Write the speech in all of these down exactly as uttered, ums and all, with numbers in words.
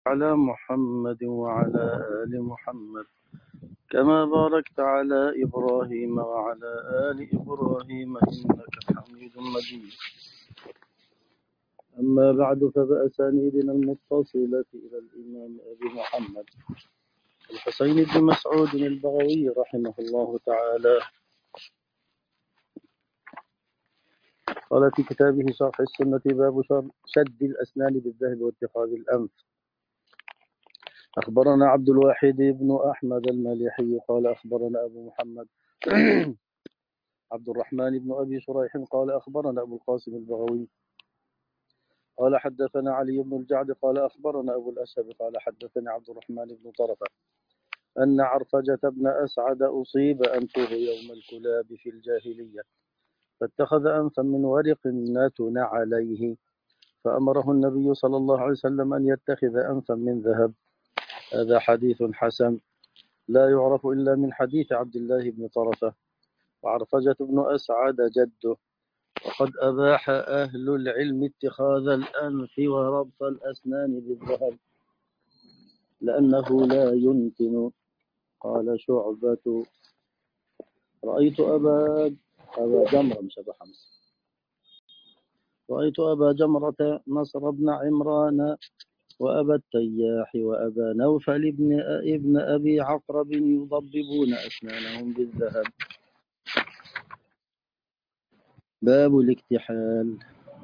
على محمد وعلى آل محمد كما باركت على إبراهيم وعلى آل إبراهيم إنك حميد مجيد. أما بعد، فبأسانيدنا المتصلة إلى الإمام أبي محمد الحسين بن مسعود البغوي رحمه الله تعالى قال في كتابه شرح السنة: باب شد الأسنان بالذهب واتخاذ الأنف. أخبرنا عبد الواحد بن أحمد المليحي قال أخبرنا أبو محمد عبد الرحمن بن أبي شريح قال أخبرنا أبو القاسم البغوي قال حدثنا علي بن الجعد قال أخبرنا أبو الأشهب قال حدثني عبد الرحمن بن طرفة أن عرفجة بن أسعد أصيب أنفه يوم الكلاب في الجاهلية، فاتخذ أنفا من ورق نتن عليه، فأمره النبي صلى الله عليه وسلم أن يتخذ أنفا من ذهب. هذا حديث حسن لا يعرف إلا من حديث عبد الله بن طرفة. وعرفجة بن أسعد جده، وقد أباح أهل العلم اتخاذ الأنف وربط الأسنان بالذهب لأنه لا يمكن. قال شعبة: رأيت أبا أبا جمرة مش أبا حمزة رأيت أبا جمرة نصر بن عمران وأبا التياح وأبا نوفل بن ابن أبي عقرب يضببون أسنانهم بالذهب. باب الاكتحال.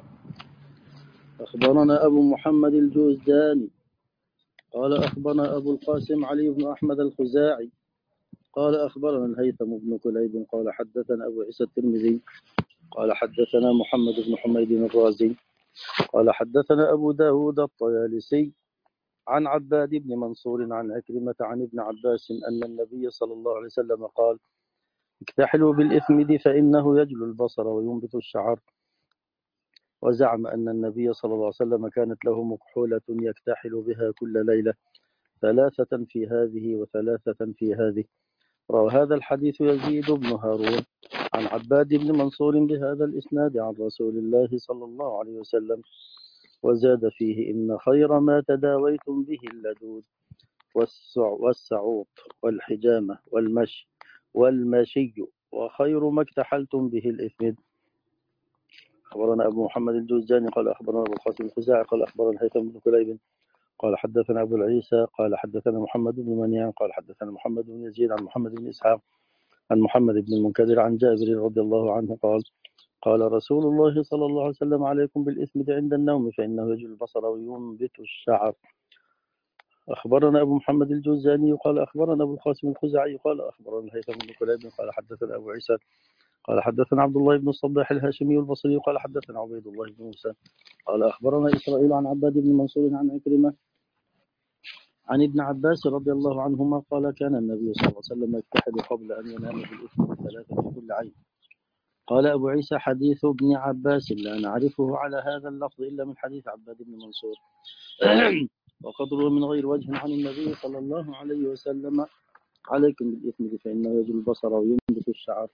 أخبرنا أبو محمد الجوزجاني قال أخبرنا أبو القاسم علي بن أحمد الخزاعي قال أخبرنا الهيثم بن كليب قال حدثنا أبو عيسى الترمذي قال حدثنا محمد بن حميد الرازي قال حدثنا أبو داود الطيالسي عن عباد بن منصور عن عكرمة عن ابن عباس أن النبي صلى الله عليه وسلم قال: اكتحلوا بالإثمد فإنه يجلو البصر وينبت الشعر. وزعم أن النبي صلى الله عليه وسلم كانت له مكحولة يكتحل بها كل ليلة، ثلاثة في هذه وثلاثة في هذه. روى هذا الحديث يزيد بن هارون عن عباد بن منصور بهذا الإسناد عن رسول الله صلى الله عليه وسلم، وزاد فيه: إن خير ما تداويتم به اللدود والسعوط والحجامة والمشي والمشي، وخير ما اكتحلتم به الإثمد. أخبرنا أبو محمد الجوزجاني قال أخبرنا أبو القاسم الخزاعي قال أخبرنا الهيثم بن كليب قال حدثنا أبو العيسى قال حدثنا محمد بن منيع قال حدثنا محمد بن يزيد عن محمد بن إسحاق عن محمد بن المنكدر عن جابر رضي الله عنه قال: قال رسول الله صلى الله عليه وسلم: عليكم بالإثمد عند النوم فإنه يجل البصر وينبت الشعر. أخبرنا أبو محمد الجوزاني قال أخبرنا أبو القاسم الخزاعي قال أخبرنا الهيثم بن كليب قال حدثنا أبو عيسى قال حدثنا عبد الله بن الصباح الهاشمي البصري قال حدثنا عبيد الله بن موسى قال أخبرنا إسرائيل عن عباد بن منصور عن عكرمة عن ابن عباس رضي الله عنهما قال: كان النبي صلى الله عليه وسلم يكتحل قبل أن ينام بالإثم ثلاثة في كل عين. قال أبو عيسى: حديث ابن عباس لا نعرفه على هذا اللفظ إلا من حديث عباد بن منصور وقد روى من غير وجه عن النبي صلى الله عليه وسلم: عليكم بالإثم فإنه يجل البصر وينبت الشعر.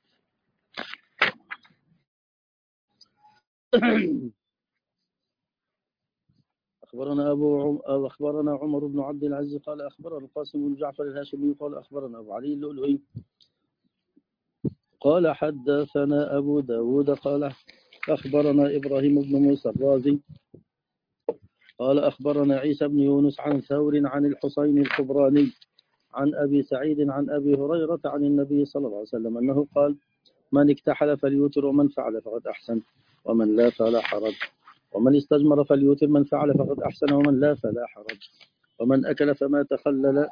أخبرنا أبو أخبرنا عمر بن عبد العزيز قال أخبرنا القاسم بن جعفر الهاشمي قال أخبرنا أبو علي اللؤلؤي قال حدثنا أبو داود قال أخبرنا إبراهيم بن موسى الرازي قال أخبرنا عيسى بن يونس عن ثور عن الحسين الخبراني عن أبي سعيد عن أبي هريرة عن النبي صلى الله عليه وسلم أنه قال: من اكتحل فليوتر ومن فعل فقد أحسن ومن لا فلا حرج، ومن استجمر فليوتر من فعل فقد أحسن ومن لا فلا حرج، ومن أكل فما تخلل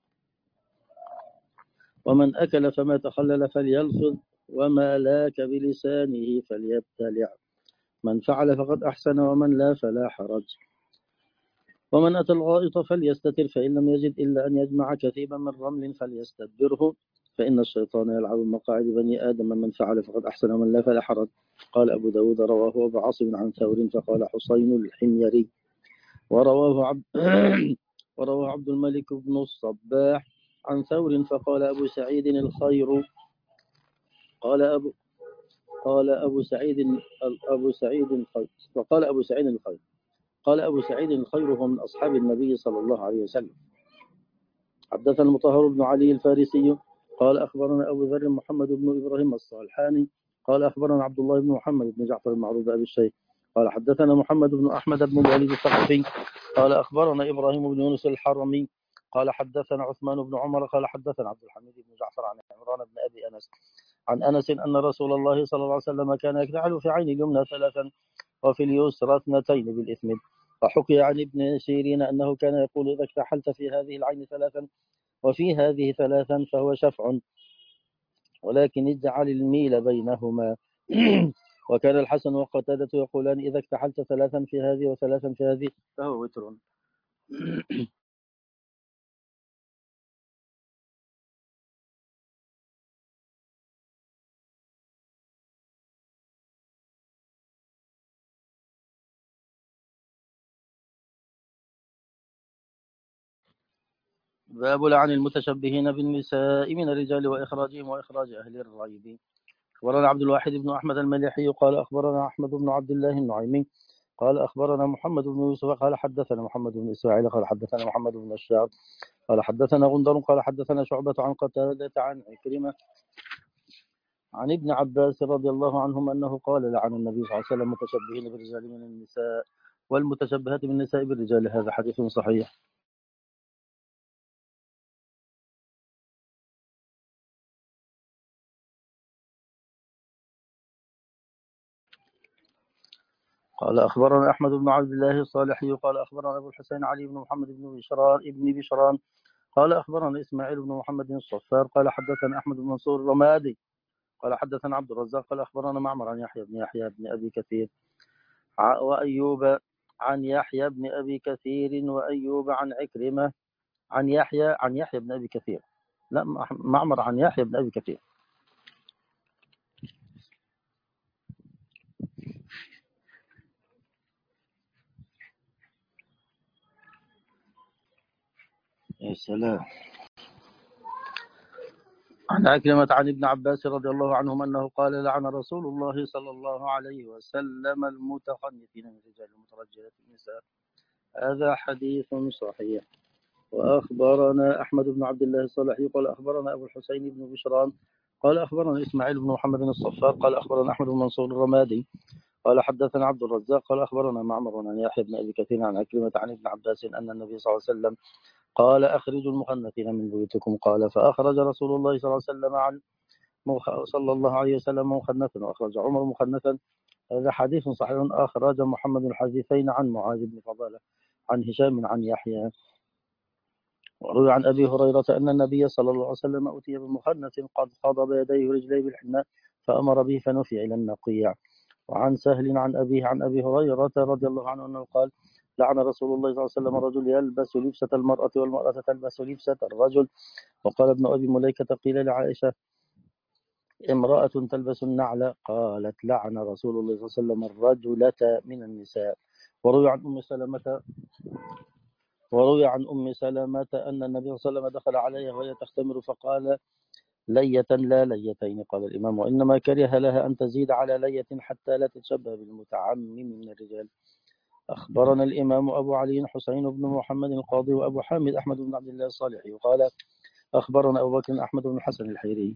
ومن أكل فما تخلل فليلفظ، وما لاك بلسانه فليبتلع، من فعل فقد أحسن ومن لا فلا حرج، ومن أتى الغائط فليستتر، فإن لم يجد إلا أن يجمع كثيبا من رمل فليستدبره، فإن الشيطان يلعب مقاعد بني آدم، من فعل فقد أحسن ومن لا فلا حرج. قال أبو داود: رواه أبو عاصم عن ثور فقال حسين الحميري، ورواه عبد ورواه عبد الملك بن الصباح عن ثور فقال أبو سعيد الخير قال أبو قال أبو سعيد أبو سعيد الخير فقال أبو سعيد الخير قال أبو سعيد خيرهم من أصحاب النبي صلى الله عليه وسلم. حدثنا المطهر بن علي الفارسي قال أخبرنا أبو ذر محمد بن إبراهيم الصالحاني قال أخبرنا عبد الله بن محمد بن جعفر المعروف أبي الشيخ قال حدثنا محمد بن أحمد بن الوليد الثقفي قال أخبرنا إبراهيم بن يونس الحرمي قال حدثنا عثمان بن عمر قال حدثنا عبد الحميد بن جعفر عن عمران بن أبي أنس عن أنس أن رسول الله صلى الله عليه وسلم كان يكتحل في عين اليمنى ثلاثا وفي اليسرى اثنتين بالإثم. وحكي عن ابن سيرين أنه كان يقول إذا اكتحلت في هذه العين ثلاثا وفي هذه ثلاثا فهو شفع، ولكن اجعل الميل بينهما. وكان الحسن وقتادة يقولان إذا اكتحلت ثلاثا في هذه وثلاثا في هذه فهو وتر. باب لعن المتشبهين بالنساء من الرجال وإخراجهم وإخراج أهل الريب. أخبرنا عبد الواحد بن أحمد المليحي قال أخبرنا أحمد بن عبد الله النعيمي قال أخبرنا محمد بن يوسف قال حدثنا محمد بن إسماعيل قال حدثنا محمد بن الشعب قال حدثنا غندر قال حدثنا شعبة عن قتادة عن عكرمة عن ابن عباس رضي الله عنهم أنه قال لعن النبي صلى الله عليه وسلم المتشبهين بالرجال من النساء والمتشبهات بالنساء بالرجال. هذا حديث صحيح. قال أخبرنا أحمد بن عبد الله الصالحي قال أخبرنا أبو الحسين علي بن محمد بن بشران ابن بشران قال أخبرنا إسماعيل بن محمد الصفار قال حدثنا أحمد بن منصور الرمادي قال حدثنا عبد الرزاق قال أخبرنا معمر عن يحيى بن يحيى بن أبي كثير وأيوب عن يحيى بن أبي كثير وأيوب عن عكرمة عن يحيى عن يحيى بن أبي كثير لا معمر عن يحيى بن أبي كثير. يا سلام. عن عكرمة عن ابن عباس رضي الله عنهم أنه قال لعن رسول الله صلى الله عليه وسلم المتخنثين من الرجال المترجلة النساء. هذا حديث صحيح. وأخبرنا أحمد بن عبد الله الصالحي قال أخبرنا أبو الحسين بن بشران قال أخبرنا إسماعيل بن محمد الصفار قال أخبرنا أحمد بن منصور الرمادي قال حدثنا عبد الرزاق قال أخبرنا معمر عن يحيى بن أبي كثير عن عكرمة عن ابن عباس أن النبي صلى الله عليه وسلم قال أخرجوا المخنثين من بيوتكم قال فأخرج رسول الله صلى الله عليه وسلم عن مخ... صلى الله عليه وسلم مخنثا وأخرج عمر مخنثا. هذا حديث صحيح. أخرج محمد الحديثين عن معاذ بن فضالة عن هشام عن يحيى. وروي عن أبي هريرة أن النبي صلى الله عليه وسلم أتي بمخنث قد خضب يديه ورجليه بالحناء فأمر به فنفي إلى النقيع. وعن سهل عن أبيه عن أبي هريرة رضي الله عنه أنه قال لعن رسول الله صلى الله عليه وسلم الرجل يلبس لبسة المرأة والمرأة تلبس لبسة الرجل. وقال ابن أبي مليكة قيل لعائشة امرأة تلبس النعل قالت لعن رسول الله صلى الله عليه وسلم الرجلة من النساء. وروي عن أم سلمة وروي عن أم سلمة أن النبي صلى الله عليه وسلم دخل عليها وهي تختمر فقال لية لا ليتين. قال الإمام وإنما كره لها أن تزيد على لية حتى لا تتشبه بالمتعمم من الرجال. أخبرنا الإمام أبو علي حسين بن محمد القاضي وأبو حامد أحمد بن عبد الله الصالحي وقال أخبرنا أبو بكر أحمد بن الحسن الحيري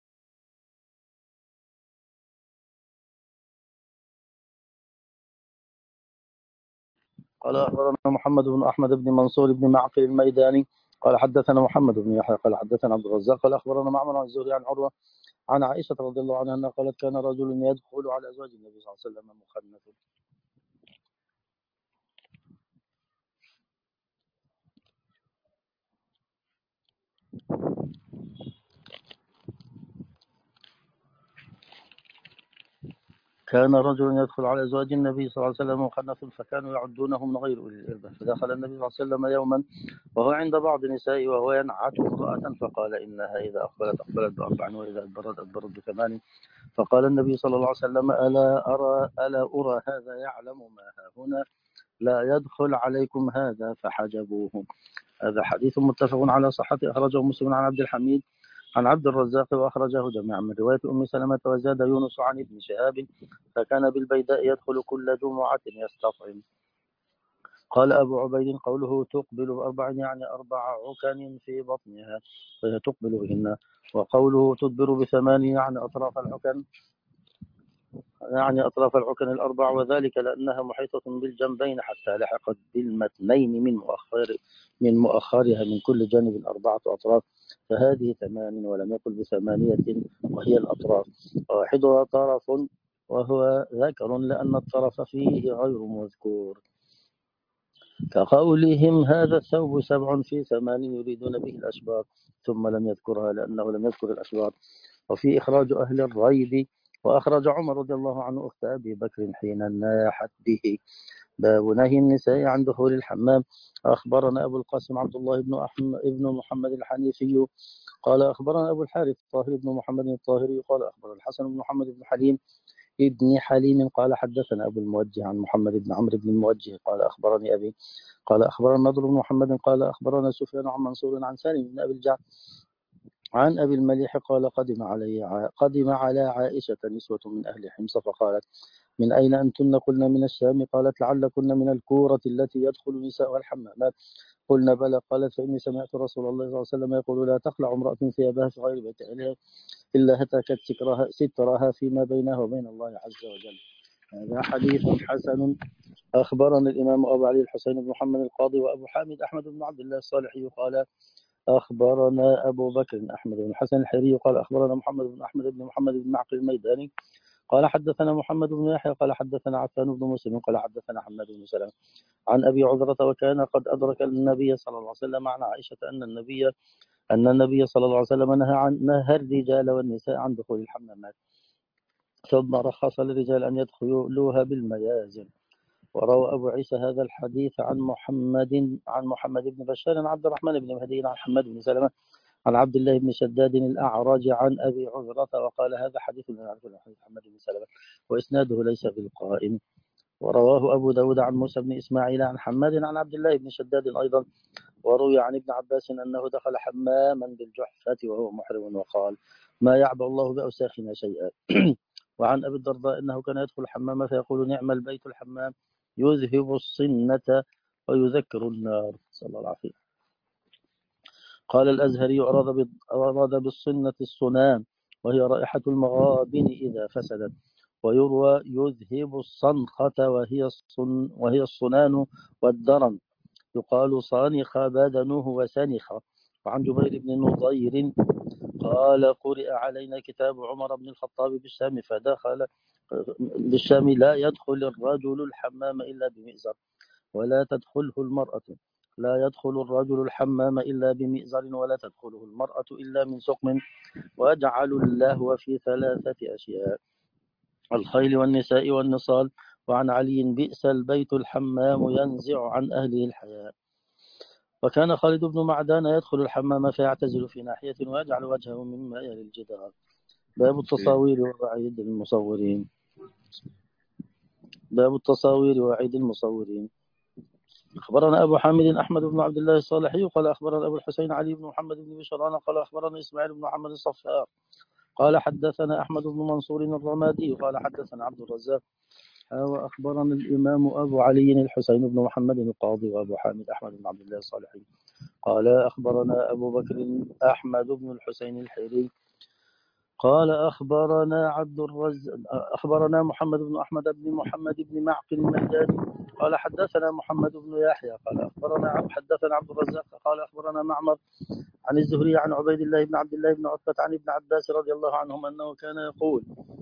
قال أخبرنا محمد بن أحمد بن منصور بن معقل الميداني قال حدثنا محمد بن يحيى قال حدثنا عبد الرزاق قال أخبرنا معمر عن الزهري عن عروة عن عائشة رضي الله عنها أنها قالت كان رجل يدخل على أزواج النبي صلى الله عليه وسلم مخنث. كان رجل يدخل على أزواج النبي صلى الله عليه وسلم مخنث فكانوا يعدونه من غير أولي الإربة. فدخل النبي صلى الله عليه وسلم يوما وهو عند بعض نسائه وهو ينعت امرأة فقال إنها إذا أقبلت أقبلت بأربع وإذا أدبرت أدبرت بثمان. فقال النبي صلى الله عليه وسلم ألا أرى ألا أرى هذا يعلم ما هنا لا يدخل عليكم هذا فحجبوه. هذا حديث متفق على صحته. أخرجه مسلم عن عبد الحميد عن عبد الرزاق وأخرجه جميعا من رواية أم سلمة وزاد يونس عن ابن شهاب فكان بالبيداء يدخل كل جمعة يستطعم. قال أبو عبيد قوله تقبل بأربع يعني أربع عكن في بطنها فهي تقبل بهن، وقوله تدبر بثمان يعني أطراف العكن يعني أطراف العكن الأربع، وذلك لأنها محيطة بالجنبين حتى لحقت بالمتنين من مؤخر من مؤخرها من كل جانب أربعة أطراف، فهذه ثمان ولم يقل بثمانية وهي الأطراف، واحدها طرف وهو ذكر لأن الطرف فيه غير مذكور، كقولهم هذا الثوب سبع في ثمان يريدون به الأشبار، ثم لم يذكرها لأنه لم يذكر الأشبار. وفي إخراج أهل الريب، وأخرج عمر رضي الله عنه أخت أبي بكر حين ناحت به، باب نهي النساء عن دخول الحمام. أخبرنا أبو القاسم عبد الله بن أحمد ابن محمد الحنيفي قال أخبرنا أبو الحارث طاهر بن محمد الطاهري قال أخبرنا الحسن بن محمد بن حليم ابن حليم قال حدثنا أبو الموجه عن محمد بن عمرو بن الموجه قال أخبرني أبي قال أخبرنا النضر بن محمد قال أخبرنا سفيان عن منصور عن سالم بن أبي الجعد عن أبي المليح قال قدم علي قدم على عائشة نسوة من أهل حمص فقالت من أين أنتن؟ قلنا من الشام. قالت لعلكن من الكورة التي يدخل نساء الحمامات. قلنا بلى. قالت فإني سمعت رسول الله صلى الله عليه وسلم يقول لا تخلع امرأة ثيابها في غير بيت أهلها إلا هتكت سترها, سترها فيما بينها وبين الله عز وجل. هذا حديث حسن. أخبرنا الإمام أبو علي الحسين بن محمد القاضي وأبو حامد أحمد بن عبد الله الصالحي قال أخبرنا أبو بكر أحمد بن حسن الحري قال أخبرنا محمد بن أحمد بن محمد بن معقل الميداني قال حدثنا محمد بن يحيى قال حدثنا عفان بن مسلم قال حدثنا حماد بن سلمة عن أبي عذرة وكان قد أدرك النبي صلى الله عليه وسلم عن عائشة أن النبي أن النبي صلى الله عليه وسلم نهى عن نهى الرجال والنساء عن دخول الحمامات، ثم رخص للرجال أن يدخلوها بالميازن. وروى أبو عيسى هذا الحديث عن محمد عن محمد بن بشار عن عبد الرحمن بن مهدي عن حماد بن سلمة عن عبد الله بن شداد الأعرج عن أبي عذرة وقال هذا حديث لا نعرف له حديث محمد بن سلمة وإسناده ليس بالقائم. ورواه أبو داود عن موسى بن إسماعيل عن حماد عن عبد الله بن شداد أيضا. وروي عن ابن عباس أنه دخل حماما بالجحفة وهو محرم وقال ما يعبأ الله بأوساخنا شيئا. وعن أبي الدرداء أنه كان يدخل الحمام فيقول نعم البيت الحمام يذهب الصنة ويذكر النار. صلى الله عليه وسلم. قال الأزهري أراد بالصنة الصنام وهي رائحة المغابن إذا فسدت. ويروى يذهب الصنخة وهي الصن وهي الصنان والدرن يقال صانخ بدنه وسنخ. وعن جبير بن نضير قال قرئ علينا كتاب عمر بن الخطاب بالشام فدخل بالشام لا يدخل الرجل الحمام إلا بمئزر ولا تدخله المرأة لا يدخل الرجل الحمام إلا بمئزر ولا تدخله المرأة إلا من سقم. ويجعل اللهو في ثلاثة أشياء الخيل والنساء والنصال. وعن علي بئس البيت الحمام ينزع عن أهله الحياء. وكان خالد بن معدان يدخل الحمام فيعتزل في ناحية ويجعل وجهه مما يلي الجدار. باب التصاوير ووعيد المصورين. باب التصاوير ووعيد المصورين. أخبرنا أبو حامد أحمد بن عبد الله الصالحي قال أخبرنا أبو الحسين علي بن محمد بن بشران قال أخبرنا إسماعيل بن محمد الصفار قال حدثنا أحمد بن منصور الرمادي قال حدثنا عبد الرزاق وأخبرنا الإمام أبو علي الحسين بن محمد القاضي وأبو حامد أحمد بن عبد الله الصالحي قال أخبرنا أبو بكر أحمد بن الحسين الحيري قال أخبرنا عبد الرزاق أخبرنا محمد بن أحمد بن محمد بن معقل الميداني قال حدثنا محمد بن يحيى قال أخبرنا حدثنا عبد الرزاق قال أخبرنا معمر عن الزهري عن عبيد الله بن عبد الله بن عتبة عن ابن عباس رضي الله عنهم أنه كان يقول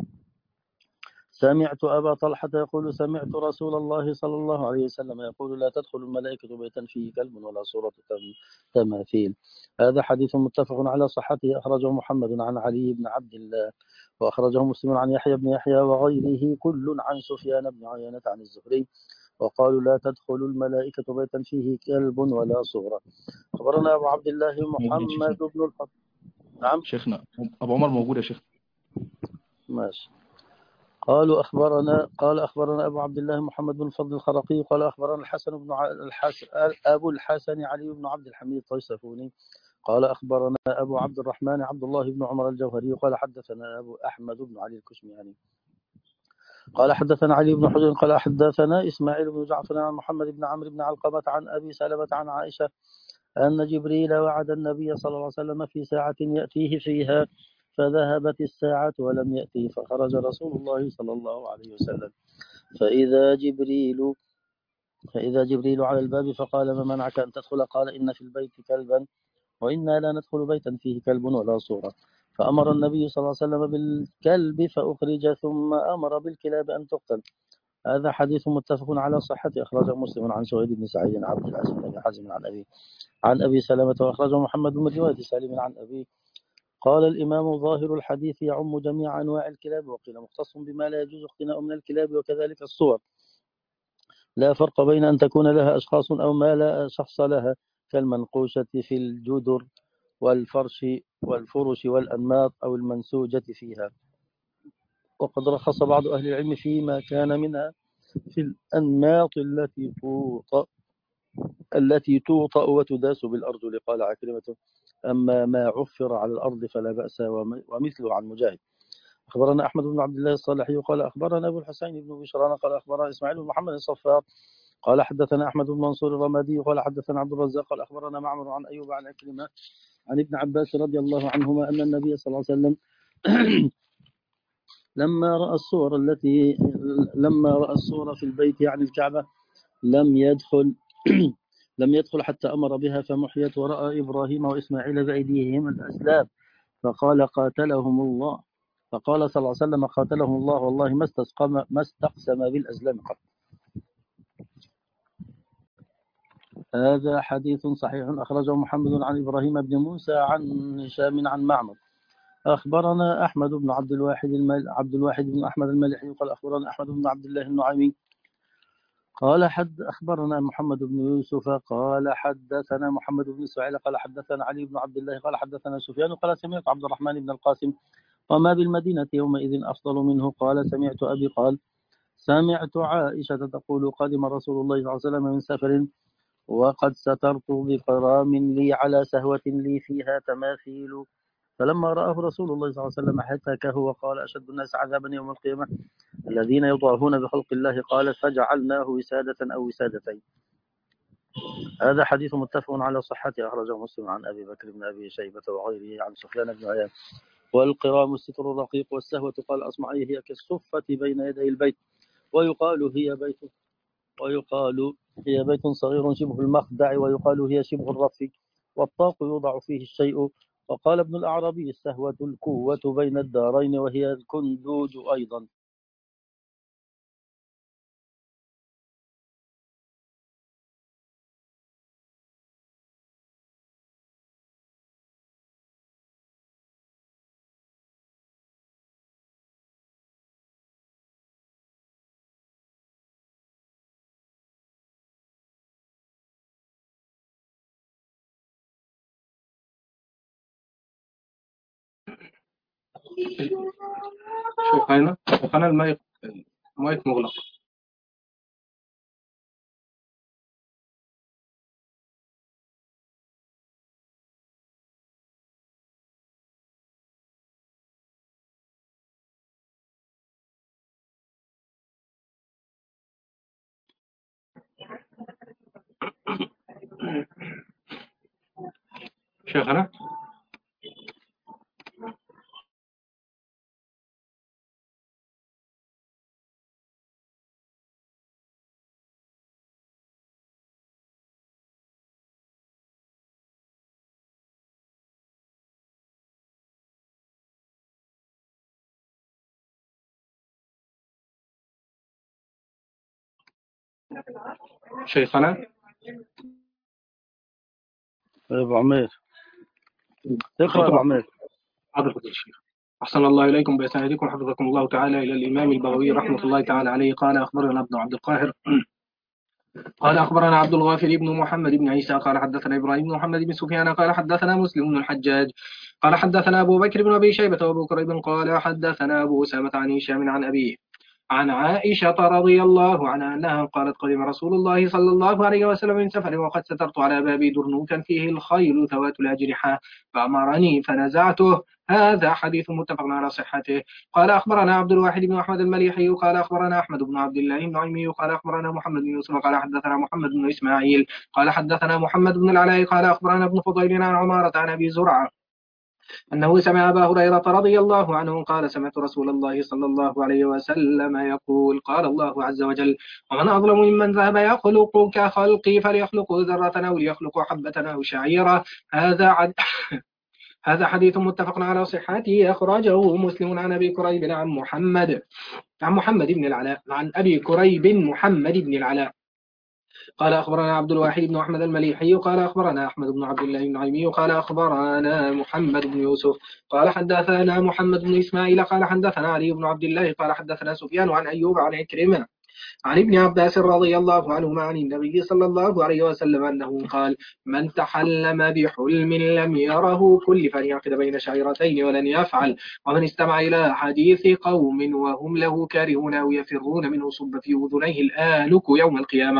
سمعت أبا طلحة يقول سمعت رسول الله صلى الله عليه وسلم يقول لا تدخل الملائكة بيتا فيه كلب ولا صورة تماثيل. هذا حديث متفق على صحته أخرجه محمد عن علي بن عبد الله وأخرجه مسلم عن يحيى بن يحيى وغيره كل عن سفيان بن عيينة عن الزهري وقالوا لا تدخل الملائكة بيتا فيه كلب ولا صورة. خبرنا أبو عبد الله محمد بن الفضل. نعم شيخنا أبو عمر موجود يا شيخ. ماشي. قالوا أخبرنا قال أخبرنا أبو عبد الله محمد بن فضل الخرقي قال أخبرنا الحسن بن الحسن أبو الحسن علي بن عبد الحميد الطيسفوني قال أخبرنا أبو عبد الرحمن عبد الله بن عمر الجوهري قال حدثنا أبو أحمد بن علي الكشمياني قال حدثنا علي بن حجر قال حدثنا إسماعيل بن جعفر عن محمد بن عمرو بن علقمة عن أبي سلمة عن عائشة أن جبريل وعد النبي صلى الله عليه وسلم في ساعة يأتيه فيها، فذهبت الساعة ولم يأتي، فخرج رسول الله صلى الله عليه وسلم فإذا جبريل فإذا جبريل على الباب فقال: ما منعك أن تدخل؟ قال: إن في البيت كلبا وإنا لا ندخل بيتا فيه كلب ولا صورة. فأمر النبي صلى الله عليه وسلم بالكلب فأخرج، ثم أمر بالكلاب أن تقتل. هذا حديث متفق على صحته، أخرجه مسلم عن سعيد بن سعيد عن عبد العزيز بن أبي حازم عن أبي عن أبي سلمة، وأخرجه محمد بن رواية سالم عن أبي. قال الإمام: ظاهر الحديث يعم جميع أنواع الكلاب، وقيل مختص بما لا يجوز اقتناء من الكلاب، وكذلك الصور، لا فرق بين أن تكون لها أشخاص أو ما لا شخص لها، كالمنقوشة في الجدر والفرش والفرش والأنماط أو المنسوجة فيها. وقد رخص بعض أهل العلم فيما كان منها في الأنماط التي توطأ التي توطأ وتداس بالأرجل. قال عكرمة: أما ما عفر على الأرض فلا بأس، ومثله عن مجاهد. أخبرنا أحمد بن عبد الله الصالحي قال أخبرنا أبو الحسين بن بشران قال أخبرنا إسماعيل بن محمد الصفار قال حدثنا أحمد بن منصور الرمادي قال حدثنا عبد الرزاق قال أخبرنا معمر عن أيوب عن عكرمة عن ابن عباس رضي الله عنهما أن النبي صلى الله عليه وسلم لما رأى الصور التي لما رأى الصور في البيت يعني الكعبة لم يدخل لم يدخل حتى أمر بها فمحيت، ورأى إبراهيم وإسماعيل بأيديهم الأسلاب فقال: قاتلهم الله. فقال صلى الله عليه وسلم: قاتلهم الله، والله ما استقسم ما استقسم بالأزلام قط. هذا حديث صحيح أخرجه محمد عن إبراهيم بن موسى عن هشام عن معمر. أخبرنا أحمد بن عبد الواحد المل... عبد الواحد بن أحمد الملحي قال أخبرنا أحمد بن عبد الله النعيمي قال حد أخبرنا محمد بن يوسف قال حدثنا محمد بن إسماعيل قال حدثنا علي بن عبد الله قال حدثنا سفيان قال سمعت عبد الرحمن بن القاسم: وما بالمدينة يومئذ أفضل منه؟ قال: سمعت أبي قال: سمعت عائشة تقول: قدم رسول الله صلى الله عليه وسلم من سفر وقد سترت بقرام لي على سهوة لي فيها تماثيل، فلما رآه رسول الله صلى الله عليه وسلم حتكه وقال: أشد الناس عذابا يوم القيامة الذين يضاهون بخلق الله. قال: فجعلناه وسادة أو وسادتين. هذا حديث متفق على صحته، أخرجه مسلم عن أبي بكر بن أبي شيبة وغيره عن سفيان بن عيينة. والقرام الستر الرقيق، والسهوة قال أصمعي هي كالصفة بين يدي البيت، ويقال هي بيت ويقال هي بيت صغير شبه المخدع، ويقال هي شبه الرف، والطاق يوضع فيه الشيء. وقال ابن الأعرابي: السهوة الكوة بين الدارين، وهي الكندوج أيضا. شيخنا شيخنا المايك المايك مغلق. شيخنا شيخنا أبو عمير اقرأ أبو عمير. حضرة الشيخ أحسن الله إليكم بإسنادكم حفظكم الله تعالى إلى الإمام البغوي رحمة الله تعالى عليه قال: أخبرنا ابن عبد القاهر قال أخبرنا عبد الغافر بن محمد بن عيسى قال حدثنا إبراهيم بن محمد بن سفيان قال حدثنا مسلم بن الحجاج قال حدثنا أبو بكر بن أبي شيبة وأبو كريب قال حدثنا أبو أسامة عن هشام عن أبيه عن عائشة رضي الله عنها أنها قالت: قدم رسول الله صلى الله عليه وسلم من سفر وقد سترت على بابي درنوكا فيه الخيل ذوات الأجنحة، فأمرني فنزعته هذا حديث متفق على صحته. قال أخبرنا عبد الواحد بن أحمد المليحي قال أخبرنا أحمد بن عبد الله النعيمي قال أخبرنا محمد بن يوسف قال حدثنا محمد بن إسماعيل قال حدثنا محمد بن العلاء قال أخبرنا ابن فضيل عن عمارة عن أبي زرعة أنه سمع أبا هريرة رضي الله عنه قال سمعت رسول الله صلى الله عليه وسلم يقول قال الله عز وجل ومن أظلم ممن ذهب يخلق كخلقي فليخلق ذرة أو ليخلق حبة أو شعيرة. هذا عد هذا حديث متفق على صحته أخرجه مسلم عن أبي كريب عن محمد عن محمد بن العلاء عن أبي كريب محمد بن العلاء قال أخبرنا عبد الواحد بن أحمد المليحي قال أخبرنا أحمد بن عبد الله النعيمي قال أخبرنا محمد بن يوسف قال حدثنا محمد بن إسماعيل قال حدثنا علي بن عبد الله قال حدثنا سفيان عن أيوب عن عكرمة عن ابن عباس رضي الله عنهما عن النبي صلى الله عليه وسلم أنه قال من تحلم بحلم لم يره كلف أن يعقد بين شعيرتين ولن يفعل ومن استمع إلى حديث قوم وهم له كارهون أو يفرون منه صب في أذنيه الآلك يوم القيامة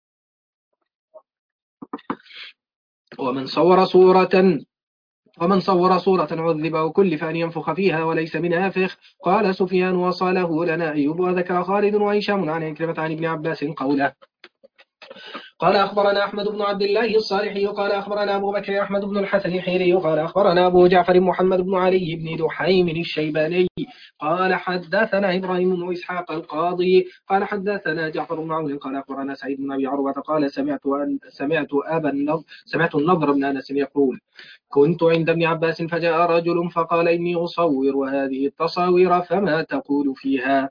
ومن صور صورة ومن صور صورة عذب وكلف أن ينفخ فيها وليس بنافخ. قال سفيان وصاله لنا أيوب وذكر خالد وهشام عن عكرمة عن ابن عباس قوله. قال أخبرنا أحمد بن عبد الله الصالحي قال أخبرنا أبو بكر أحمد بن الحسن الحيري قال أخبرنا أبو جعفر محمد بن علي بن دحيم الشيباني قال حدثنا إبراهيم بن إسحاق القاضي قال حدثنا جعفر بن عون قال أخبرنا سعيد بن أبي عروة قال سمعت أن سمعت أبا النضر سمعت النضر بن أنس يقول كنت عند ابن عباس فجاء رجل فقال إني أصور هذه التصاوير فما تقول فيها؟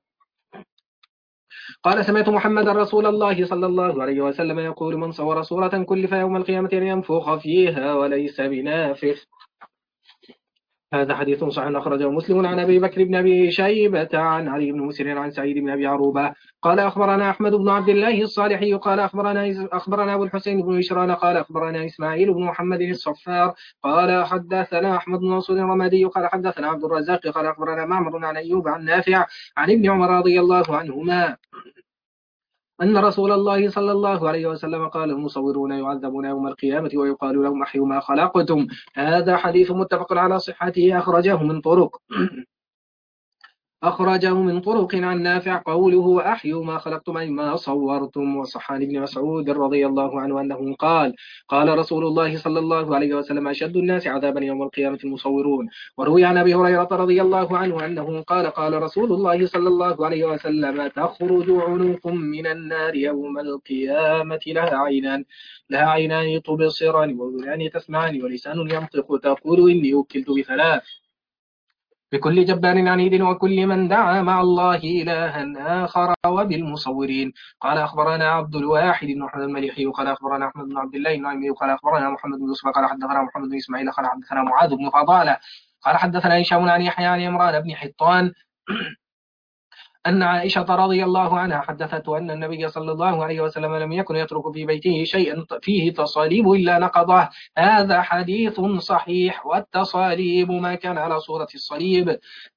قال سمعت محمد رسول الله صلى الله عليه وسلم يقول من صور صورة كلف يوم القيامة أن ينفخ فيها وليس بنافخ. هذا حديث صحيح أخرجه مسلم عن أبي بكر بن أبي شيبة عن علي بن مسر عن سعيد بن أبي عروبة قال أخبرنا أحمد بن عبد الله الصالحي قال أخبرنا أخبرنا أبو الحسين بن إشران قال أخبرنا إسماعيل بن محمد الصفار قال حدثنا أحمد بن منصور الرمادي قال حدثنا عبد الرزاق قال أخبرنا معمر عن أيوب عن نافع عن ابن عمر رضي الله عنهما أن رسول الله صلى الله عليه وسلم قال المصورون يعذبون يوم القيامة ويقال لهم أحيوا ما خلقتم. هذا حديث متفق على صحته أخرجه من طرق أخرجه من طرق عن نافع قوله أحيوا ما خلقتم أي ما صورتم. وصح عن ابن مسعود رضي الله عنه أنه قال قال رسول الله صلى الله عليه وسلم أشد الناس عذابا يوم القيامة المصورون. وروي عن أبي هريرة رضي الله عنه أنه قال قال رسول الله صلى الله عليه وسلم تخرج عنق من النار يوم القيامة لها عينان لها عينان تبصران وأذنان تسمعان ولسان ينطق تقول إني وكلت بثلاث بكل جبار عنيد وكل من دعا مع الله إلها آخر وبالمصورين. قال أخبرنا عبد الواحد بن أحمد المليحي قال أخبرنا أحمد بن عبد الله النعيمي قال أخبرنا محمد بن يوسف قال حدثنا محمد بن إسماعيل قال حدثنا معاذ بن فضالة قال حدثنا هشام عن يحيى عن عمران بن حطان أن عائشة رضي الله عنها حدثته أن النبي صلى الله عليه وسلم لم يكن يترك في بيته شيئا فيه تصاليب إلا نقضه. هذا حديث صحيح والتصاليب ما كان على صورة الصليب.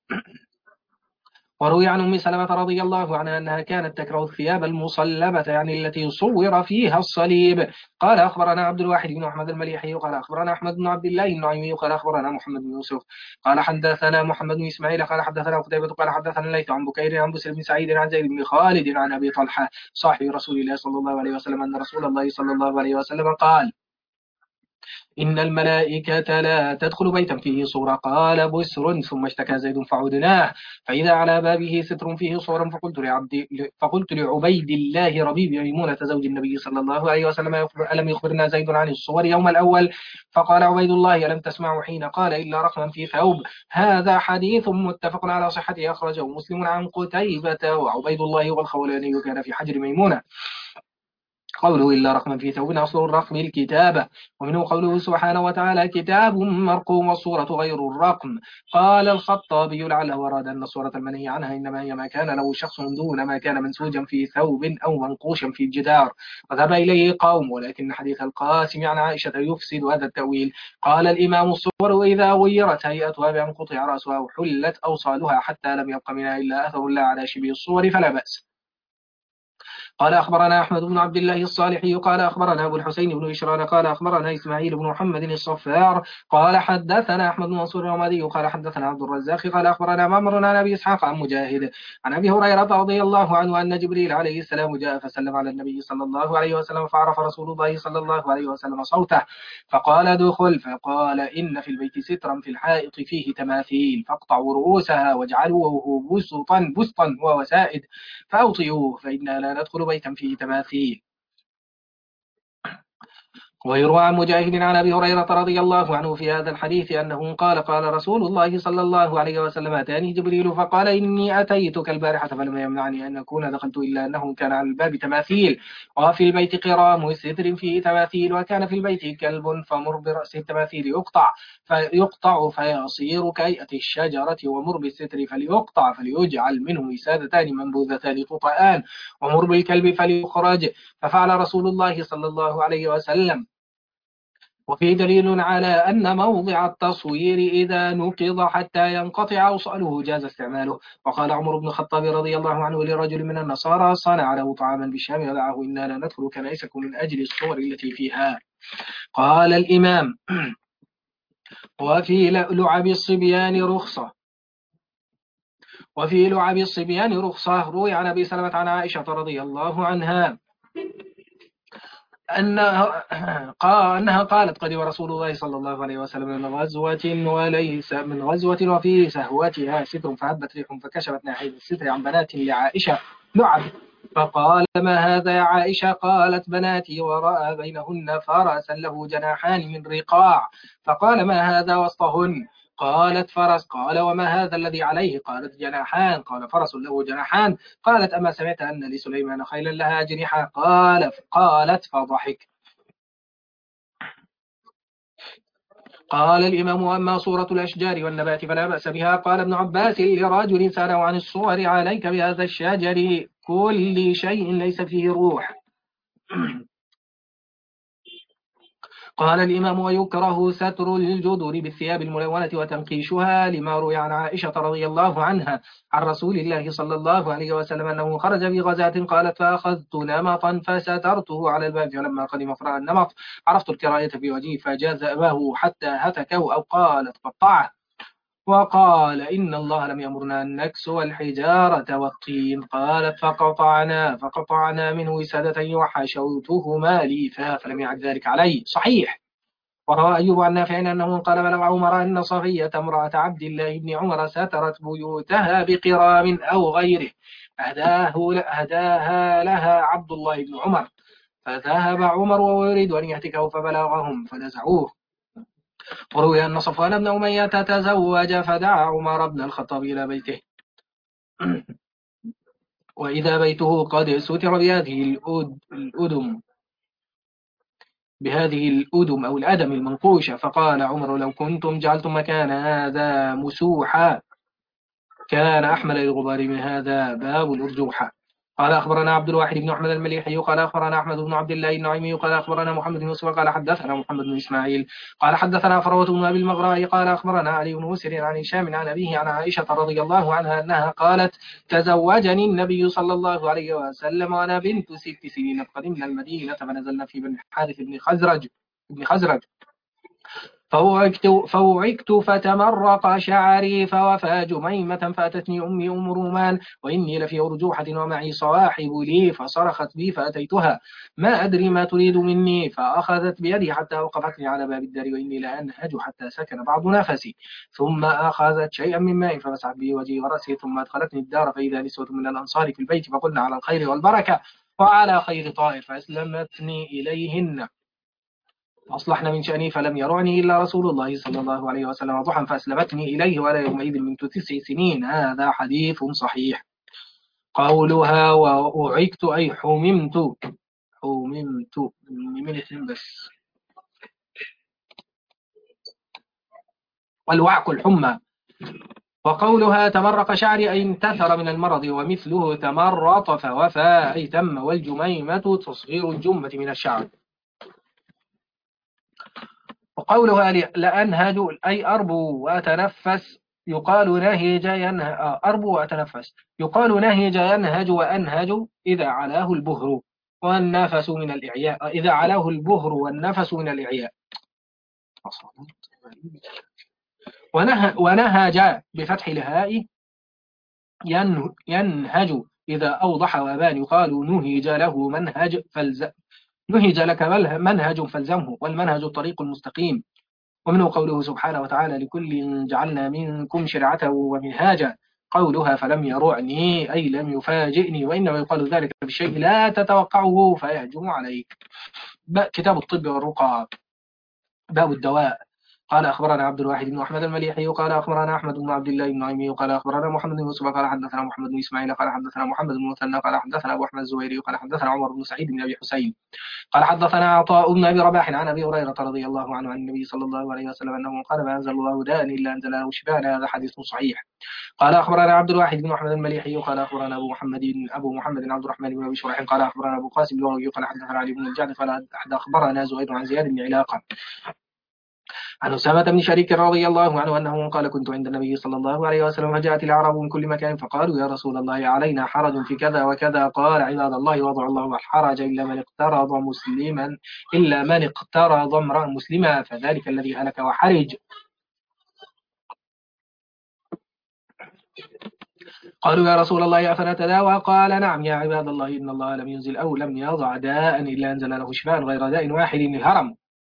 وروي عن أم سلمة رضي الله عنها أنها كانت تكره الثياب المصلبة يعني التي صور فيها الصليب. قال أخبرنا عبد الواحد بن أحمد المليحي قال أخبرنا أحمد بن عبد الله النعيمي قال أخبرنا محمد بن يوسف قال حدثنا محمد بن إسماعيل قال حدثنا قتيبة قال حدثنا الليث عن بكير عن بسر بن سعيد عن زيد بن خالد عن أبي طلحة صاحب رسول الله صلى الله عليه وسلم أن رسول الله صلى الله عليه وسلم قال إن الملائكة لا تدخل بيتا فيه صورة. قال بسر ثم اشتكى زيد فعدناه فإذا على بابه ستر فيه صورا فقلت لعبد فقلت لعبيد الله ربيب ميمونة زوج النبي صلى الله عليه وسلم ألم يخبرنا زيد عن الصور يوم الأول؟ فقال عبيد الله ألم تسمعوا حين قال إلا رقما في ثوب. هذا حديث متفق على صحته أخرجه مسلم عن قتيبة وعبيد الله والخولاني كان في حجر ميمونة. قوله إلا رقما في ثوب أصل الرقم الكتابة ومنه قوله سبحانه وتعالى كتاب مرقوم والصورة غير الرقم. قال الخطابي لعله أراد أن الصورة المنهي عنها إنما هي ما كان له شخص دون ما كان منسوجا في ثوب أو منقوشا في الجدار وذهب إليه قوم ولكن حديث القاسم عن عائشة يفسد هذا التأويل. قال الإمام الصور إذا غيرت هيئتها بأن قطع رأسها وحلت أوصالها حتى لم يبق منها إلا أثر لا على شبه الصور فلا بأس. قال أخبرنا أحمد بن عبد الله الصالحي قال أخبرنا أبو الحسين بن إشران قال أخبرنا إسماعيل بن محمد الصفار قال حدثنا أحمد بن منصور الرمادي قال حدثنا عبد الرزاق قال أخبرنا معمر عن أبي إسحاق عن مجاهد عن أبي هريرة رضي الله عنه أن جبريل عليه السلام جاء فسلم على النبي صلى الله عليه وسلم فعرف رسول الله صلى الله عليه وسلم صوته فقال ادخل، فقال إن في البيت سترا في الحائط فيه تماثيل فاقطعوا رؤوسها واجعلوه بسطا بسطا ووسائد فأوطئوه فإنا لا ندخل بيتا فيه تماثيل. ويروى عن مجاهد عن أبي هريرة رضي الله عنه في هذا الحديث أنه قال قال رسول الله صلى الله عليه وسلم أتاني جبريل فقال إني أتيتك البارحة فلم يمنعني أن أكون دخلت إلا أنه كان على الباب تماثيل وفي البيت قرام ستر فيه تماثيل وكان في البيت كلب فمر برأس التماثيل يقطع فيقطع فيصير كهيئة الشجرة ومر بالستر فليقطع فليجعل منه وسادتان منبوذتان تطآن ومر بالكلب فليخرج ففعل رسول الله صلى الله عليه وسلم. وفي دليل على أن موضع التصوير إذا نقض حتى ينقطع أوصاله جاز استعماله. وقال عمر بن الخطاب رضي الله عنه لرجل من النصارى صنع له طعاما بالشام ودعاه إنا لا ندخل كنائسكم من أجل الصور التي فيها. قال الإمام وفي لعب الصبيان رخصة وفي لعب الصبيان رخصة روي عن أبي سلمة عن عائشة رضي الله عنها أنها قال أنها قالت قدم رسول الله صلى الله عليه وسلم من غزوة وليس من غزوة وفي سهوتها ستر فهبت ريح فكشفت ناحية الستر عن بنات لعائشة لعب فقال ما هذا يا عائشة؟ قالت بناتي ورأى بينهن فرسا له جناحان من رقاع فقال ما هذا وسطهن؟ قالت فرس. قال وما هذا الذي عليه؟ قالت جناحان. قال فرس له جناحان. قالت أما سمعت أن لسليمان خيلا لها أجنحة؟ قال قالت فضحك. قال الإمام أما صورة الأشجار والنبات فلا بأس بها. قال ابن عباس لرجل سأله عن الصور عليك بهذا الشجر كل شيء ليس فيه روح. قال الإمام ويكره ستر الجدر بالثياب الملونة وتنقيشها لما روي عن عائشة رضي الله عنها عن رسول الله صلى الله عليه وسلم أنه خرج في غزاة قالت فأخذت نمطا فسترته على الباب فلما قدم فرأى النمط عرفت الكراية في وجهه فجذبه حتى هتكه أو قالت قطعه. وقال إن الله لم يأمرنا أن نكسو الحجارة والطين. قالت فقطعنا فقطعنا منه وسادتين وحشوتهما ليفا فلم يعد ذلك علي. صحيح. وروى أيوب عن نافع أنه قال بلغ عمر أن صفية امرأة عبد الله بن عمر سترت بيوتها بقرام أو غيره أهداه أهداها لها عبد الله بن عمر فذهب عمر ويريد أن يهتكه فبلغهم فنزعوه. وروي أن صفوان بن أمية تزوج فدعا عمر بن الخطاب إلى بيته وإذا بيته قد ستر بهذه الأدم بهذه الأدم أو الأدم المنقوشة فقال عمر لو كنتم جعلتم مكان هذا مسوحا كان أحمل الغبار من هذا باب الأرجوحة. قال أخبرنا عبد الواحد بن أحمد المليحي قال أخبرنا أحمد بن عبد الله النعيمي قال أخبرنا محمد بن يوسف قال حدثنا محمد بن إسماعيل قال حدثنا فروة بن أبي المغراء قال أخبرنا علي بن مسر عن هشام عن أبيه عن عائشة رضي الله عنها أنها قالت تزوجني النبي صلى الله عليه وسلم وأنا بنت ست سنين قدمنا المدينة فنزلنا في بن حارث بن خزرج بن خزرج فوعكت, فوعكت فتمرق شعري فوفى جميمة فأتتني أمي أم رومان وإني لفي أرجوحة ومعي صواحب لي فصرخت بي فأتيتها ما أدري ما تريد مني فأخذت بيدي حتى وقفتني على باب الدار وإني لأنهج حتى سكن بعض نفسي ثم أخذت شيئا من ماء فمسحت به وجهي ورأسي ثم أدخلتني الدار فإذا نسوة من الأنصار في البيت فقلنا على الخير والبركة وعلى خير طائر فأسلمتني إليهن أصلحنا من شأني فلم يرعني إلا رسول الله صلى الله عليه وسلم ضحى فأسلمتني إليه ولا يومئذ منذ تسع سنين. هذا حديث صحيح. قولها وأعكت أي حممت حممت من بس والوعك الحمى. وقولها تمرق شعري أي انتثر من المرض ومثله تمرط فوفى أي تم والجميمة تصغير الجمة من الشعر. وقولها لأنهج أي أربو وأتنفس يقال نهج ينه... أربو وأتنفس. يقال نهج ينهج وأنهج إذا علاه البهر والنفس من الإعياء، إذا علاه البهر والنفس من الإعياء. ونه... ونهج بفتح الهاء ين... ينهج إذا أوضح وأبان. يقال نهج له منهج فالز... نهج لك منهج فالزمه، والمنهج الطريق المستقيم. ومنه قوله سبحانه وتعالى لكل جعلنا منكم شرعة ومنهاجا، قولها فلم يرعني أي لم يفاجئني، وإنما يقال ذلك بالشيء لا تتوقعه فيهجم عليك. كتاب الطب والرقى، باب الدواء. قال أخبرنا عبد الواحد بن أحمد المليحي قال أخبرنا أحمد بن عبد الله بن عيمي قال أخبرنا محمد بن يوسف قال حدثنا محمد بن إسماعيل قال حدثنا محمد بن مثنى قال حدثنا أبو أحمد الزهيري قال حدثنا عمر بن سعيد بن أبي حسين قال حدثنا عطاء بن أبي رباح عن أبي هريرة رضي الله عنه عن النبي صلى الله عليه وسلم أنه قال ما أنزل الله داء إلا أنزل له شفاء. هذا حديث صحيح. قال أخبرنا عبد الواحد بن أحمد المليحي قال أخبرنا أبو محمد أبو محمد عبد الرحمن بن أبي شريح قال أخبرنا أبو قاسم بن قال حدثنا علي بن الجعد قال أخبرنا زهير عن زياد بن علاقة عن أسامة بن شريك رضي الله عنه أنه قال كنت عند النبي صلى الله عليه وسلم فجاءت الأعراب من كل مكان فقالوا يا رسول الله علينا حرج في كذا وكذا. قال عباد الله وضع الله الحرج إلا من اقترض مسلما إلا من اقترض امرأ مسلما فذلك الذي هلك وحرج. قالوا يا رسول الله أفنتداوى؟ قال نعم يا عباد الله إن الله لم ينزل أو لم يضع داء إلا أنزل له شفاء غير داء واحد الهرم.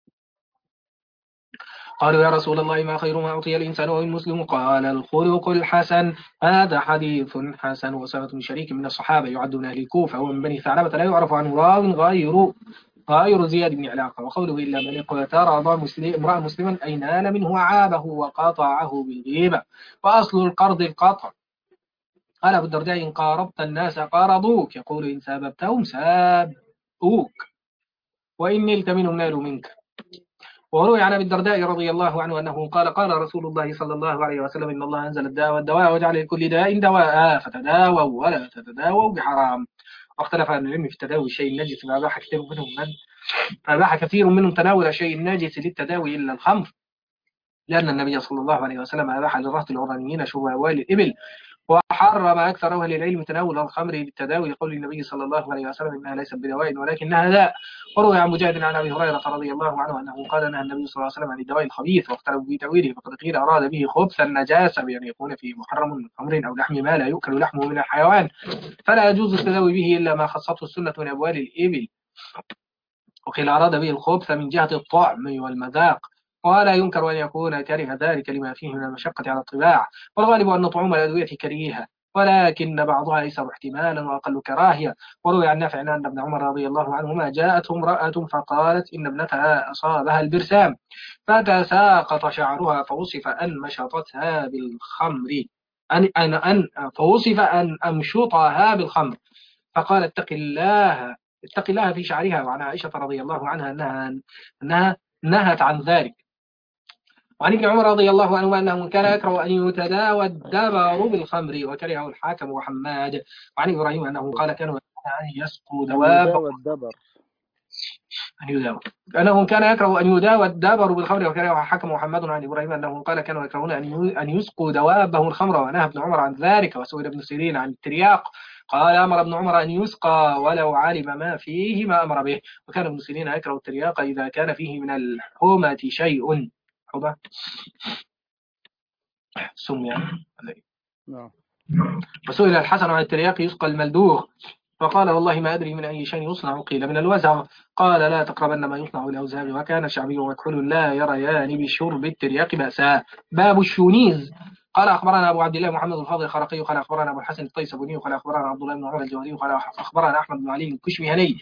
قالوا يا رسول الله ما خير ما أعطي الإنسان وهو المسلم؟ قال الخلق الحسن. هذا حديث حسن. وأسامة بن شريك من الصحابة يعد من أهل الكوفة ومن بني ثعلبة لا يعرف عنه راو غير غير زياد بن علاقة. وقوله إلا من اقترض مسلم امرأ مسلما أي نال منه عابه وقطعه بالغيبة. وأصل القرض القطع. قال أبو الدرداء إن قاربت الناس قارضوك، يقول إن ساببتهم سابوك وإن نلت منهم نالوا منك. وروي عن أبي الدرداء رضي الله عنه أنه قال قال رسول الله صلى الله عليه وسلم إن الله أنزل الداء والدواء وجعل لكل داء دواء فتداووا ولا تتداووا بحرام. واختلف أهل العلم في التداوي الشيء النجس فأباح كثير منهم من فأباح كثير منهم تناول الشيء الناجس للتداوي إلا الخمر، لأن النبي صلى الله عليه وسلم أباح للرهط العرانيين شرب أموال الإبل، وحرم أكثر أهل العلم تناول الخمر للتداوي لقول النبي صلى الله عليه وسلم إنها ليست بدواء ولكنها داء. وروي عن مجاهد عن أبي هريرة رضي الله عنه أنه قال نهى النبي صلى الله عليه وسلم عن الدواء الخبيث واختلفوا في تأويله، فقد قيل أراد به خبث النجاسة بأن يكون فيه محرم من خمر أو لحم ما لا يؤكل لحمه من الحيوان، فلا يجوز التداوي به إلا ما خصته السنة من أموال الإبل. وقيل أراد به الخبث من جهة الطعم والمذاق، ولا ينكر أن يكون كره ذلك لما فيه من المشقة على الطباع، والغالب أن طعوم الأدوية كريهة ولكن بعضها أيسر احتمالا وأقل كراهية. وروي عن نافع أن ابن عمر رضي الله عنهما جاءته امرأة فقالت إن ابنتها أصابها البرسام فتساقط شعرها فوصف أن مشطتها بالخمر أن أن أن فوصف أن أمشطها بالخمر فقال اتق الله اتق الله في شعرها. وعن عائشة رضي الله عنها أنها أنها نهت عن ذلك. وعن ابن عمر رضي الله عنه أنه كان يكره أن يتداوى الدبر بالخمر وكرهه الحاكم وحماد. وعن إبراهيم أنه قال كانوا أن يسقوا دواب الدبر أن يداوى أنه كان يكره أن يداوى الدبر بالخمر وكرهه الحاكم وحماد. عن إبراهيم أنه قال كانوا يكرهون أن يسقوا دوابهم الخمر ونهى ابن عمر عن ذلك. وسئل ابن سيرين عن الترياق قال أمر ابن عمر أن يسقى ولو علم ما فيه ما أمر به. وكان ابن سيرين يكره الترياق إذا كان فيه من الحمى شيء حمى سم يعني. نعم. وسئل الحسن عن الترياق يسقى الملدوغ فقال والله ما أدري من أي شيء يصنع. قيل من الوزع قال لا تقربن ما يصنع الأوزاب. وكان الشعبي وكحول لا يريان بشرب الترياق بأسا. باب الشونيز. قال أخبرنا أبو عبد الله محمد الفاضل الخرقي قال أخبرنا أبو الحسن الطيسبوني قال أخبرنا عبد الله بن عمر الجوهري قال أخبرنا أحمد بن علي الكشمهني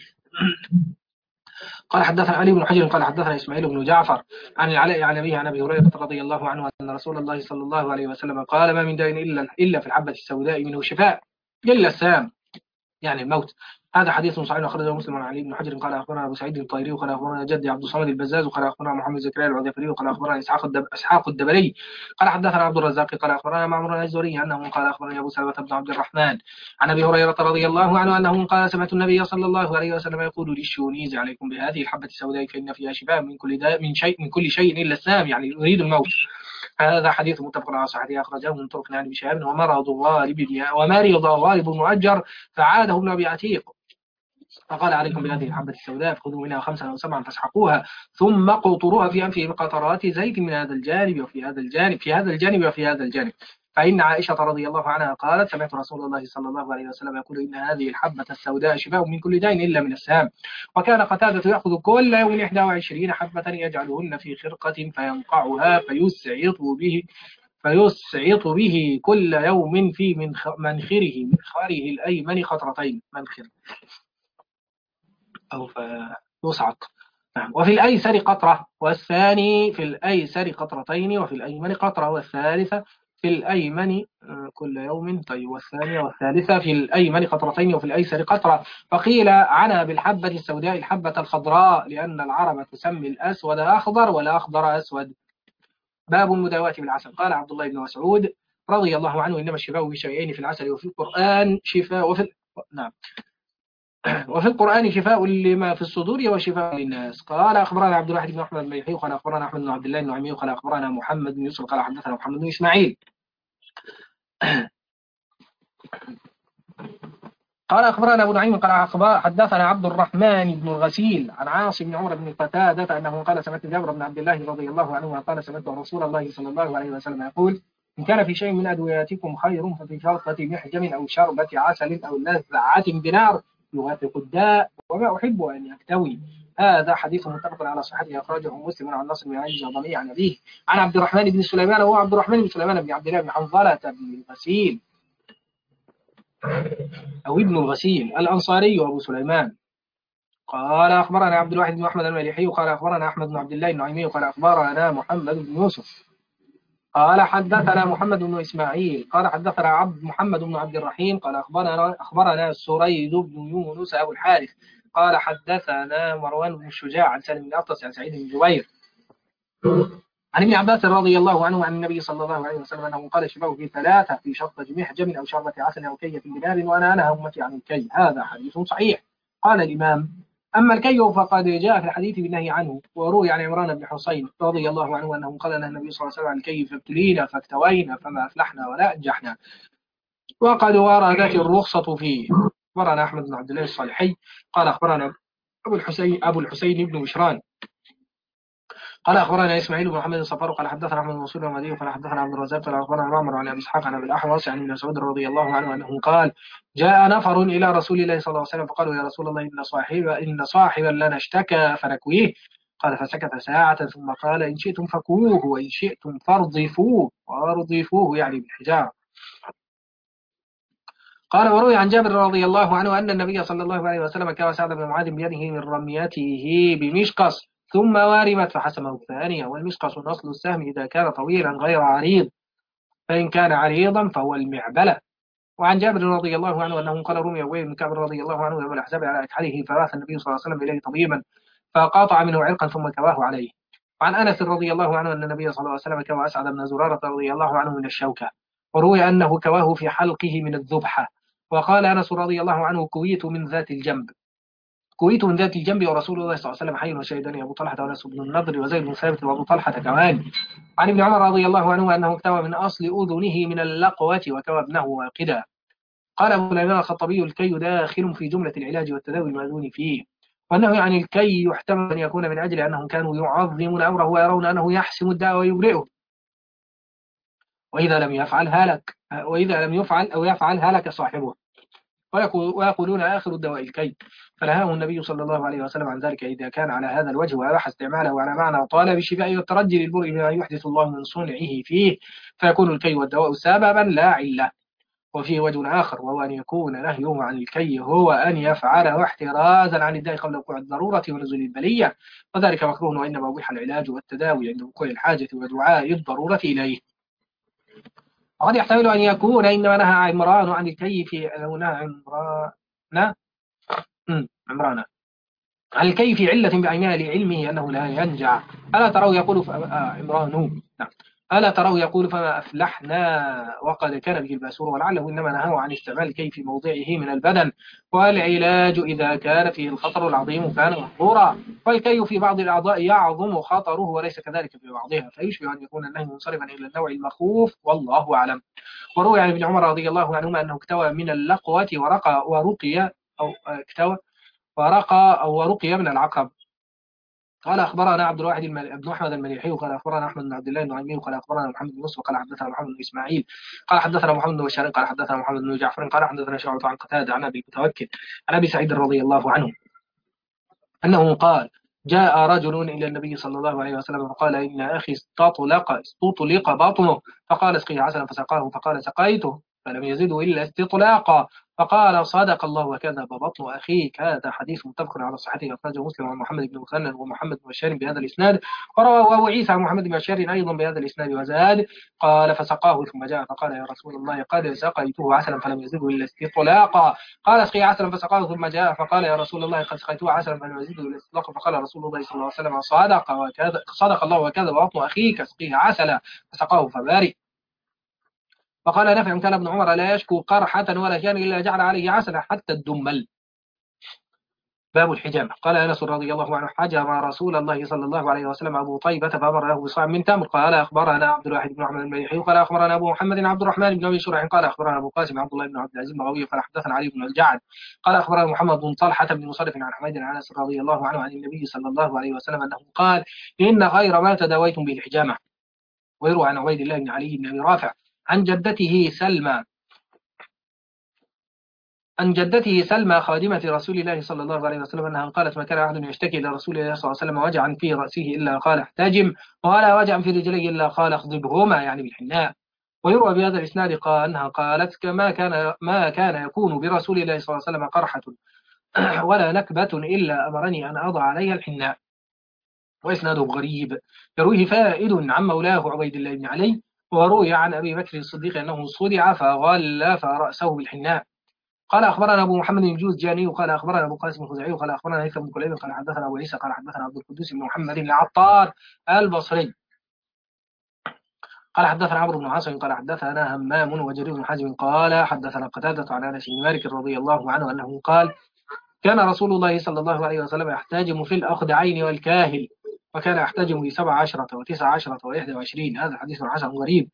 قال حدثنا علي بن حجر قال حدثنا إسماعيل بن جعفر عن العلاء عن أبيه عن أبي هريرة رضي الله عنه أن رسول الله صلى الله عليه وسلم قال ما من داء إلا إلا في الحبة السوداء منه شفاء إلا السام يعني الموت. هذا حديث صحيح أخرجه مسلم عن علي بن حجر قال أخبرنا أبو سعيد الطيري قال أخبرنا جدي عبد الصمد البزاز قال أخبرنا محمد زكريا العذيفري قال أخبرنا إسحاق الدب... إسحاق الدبري قال حدثنا عبد الرزاق قال أخبرنا معمر الزهري أنه قال أخبرنا أبو سلمة بن عبد الرحمن عن أبي هريرة رضي الله عنه أنه قال سمعت النبي صلى الله عليه وسلم يقول للشونيز عليكم بهذه الحبة السوداء فإن فيها شفاء من كل داء من شيء من كل شيء إلا السام يعني يريد الموت. هذا حديث متفق على صحته أخرجه من طرق عن ابن شهاب. ومرض غالب ومرض غالب المؤجر فعاده ابن أبي عتيق فقال عليكم بهذه الحبة السوداء فخذوا منها خمسا أو سبعا فاسحقوها ثم قطروها في أنفه بقطرات زيت من هذا الجانب وفي هذا الجانب في هذا الجانب وفي هذا الجانب. فإن عائشة رضي الله عنها قالت سمعت رسول الله صلى الله عليه وسلم يقول إن هذه الحبة السوداء شفاء من كل داء إلا من السام. وكان قتادة يأخذ كل يوم إحدى وعشرين حبة يجعلهن في خرقة فينقعها فيسعط به فيسعط به كل يوم في منخره منخره الأيمن خطرتين منخر أو فيصعط. وفي الأيسر قطرة والثاني في الأيسر قطرتين وفي الأيمن قطرة والثالثة في الأيمن كل يوم طيب والثانية والثالثة في الأيمن قطرتين وفي الأيسر قطرة. فقيل عنا بالحبة السوداء الحبة الخضراء لأن العرب تسمي الأسود أخضر والأخضر أسود. باب المداواة بالعسل. قال عبد الله بن مسعود رضي الله عنه إنما الشفاء بشيئين في العسل وفي القرآن شفاء وفي نعم وفي القرآن شفاء لما في الصدور وشفاء للناس. قال أخبرنا عبد الواحد بن أحمد المليحي قال أخبرنا أحمد بن عبد الله النعيمي قال أخبرنا محمد بن يوسف قال حدثنا محمد بن إسماعيل قال أخبرنا أبو نعيم قال أخبار حدثنا عبد الرحمن بن الغسيل عن عاصم بن عمر بن قتادة أنه قال سمعت جابر بن عبد الله رضي الله عنه قال سمعت رسول الله صلى الله عليه وسلم يقول إن كان في شيء من أدوياتكم خير ففي شرطة محجم أو شربة عسل أو لذعة بنار يوافق الداء وما أحب أن يكتوي. هذا حديث متفق على صحته أخرجه مسلم عن نصر بن علي الجهضمي عن أبيه عن عبد الرحمن بن سليمان وهو عبد الرحمن بن سليمان بن عبد الله بن حنظلة بن الغسيل أو ابن الغسيل الأنصاري وأبو سليمان. قال أخبرنا عبد الواحد بن أحمد المليحي قال أخبرنا أحمد بن عبد الله النعيمي قال أخبرنا محمد بن يوسف قال حدثنا محمد بن إسماعيل قال حدثنا عبد محمد بن عبد الرحيم قال أخبرنا أخبرنا سريد بن يونس أبو الحارث قال حدثنا مروان بن الشجاع عن سالم بن الأطلس عن سعيد بن جبير عن ابن عباس رضي الله عنه عن النبي صلى الله عليه وسلم أنه قال شفاه في ثلاثة في شرطة محجم أو شربة عسل أو كية بنار وأنا أنهى أمتي عن الكي. هذا حديث صحيح. قال الإمام أما الكي فقد جاء في الحديث بالنهي عنه وروي عن عمران بن حسين رضي الله عنه أنه قال لنا النبي صلى الله عليه وسلم عن الكي فابتلينا فاكتوينا فما أفلحنا ولا أنجحنا وقد وردت الرخصة فيه. أخبرنا أحمد بن عبد الله الصالحي قال أخبرنا أبو الحسين أبو الحسين بن بشران قال أخبرنا إسماعيل بن محمد الصفار قال حدثنا أحمد بن منصور المدني قال حدثنا عبد الرزاق قال أخبرنا معمر عن أبي إسحاق عن أبي الأحوص عن ابن مسعود رضي الله عنه أنه قال جاء نفر إلى رسول الله صلى الله عليه وسلم فقالوا يا رسول الله إن صاحب إن صاحبا لنا اشتكى فنكويه. قال فسكت ساعة ثم قال إن شئتم فكووه وإن شئتم فارضفوه وارضفوه يعني بالحجارة. قال وروي عن جابر رضي الله عنه أن النبي صلى الله عليه وسلم كوى سعد بن معاذ بيده من رميته بمشقص ثم وارمت فحسمه الثانية. والمشقص نصل السهم إذا كان طويلا غير عريض فإن كان عريضا فهو المعبلة. وعن جابر رضي الله عنه أنه قال رمي أبي بن كعب رضي الله عنه يوم الأحزاب على أكحله فبعث النبي صلى الله عليه وسلم إليه طبيبا فقاطع منه عرقا ثم كواه عليه. وعن أنس رضي الله عنه أن النبي صلى الله عليه وسلم كوى أسعد بن زرارة رضي الله عنه من الشوكة وروي أنه كواه في حلقه من الذبحة. وقال أنس رضي الله عنه كويت من ذات الجنب كويت من ذات الجنب ورسول الله صلى الله عليه وسلم حي وشهدني أبو طلحة وناس بن النضر وزيد بن ثابت وأبو طلحة كمان. عن ابن عمر رضي الله عنه أنه اكتوى من أصل أذنه من اللقوة وكوى ابنه واقدا. قال أبو الإمام الخطبي الكي داخل في جملة العلاج والتداوي المأذون فيه وأنه يعني الكي يحتمل أن يكون من أجل أنهم كانوا يعظمون أمره ويرون أنه يحسم الداء ويبرئه وإذا لم يفعل هلك وإذا لم يفعل أو يفعل هلك صاحبه ويقولون آخر الدواء الكي. فنهاه النبي صلى الله عليه وسلم عن ذلك إذا كان على هذا الوجه وأباح استعماله على معنى طالب الشفاء والترجي للبرء بما يحدث الله من صنعه فيه فيكون الكي والدواء سببا لا علة. وفيه وجه آخر وهو أن يكون نهيه عن الكي هو أن يفعله احترازا عن الداء قبل وقوع الضرورة ونزول البلية وذلك مكروه وإنما أبيح العلاج والتداوي عند وقوع الحاجة ودعاء الضرورة إليه. وقد يحتمل أن يكون إنما نهى عمران عن الكي في لو نهى عمران عمران عن الكي في علة بعينها لعلمه أنه لا ينجع. ألا تروا يقول عمران نعم ألا تراه يقول فما أفلحنا وقد كان به الباسور، ولعله إنما نهاه عن استعمال الكي في موضعه من البدن، والعلاج إذا كان فيه الخطر العظيم كان محظورا، والكي في بعض الأعضاء يعظم خطره وليس كذلك في بعضها، فيشبه أن يكون النهي منصرفا إلى النوع المخوف والله أعلم. وروي عن ابن عمر رضي الله عنهما أنه اكتوى من اللقوة ورقى ورقي أو اكتوى ورقى أو ورقي من العقرب. قال أخبرنا عبد الواحد بن أحمد المليحي قال أخبرنا أحمد بن عبد الله النعيمي قال أخبرنا محمد بن يوسف قال حدثنا محمد بن إسماعيل قال حدثنا محمد بن بشار قال حدثنا محمد بن جعفر قال حدثنا شعبة عن قتادة عن أبي المتوكل عن أبي سعيد رضي الله عنه أنه قال جاء رجل إلى النبي صلى الله عليه وسلم فقال إن أخي استطلق استطلق بطنه، فقال اسقيه عسلا فسقاه، فقال سقيته فلم يزده إلا استطلاقا، فقال صدق الله وكذب بطن أخيك. هذا حديث متفق على صحته، أخرجه مسلم عن محمد بن مثنى ومحمد بن بشار بهذا الإسناد، ورواه أبو عيسى عن محمد بن بشار أيضا بهذا الإسناد وزاد قال فسقاه ثم جاء فقال يا رسول الله قد سقيته عسلا فلم يزده إلا استطلاقا، قال اسقيه عسلا فسقاه ثم جاء فقال يا رسول الله قد سقيته عسلا فلم يزده إلا استطلاقا، فقال رسول الله صلى الله عليه وسلم صدق وكذب صدق الله وكذب بطن أخيك اسقيه عسلا فسقاه فبارئ. فقال نافع كان ابن عمر لا يشكو قرحة ولا كان إلا جعل عليه عسلا حتى الدمل. باب الحجامة. قال أنس رضي الله عنه حجم رسول الله صلى الله عليه وسلم أبو طيبة فأمر له بصاع من تمر. قال أخبرنا عبد الواحد بن محمد المليحي قال أخبرنا أبو محمد عبد الرحمن بن أبي شريح قال أخبرنا أبو قاسم عبد الله بن عبد العزيز المغوي قال حدثنا علي بن الجعد قال أخبرنا محمد بن طلحة بن مصرف عن حميد عن أنس رضي الله عنه عن النبي صلى الله عليه وسلم أنه قال إن خير ما تداويتم به الحجامة. ويروى عن عبيد الله بن علي بن أبي رافع عن جدته سلمى عن جدته سلمى خادمة رسول الله صلى الله عليه وسلم أنها قالت ما كان أحد يشتكي إلى رسول الله صلى الله عليه وسلم وجعا في رأسه إلا قال احتجم، ولا وجعا في رجليه إلا قال اخضبهما يعني بالحناء. ويروى بهذا الإسناد قال أنها قالت كما كان ما كان يكون برسول الله صلى الله عليه وسلم قرحة ولا نكبة إلا أمرني أن أضع عليها الحناء. وإسناده غريب يرويه فائد عن مولاه عبيد الله بن علي، وروي عن أبي بكر الصديق أنه صدع فغلف رأسه بالحناء. قال أخبرنا أبو محمد الجوزجاني قال أخبرنا أبو قاسم الخزاعي قال أخبرنا هيثم بن كليب قال حدثنا أبو عيسى قال حدثنا عبد القدوس بن محمد العطار البصري قال حدثنا عمرو بن عاصم قال حدثنا همام وجرير بن حازم قال حدثنا قتادة عن أنس بن مالك رضي الله عنه أنه قال كان رسول الله صلى الله عليه وسلم يحتجم في الأخدعين والكاهل، وكان يحتجم لسبع عشرة وتسع عشرة وإحدى وعشرين. هذا حديث حسن غريب.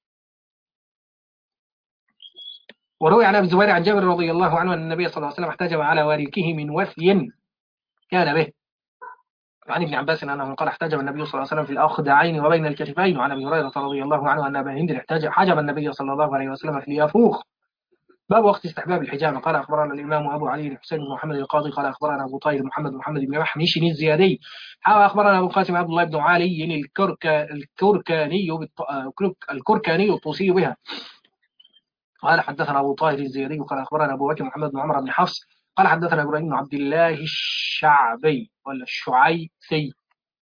وروي عن ابي الزبير عن جابر رضي الله عنه ان النبي صلى الله عليه وسلم احتجم على واريكه من وثي كان به. عن ابن عباس انه قال احتجم النبي صلى الله عليه وسلم في الاخدعين وبين الكتفين. وعن ابي هريره رضي الله عنه ان ابا هند احتجم حجب النبي صلى الله عليه وسلم في اليافوخ. باب وقت استحباب الحجامه. قال اخبرنا الامام ابو علي الحسين بن محمد القاضي قال اخبرنا ابو طاهر محمد محمد بن محمش الزيادي اخبرنا ابو القاسم عبد الله بن علي الكرك الكركاني الكركاني الطوسي بها قال حدثنا أبو طاهر الزيادي قال أخبرنا أبو بكر محمد بن عمر بن حفص قال حدثنا إبراهيم بن عبد الله الشعبي ولا الشعيثي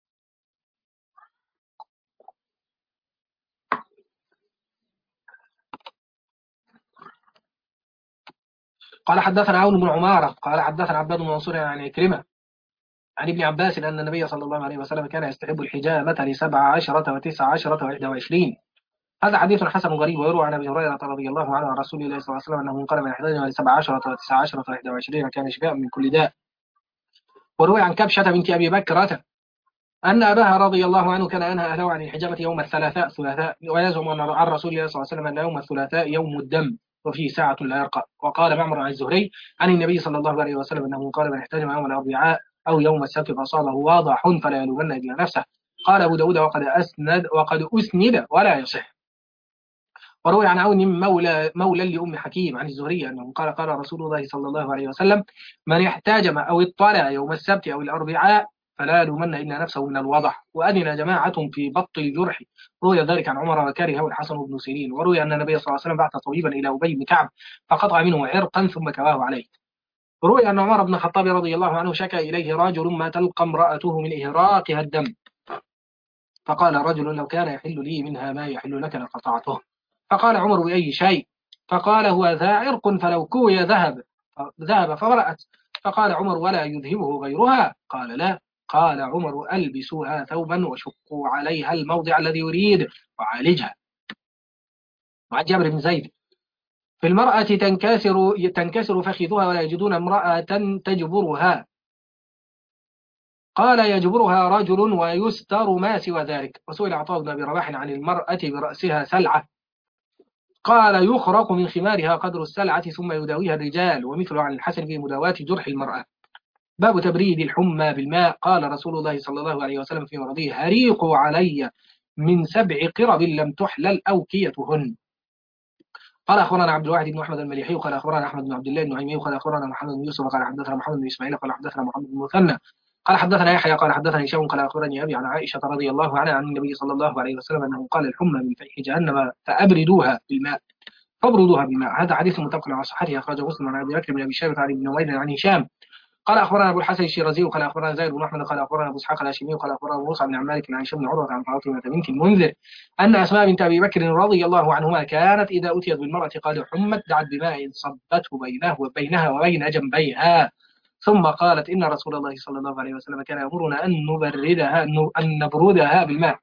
قال حدثنا عون بن عمارة قال حدثنا عباد بن منصور عن عكرمة عن ابن عباس أن النبي صلى الله عليه وسلم كان يستحب الحجامة لسبع عشرة وتسع عشرة وإحدى وعشرين. هذا حديث حسن غريب. ويروى عن ابي هريره رضي الله عنه عن رسول الله صلى الله عليه وسلم انه قال من احداثنا لسبع عشرة وتسع عشرة وإحدى وعشرين كان شفاء من كل داء. وروي عن كبشة بنت ابي بكرة أن أباها رضي الله عنه كان أنهى أهله عن الحجامة يوم الثلاثاء ثلاثاء، ويزعم أن عن رسول الله صلى الله عليه وسلم أن يوم الثلاثاء يوم الدم وفيه ساعة لا يرقى. وقال معمر عن الزهري عن النبي صلى الله عليه وسلم أنه قال من احتجم يوم الأربعاء أو يوم السبت فصاله واضح فلا يلومن إلا نفسه. قال أبو داود وقد أسند وقد أسند ولا يصح. وروي عن عون مولى مولى لأم حكيم عن الزهري أنه قال قال رسول الله صلى الله عليه وسلم من احتجم أو اطلع يوم السبت أو الأربعاء فلا يلومن إلا نفسه من الوضح. وأذن جماعة في بط الجرح. روي ذلك عن عمر وكرهه الحسن بن سيرين. وروي أن النبي صلى الله عليه وسلم بعث طبيبا إلى أبي بن كعب فقطع منه عرقا ثم كواه عليه. روي أن عمر بن الخطاب رضي الله عنه شكى إليه رجل ما تلقى امرأته من إهراقها الدم، فقال رجل لو كان يحل لي منها ما يحل لك لقطعته. فقال عمر بأي شيء؟ فقال هو ذا عرق فلو كوي ذهب ذهب فبرأت. فقال عمر ولا يذهبه غيرها؟ قال لا. قال عمر ألبسوها ثوبا وشقوا عليها الموضع الذي يريد وعالجها. وعن جابر بن زيد في المرأة تنكسر تنكسر فخذها ولا يجدون امرأة تجبرها، قال يجبرها رجل ويستر ما سوى ذلك. وسئل عطاء بن أبي رباح عن المرأة برأسها سلعة، قال يخرق من خمارها قدر السلعة ثم يداويها الرجال. ومثل عن الحسن في مداواة جرح المرأة. باب تبريد الحمى بالماء. قال رسول الله صلى الله عليه وسلم في مرضه هريقوا علي من سبع قرب لم تحلل أوكيتهن. قال أخبرنا عبد الواحد بن أحمد المليحي قال أخبرنا أحمد بن عبد الله النعيمي قال أخبرنا محمد بن يوسف قال حدثنا محمد بن إسماعيل قال حدثنا محمد بن مثنى قال حدثنا يحيى قال حدثنا هشام قال أخبرني أبي عن عائشة رضي الله عنها عن النبي صلى الله عليه وسلم أنه قال الحمى من فيح جهنم فأبردوها بالماء فابردوها بالماء. هذا حديث متفق على صحته أخرجه مسلم عن أبي بكر بن أبي شيبة عن ابن نمير عن هشام قال أخبرنا أبو الحسن الشيرازي قال أخبرنا زيد بن أحمد قال أخبرنا أبو إسحاق الهاشمي قال أخبرنا موسى بن عمالك عن هشام بن عروة عن فاطمة بنت المنذر أن أسماء بنت أبي بكر رضي الله عنهما كانت إذا أتيت بالمرأة قد حمت دعت بماء صبته بينه وبينها وبين جنبيها ثم قالت إن رسول الله صلى الله عليه وسلم كان يأمرنا أن نبردها أن نبردها بالماء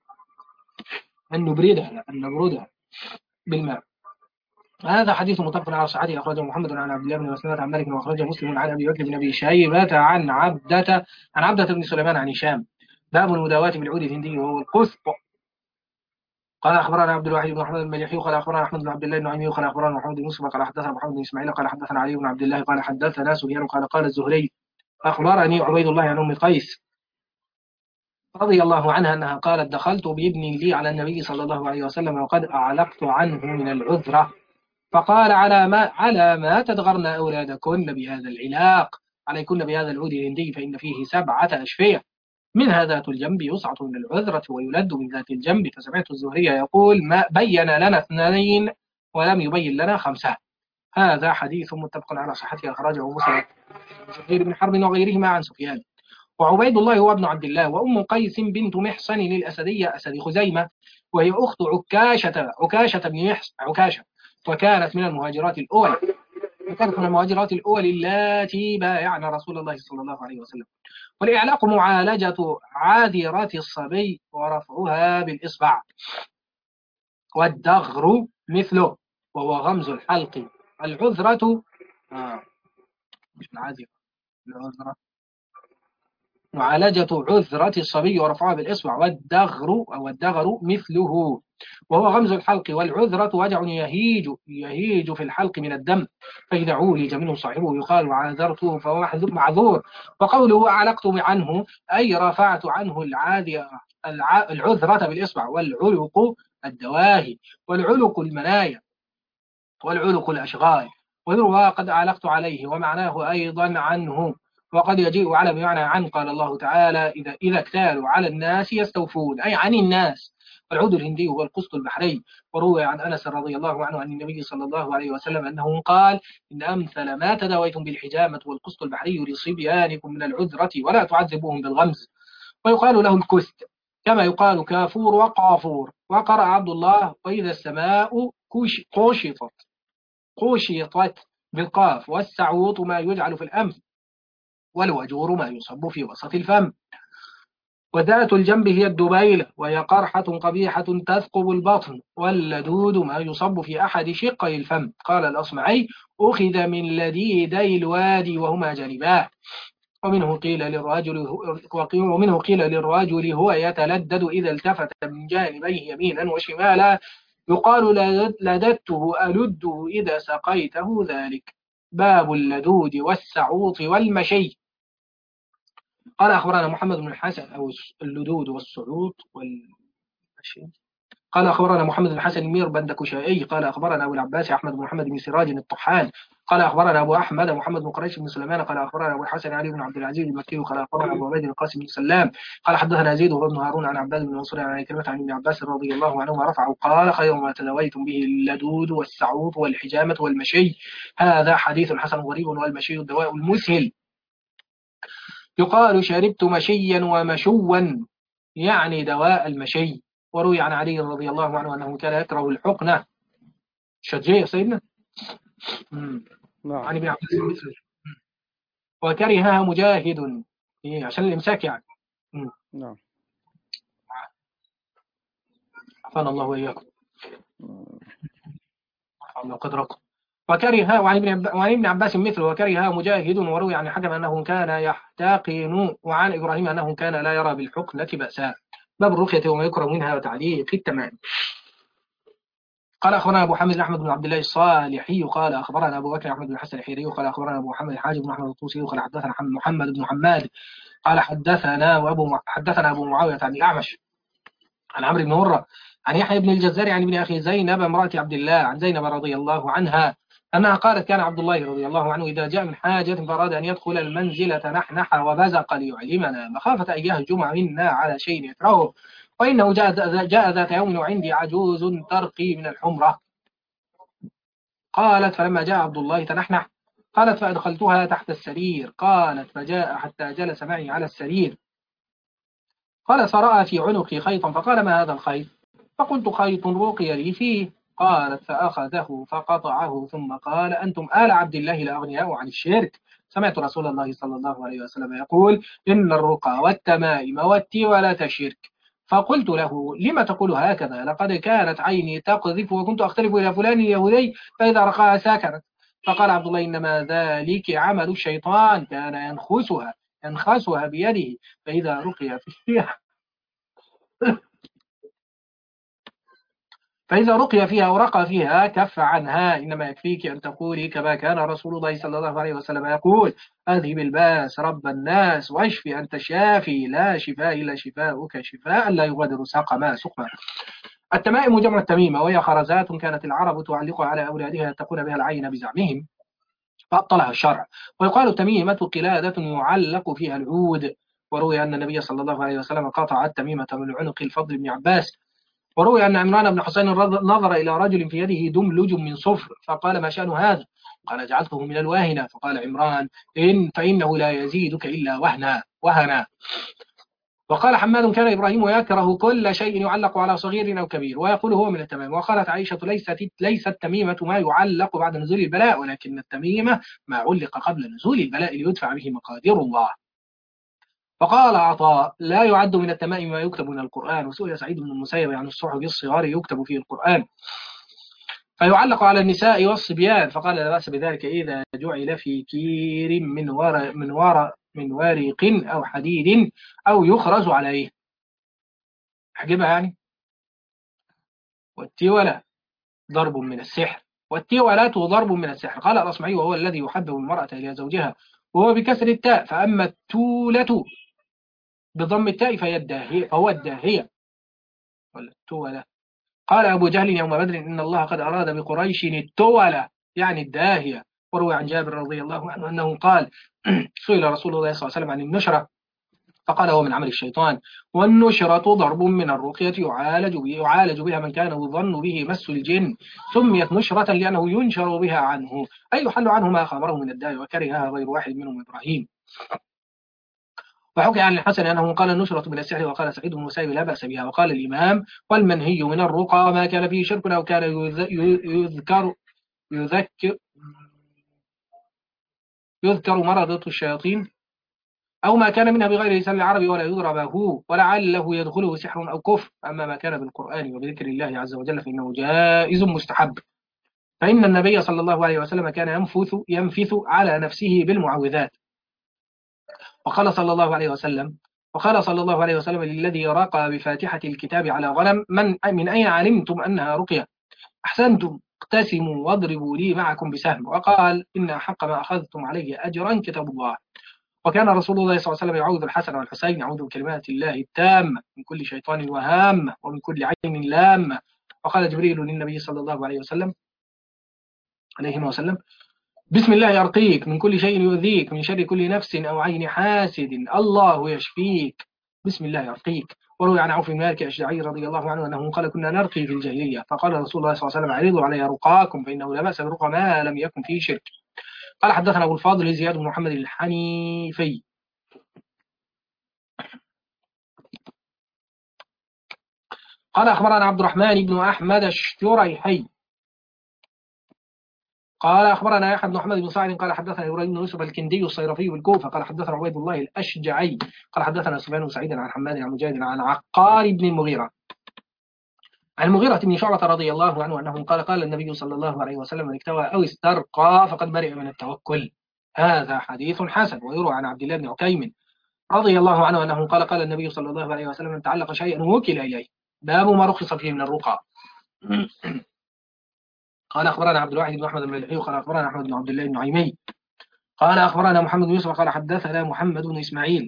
أن نبردها أن نبردها بالماء. هذا حديث متفق على صحته أخرجه محمد عن عبد الله بن مسلمة عن مالك وأخرجه مسلم عن أبي بكر بن أبي شيبة عن عبدة عن عبدة بن سليمان عن هشام. باب المداواة بالعود الهندي وهو القسط. قال أخبرنا عبد الواحد بن محمد المليحي قال أخبرنا أحمد بن عبد الله النعيمي قال أخبرنا محمد بن يوسف قال حدثنا محمد بن إسماعيل قال حدثنا علي بن عبد الله قال حدثنا سفيان قال قال الزهري أخبرني عبيد الله عن أم قيس رضي الله عنها أنها قالت دخلت بابن لي على النبي صلى الله عليه وسلم وقد أعلقت عنه من العذرة فقال على ما على ما تدغرن أولادكن بهذا العلاق عليكن بهذا العود الهندي فإن فيه سبعة أشفية منها ذات الجنب يصعد من العذرة ويلد من ذات الجنب. فسمعت الزهري يقول ما بين لنا اثنين ولم يبين لنا خمسة. هذا حديث متفق على صحته أخرجه مسلم زهير بن حرب وغيرهما عن سفيان. وعبيد الله هو ابن عبد الله وأم قيس بنت محصن الأسدية أسد خزيمة وهي أخت عكاشة عكاشة بن محصن عكاشة وكانت من المهاجرات الأول وكانت من المهاجرات الأول اللاتي بايعن رسول الله صلى الله عليه وسلم. والإعلاق معالجة عاذرة الصبي ورفعها بالإصبع. والدغر مثله وهو غمز الحلق. العذرة آه مش العاذرة العذرة معالجة عذرة الصبي ورفعها بالإصبع. والدغر أو الدغر مثله وهو غمز الحلق. والعذرة وجع يهيج يهيج في الحلق من الدم فإذا عولج منه صاحبه يقال عاذرته فهو معذور. وقوله أعلقت عنه أي رفعت عنه العذرة بالإصبع. والعلق الدواهي والعلق المنايا والعلق الأشغال. ويروى قد أعلقت عليه ومعناه أيضا عنه. وقد يجيء على بمعنى عن. قال الله تعالى إذا إذا اكتالوا على الناس يستوفون أي عن الناس. والعود الهندي هو القسط البحري. وروي عن أنس رضي الله عنه عن النبي صلى الله عليه وسلم أنه قال إن أمثل ما تداويتم بالحجامة والقسط البحري لصبيانكم من العذرة ولا تعذبوهم بالغمز. ويقال له الكست كما يقال كافور وقافور. وقرأ عبد الله وإذا السماء كشطت قشطت بالقاف. والسعوط ما يجعل في الأنف. والوجور ما يصب في وسط الفم. وذات الجنب هي الدبيلة وهي قرحة قبيحة تثقب البطن. واللدود ما يصب في أحد شقي الفم. قال الأصمعي أخذ من لديدي الوادي وهما جانباه. ومنه قيل للرجل ومنه قيل للرجل هو يتلدد إذا التفت من جانبيه يمينا وشمالا يقال لددته ألده إذا سقيته ذلك. باب اللدود والسعوط والمشي. قال أخبرنا محمد بن الحسن أو اللدود والسعوط والمشي. قال أخبرنا محمد بن حسن المير بندكشائي قال أخبرنا أبو العباس أحمد بن محمد بن سراج الطحان قال أخبرنا أبو أحمد محمد بن قريش بن سليمان قال أخبرنا أبو الحسن علي بن عبد العزيز المكي قال أخبرنا أبو عبيد القاسم بن سلام قال حدثنا زيد بن هارون عن عباد بن منصور عن كلمة عن ابن عباس رضي الله عنهما رفعه قال خير ما تداويتم به اللدود والسعوط والحجامة والمشي. هذا حديث حسن غريب. والمشي الدواء المسهل. يقال شربت مشيا ومشوا يعني دواء المشي. وروي عن علي رضي الله عنه أنه كان يكره الحقنة شجية سيدنا عن ابن عباس مثله وكرهها مجاهد عشان الإمساك يعني نعم. عفانا الله وإياكم قدركم. وكره وعن ابن وعن ابن عباس مثله، وكره مجاهد، وروي عن الحكم أنه كان يحتقن، وعن إبراهيم أنه كان لا يرى بالحقنة بأسا. باب الرقية وما يكره منها وتعليق التمام. قال أخبرنا أبو حامد أحمد بن عبد الله الصالحي قال أخبرنا أبو بكر أحمد بن الحسن الحيري قال أخبرنا أبو محمد الحاج بن أحمد الطوسي قال حدثنا محمد بن حماد قال حدثنا وأبو حدثنا أبو معاوية عن الأعمش عن عمرو بن مرة عن يحيى بن الجزار عن ابن أخي زينب امرأة عبد الله عن زينب رضي الله عنها أنها قالت كان عبد الله رضي الله عنه إذا جاء من حاجة فأراد أن يدخل المنزل تنحنح وبزق ليعلمنا مخافة أن يهجم منا على شيء يكرهه، وإنه جاء, جاء ذات يوم وعندي عجوز ترقي من الحمرة. قالت فلما جاء عبد الله تنحنح قالت فأدخلتها تحت السرير. قالت فجاء حتى جلس معي على السرير قال فرأى في عنقي خيطا فقال ما هذا الخيط؟ فقلت خيط رقي لي فيه. قالت فأخذه فقطعه ثم قال أنتم آل عبد الله لأغنياء عن الشرك. سمعت رسول الله صلى الله عليه وسلم يقول إن الرقى والتمائم والتولة شرك. فقلت له لما تقول هكذا؟ لقد كانت عيني تقذف وكنت أختلف إلى فلان اليهودي فإذا رقاها سكنت. فقال عبد الله إنما ذلك عمل الشيطان كان ينخسها ينخسها بيده فإذا رقي فيها فإذا رقي فيها ورقى فيها كف عنها. إنما يكفيك أن تقولي كما كان رسول الله صلى الله عليه وسلم يقول أذهب الباس رب الناس واشفي أنت شافي لا شفاء إلا شفاؤك شفاء لا يغادر سقما سقما. التمائم جمع التميمة وهي خرزات كانت العرب تعلقها على أولادها يتقون بها العين بزعمهم فأبطلها الشرع. ويقال التميمة قلادة يعلق فيها العود. وروي أن النبي صلى الله عليه وسلم قطع التميمة من عنق الفضل بن عباس. وروي أن عمران بن حسين نظر إلى رجل في يده دملج من صفر فقال ما شأن هذا؟ قال جعلته من الواهنة. فقال عمران إن فإنه لا يزيدك إلا وهنا وهنا. وقال حماد كان إبراهيم يكره كل شيء يعلق على صغير أو كبير ويقول هو من التمام. وقالت عائشة ليست ليست التميمة ما يعلق بعد نزول البلاء ولكن التميمة ما علق قبل نزول البلاء ليدفع به مقادير الله. فقال عطاء لا يعد من التمائم ما يكتب من القرآن. وسئل سعيد بن المسيب عن الصحف الصغار يكتب فيه القرآن فيعلق على النساء والصبيان فقال لا بأس بذلك إذا جعل في كير من ورق من ورق من ورق أو حديد أو يخرز عليه. حجبها يعني. والتولة ضرب من السحر والتولة ضرب من السحر. قال الأصمعي وهو الذي يحبب المرأة إلى زوجها وهو بكسر التاء فأما التولة بضم التاء فهي الداهية فهو الداهية ولا التولة. قال أبو جهل يوم بدر إن الله قد أراد بقريش التولة يعني الداهية. وروي عن جابر رضي الله عنه أنه قال سئل رسول الله صلى الله عليه وسلم عن النشرة فقال هو من عمل الشيطان والنشرة ضرب من الرقية يعالج به يعالج بها من كان يظن به مس الجن سميت نشرة لأنه ينشر بها عنه أي يحل عنه ما خبره من الداء وكرهها غير واحد منهم إبراهيم. وحكي عن الحسن أنه قال النشرة من السحر وقال سعيد بن المسيب لا بأس بها. وقال الإمام والمنهي من الرقى ما كان فيه شرك أو كان يذكر يذكر يذكر مرضة الشياطين أو ما كان منها بغير لسان العربي ولا يضربه ولعله يدخله سحر أو كفر. أما ما كان بالقرآن وبذكر الله عز وجل فإنه جائز مستحب. فإن النبي صلى الله عليه وسلم كان ينفث ينفث على نفسه بالمعوذات. وقال صلى الله عليه وسلم وقال صلى الله عليه وسلم للذي رقى بفاتحة الكتاب على غنم من من أين علمتم أنها رقية؟ أحسنتم اقتسموا واضربوا لي معكم بسهم. وقال إن أحق ما أخذتم عليه أجرا كتاب الله. وكان رسول الله صلى الله عليه وسلم يعوذ الحسن والحسين يعوذ بكلمات الله التامة من كل شيطان وهامة ومن كل عين لامة. وقال جبريل للنبي صلى الله عليه وسلم عليه وسلم بسم الله أرقيك من كل شيء يؤذيك من شر كل نفس أو عين حاسد الله يشفيك بسم الله أرقيك. وروي عن عوف بن مالك الأشجعي رضي الله عنه أنه قال كنا نرقي في الجاهلية فقال رسول الله صلى الله عليه وسلم عرضوا علي رقاكم فإنه لا بأس برقى ما لم يكن فيه شرك. قال حدثنا أبو الفاضل زياد بن محمد الحنيفي قال أخبرنا عبد الرحمن بن أحمد الشريحي قال أخبرنا يحيى بن محمد بن سعد قال حدثنا إبراهيم بن يوسف الكندي الصيرفي بالكوفة قال حدثنا عبيد الله الأشجعي قال حدثنا سفيان بن سعيد عن حماد عن مجاهد عن عقار بن المغيرة عن المغيرة بن شعبة رضي الله عنه أنه قال قال النبي صلى الله عليه وسلم من اكتوى أو استرقى فقد برئ من التوكل. هذا حديث حسن. ويروى عن عبد الله بن عكيم رضي الله عنه أنه قال قال النبي صلى الله عليه وسلم من تعلق شيئا وكل إليه. باب ما رخص فيه من الرقى. قال أخبرنا عبد الواحد بن أحمد بن الحي قال أخبرنا أحمد بن عبد الله بن عيمي قال أخبرنا محمد بن يوسف قال حدثنا محمد بن إسماعيل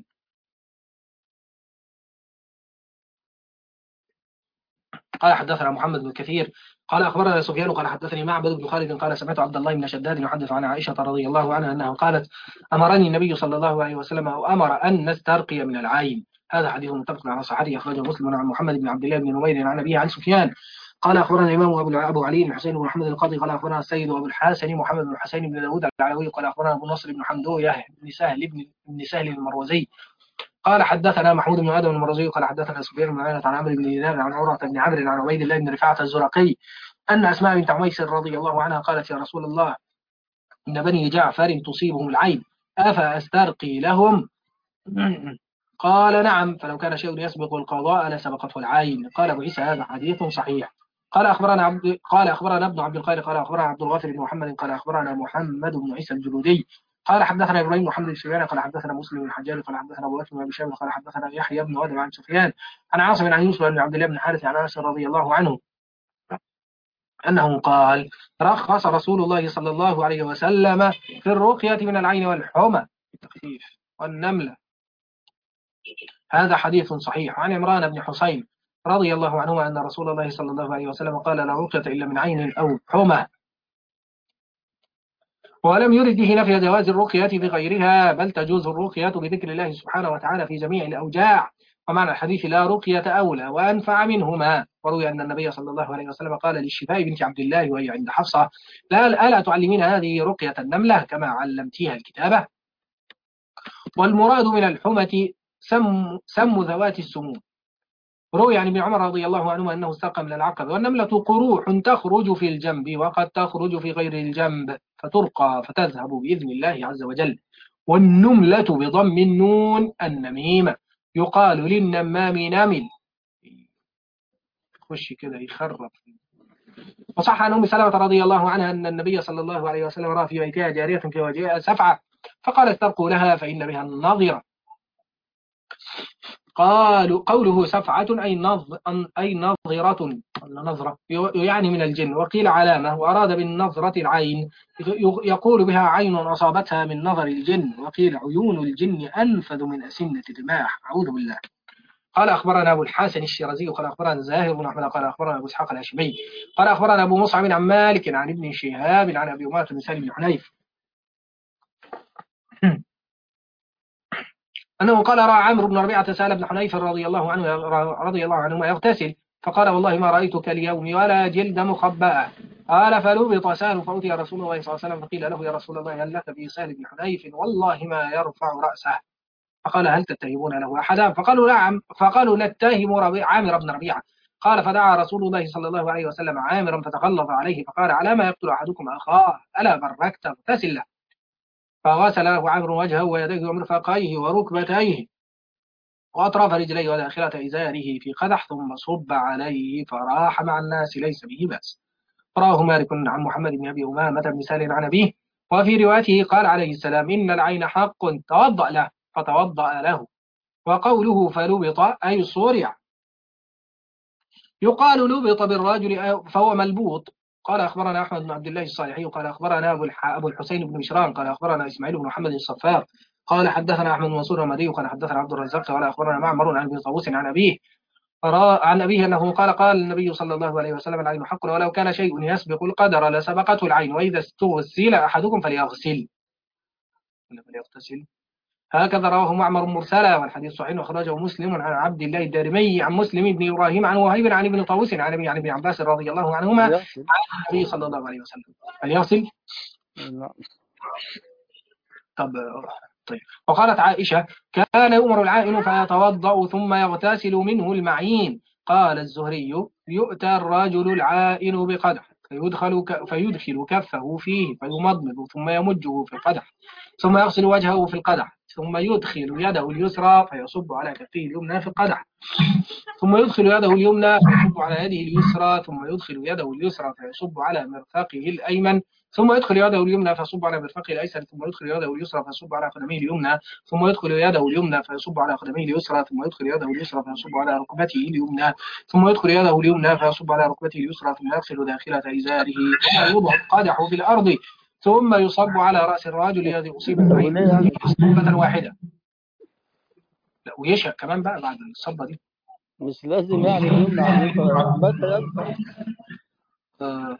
قال حدثنا محمد بن كثير قال أخبرنا سفيان قال حدثني معبد بن خالد قال سمعت عبد الله بن شداد يحدث عن عائشة رضي الله عنها أنها قالت أمرني النبي صلى الله عليه وسلم أو أمر أن نسترقي من العين. هذا حديث متفق على صحته أخرجه مسلم عن محمد بن عبد الله بن نمير عن أبيه عن سفيان قال أخبرنا الإمام أبو أبو علي بن حسين بن محمد القاضي قال أخبرنا السيد أبو الحسن محمد بن حسين بن داود العلوي قال أخبرنا أبو نصر بن حمدوية بن سهل بن بن سهل المروزي قال حدثنا محمود بن آدم المروزي قال حدثنا سفيان بن عيينة عن عمرو بن دينار عن عروة بن عمرو عن عبيد الله بن رفاعة الزرقي أن أسماء بنت عميس رضي الله عنها قالت يا رسول الله إن بني جعفر تصيبهم العين أفأسترقي لهم؟ قال نعم فلو كان شيء يسبق القضاء لسبقته العين. قال أبو عيسى هذا حديث صحيح. قال أخبرنا عبد قال أخبرنا ابن عبد القادر قال أخبرنا عبد الغافر بن محمد قال أخبرنا محمد بن عيسى الجلودي قال حدثنا إبراهيم بن محمد بن سفيان قال حدثنا مسلم بن الحجاج قال حدثنا أبو بكر بن أبي شيبة قال حدثنا يحيى بن آدم عن سفيان عن عاصم عن يوسف بن عبد الله بن حارث عن أنس رضي الله عنه أنه قال رخص رسول الله صلى الله عليه وسلم في الرقية من العين والحمى التخفيف والنملة. هذا حديث صحيح. عن عمران بن حسين رضي الله عنهما أن رسول الله صلى الله عليه وسلم قال لا رقية إلا من عين أو حمى ولم يرد به نفي جواز الرقية بغيرها بل تجوز الرقية بذكر الله سبحانه وتعالى في جميع الأوجاع. ومعنى الحديث لا رقية أولى وأنفع منهما. وروي أن النبي صلى الله عليه وسلم قال للشفاء بنت عبد الله وهي عند حفصة لا ألا تعلمين هذه رقية النملة كما علمتيها الكتابة. والمراد من الحمة سم, سم ذوات السموم. روي عن ابن عمر رضي الله عنهما أنه استقى من العقب. والنملة قروح تخرج في الجنب وقد تخرج في غير الجنب فترقى فتذهب بإذن الله عز وجل. والنملة بضم النون النميمة يقال للنمام نمل خش كده يخرب. وصح عن أم سلمة رضي الله عنها أن النبي صلى الله عليه وسلم رأى في بيتها جارية في وجهها سفعة فقال استرقوا لها فإن بها النظرة. قالوا قوله سفعة أي نظ أي نظرة نظرة يعني من الجن. وقيل علامة وأراد بالنظرة العين يقول بها عين أصابتها من نظر الجن. وقيل عيون الجن أنفذ من أسنة الرماح أعوذ بالله. قال أخبرنا أبو الحسن الشيرازي قال أخبرنا زاهر بن أحمد قال أخبرنا أبو إسحاق الهاشمي قال أخبرنا أبو مصعب عن مالك عن ابن شهاب عن أبي أمامة بن سالم بن حنيف أنه قال رأى عمرو بن ربيعة سأل ابن حنيف رضي الله عنه رضي الله عنهما يغتسل فقال والله ما رأيتك اليوم ولا جلد مخبأ. قال فلبط سهل فأتي رسول الله صلى الله عليه وسلم فقيل له يا رسول الله هل لك في سهل بن حنيف والله ما يرفع رأسه. فقال هل تتهمون له أحدا؟ فقالوا نعم. فقالوا نتهم عامر بن ربيعة. قال فدعا رسول الله صلى الله عليه وسلم عامرا فتغلظ عليه فقال على ما يقتل أحدكم أخاه ألا بركت اغتسل له. فغسل له عامر وجهه ويديه ومرفقيه وركبتيه وأطراف رجليه وداخلة إزاره في قدح ثم صب عليه فراح مع الناس ليس به بأس. رواه مالك عن محمد بن أبي أمامة بن سالم عن أبيه. وفي روايته قال عليه السلام إن العين حق توضأ له فتوضأ له. وقوله فلبط أي صورع. يقال لبط بالرجل فهو ملبوط. قال أخبرنا أحمد بن عبد الله الصالحي قال أخبرنا أبو الحسين بن مشران قال أخبرنا إسماعيل بن محمد الصفار قال حدثنا أحمد بن منصور المدي قال حدثنا عبد الرزاق قال أخبرنا معمر عن ابن طاووس عن أبيه عن أبيه أنه قال قال النبي صلى الله عليه وسلم العين حق ولو كان شيء يسبق القدر لسبقته العين وإذا استغسل أحدكم فليغسل فليغتسل. هكذا رواه معمر مرسلا والحديث صحيح وخرجه مسلم عن عبد الله الدارمي عن مسلم بن إبراهيم عن وهيب عن ابن طاووس عن ابن عن ابن عباس رضي الله عنهما عن النبي صلى الله عليه وسلم فليغسل. طب طيب. وقالت عائشة كان يؤمر العائن فيتوضأ ثم يغتسل منه المعين. قال الزهري يؤتى الرجل العائن بقدح فيدخل ك... فيدخل كفه فيه فيمضمض ثم يمجه في القدح ثم يغسل وجهه في القدح ثم يدخل يده اليسرى فيصب على كفه اليمنى في القدح ثم يدخل يده اليمنى فيصب على يده اليسرى ثم يدخل يده اليسرى فيصب على مرفقه الأيمن ثم يدخل يده اليمنى فيصب على مرفقه الأيسر ثم يدخل يده اليسرى فيصب على قدمه اليمنى ثم يدخل يده اليمنى فيصب على قدمه اليسرى ثم يدخل يده اليسرى فيصب على ركبته اليمنى ثم يدخل يده اليمنى فيصب على ركبته اليسرى ثم يدخل داخلة إزاره ثم يوضع القدح في الأرض ثم يصب على رأس الرجل الذي أصيب بعينه إصابة واحدة. لا ويشهق كمان بقى بعد الصبة دي. مش لازم يعني اليمنى على اليسرى متى ينفع. آه.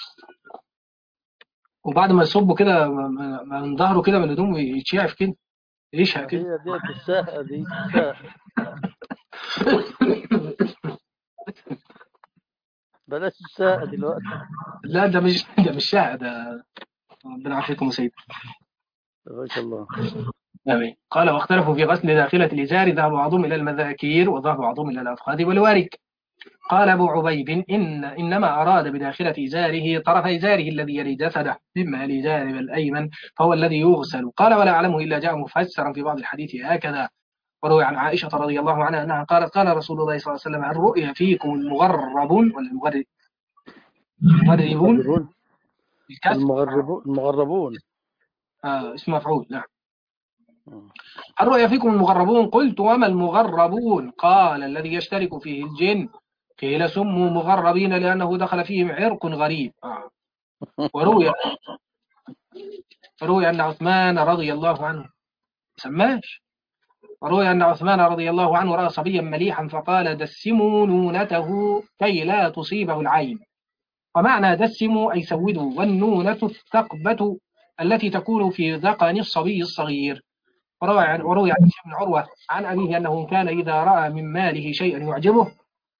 وبعد ما يصبوا كده من ظهره كده من هدومه يتشعف كده يشهق كده. هي ديت الشهقة دي الشهقة. بلاش الشهقة دلوقتي. لا ده مش ده مش شهقة ده. ربنا يعافيكم يا سيدي. بارك الله. آمين. قال واختلفوا في غسل داخلة الإزار ذهب بعضهم إلى المذاكير وذهب بعضهم إلى الأفخاذ والوارك. قال أبو عبيد إن إنما أراد بداخلة إزاره طرف إزاره الذي يلي جسده مما يلي جانب الأيمن فهو الذي يغسل. قال ولا أعلمه إلا جاء مفسرا في بعض الحديث هكذا. وروي عن عائشة رضي الله عنها أنها قالت قال رسول الله صلى الله عليه وسلم الرؤيا فيكم المغربون ولا المغرب المغربون المغربون المغربون آه اسم مفعول. نعم. الرؤيا فيكم المغربون قلت وما المغربون قال الذي يشترك فيه الجن قيل سموا مغربين لأنه دخل فيهم عرق غريب. آه. وروي وروي أن عثمان رضي الله عنه سماش وروي أن عثمان رضي الله عنه رأى صبيا مليحا فقال دسموا نونته كي لا تصيبه العين. ومعنى دسموا أي سودوا والنونة الثقبة التي تكون في ذقن الصبي الصغير. وروي عن وروي عن بن عروة عن أبيه أنه كان إذا رأى من ماله شيئا يعجبه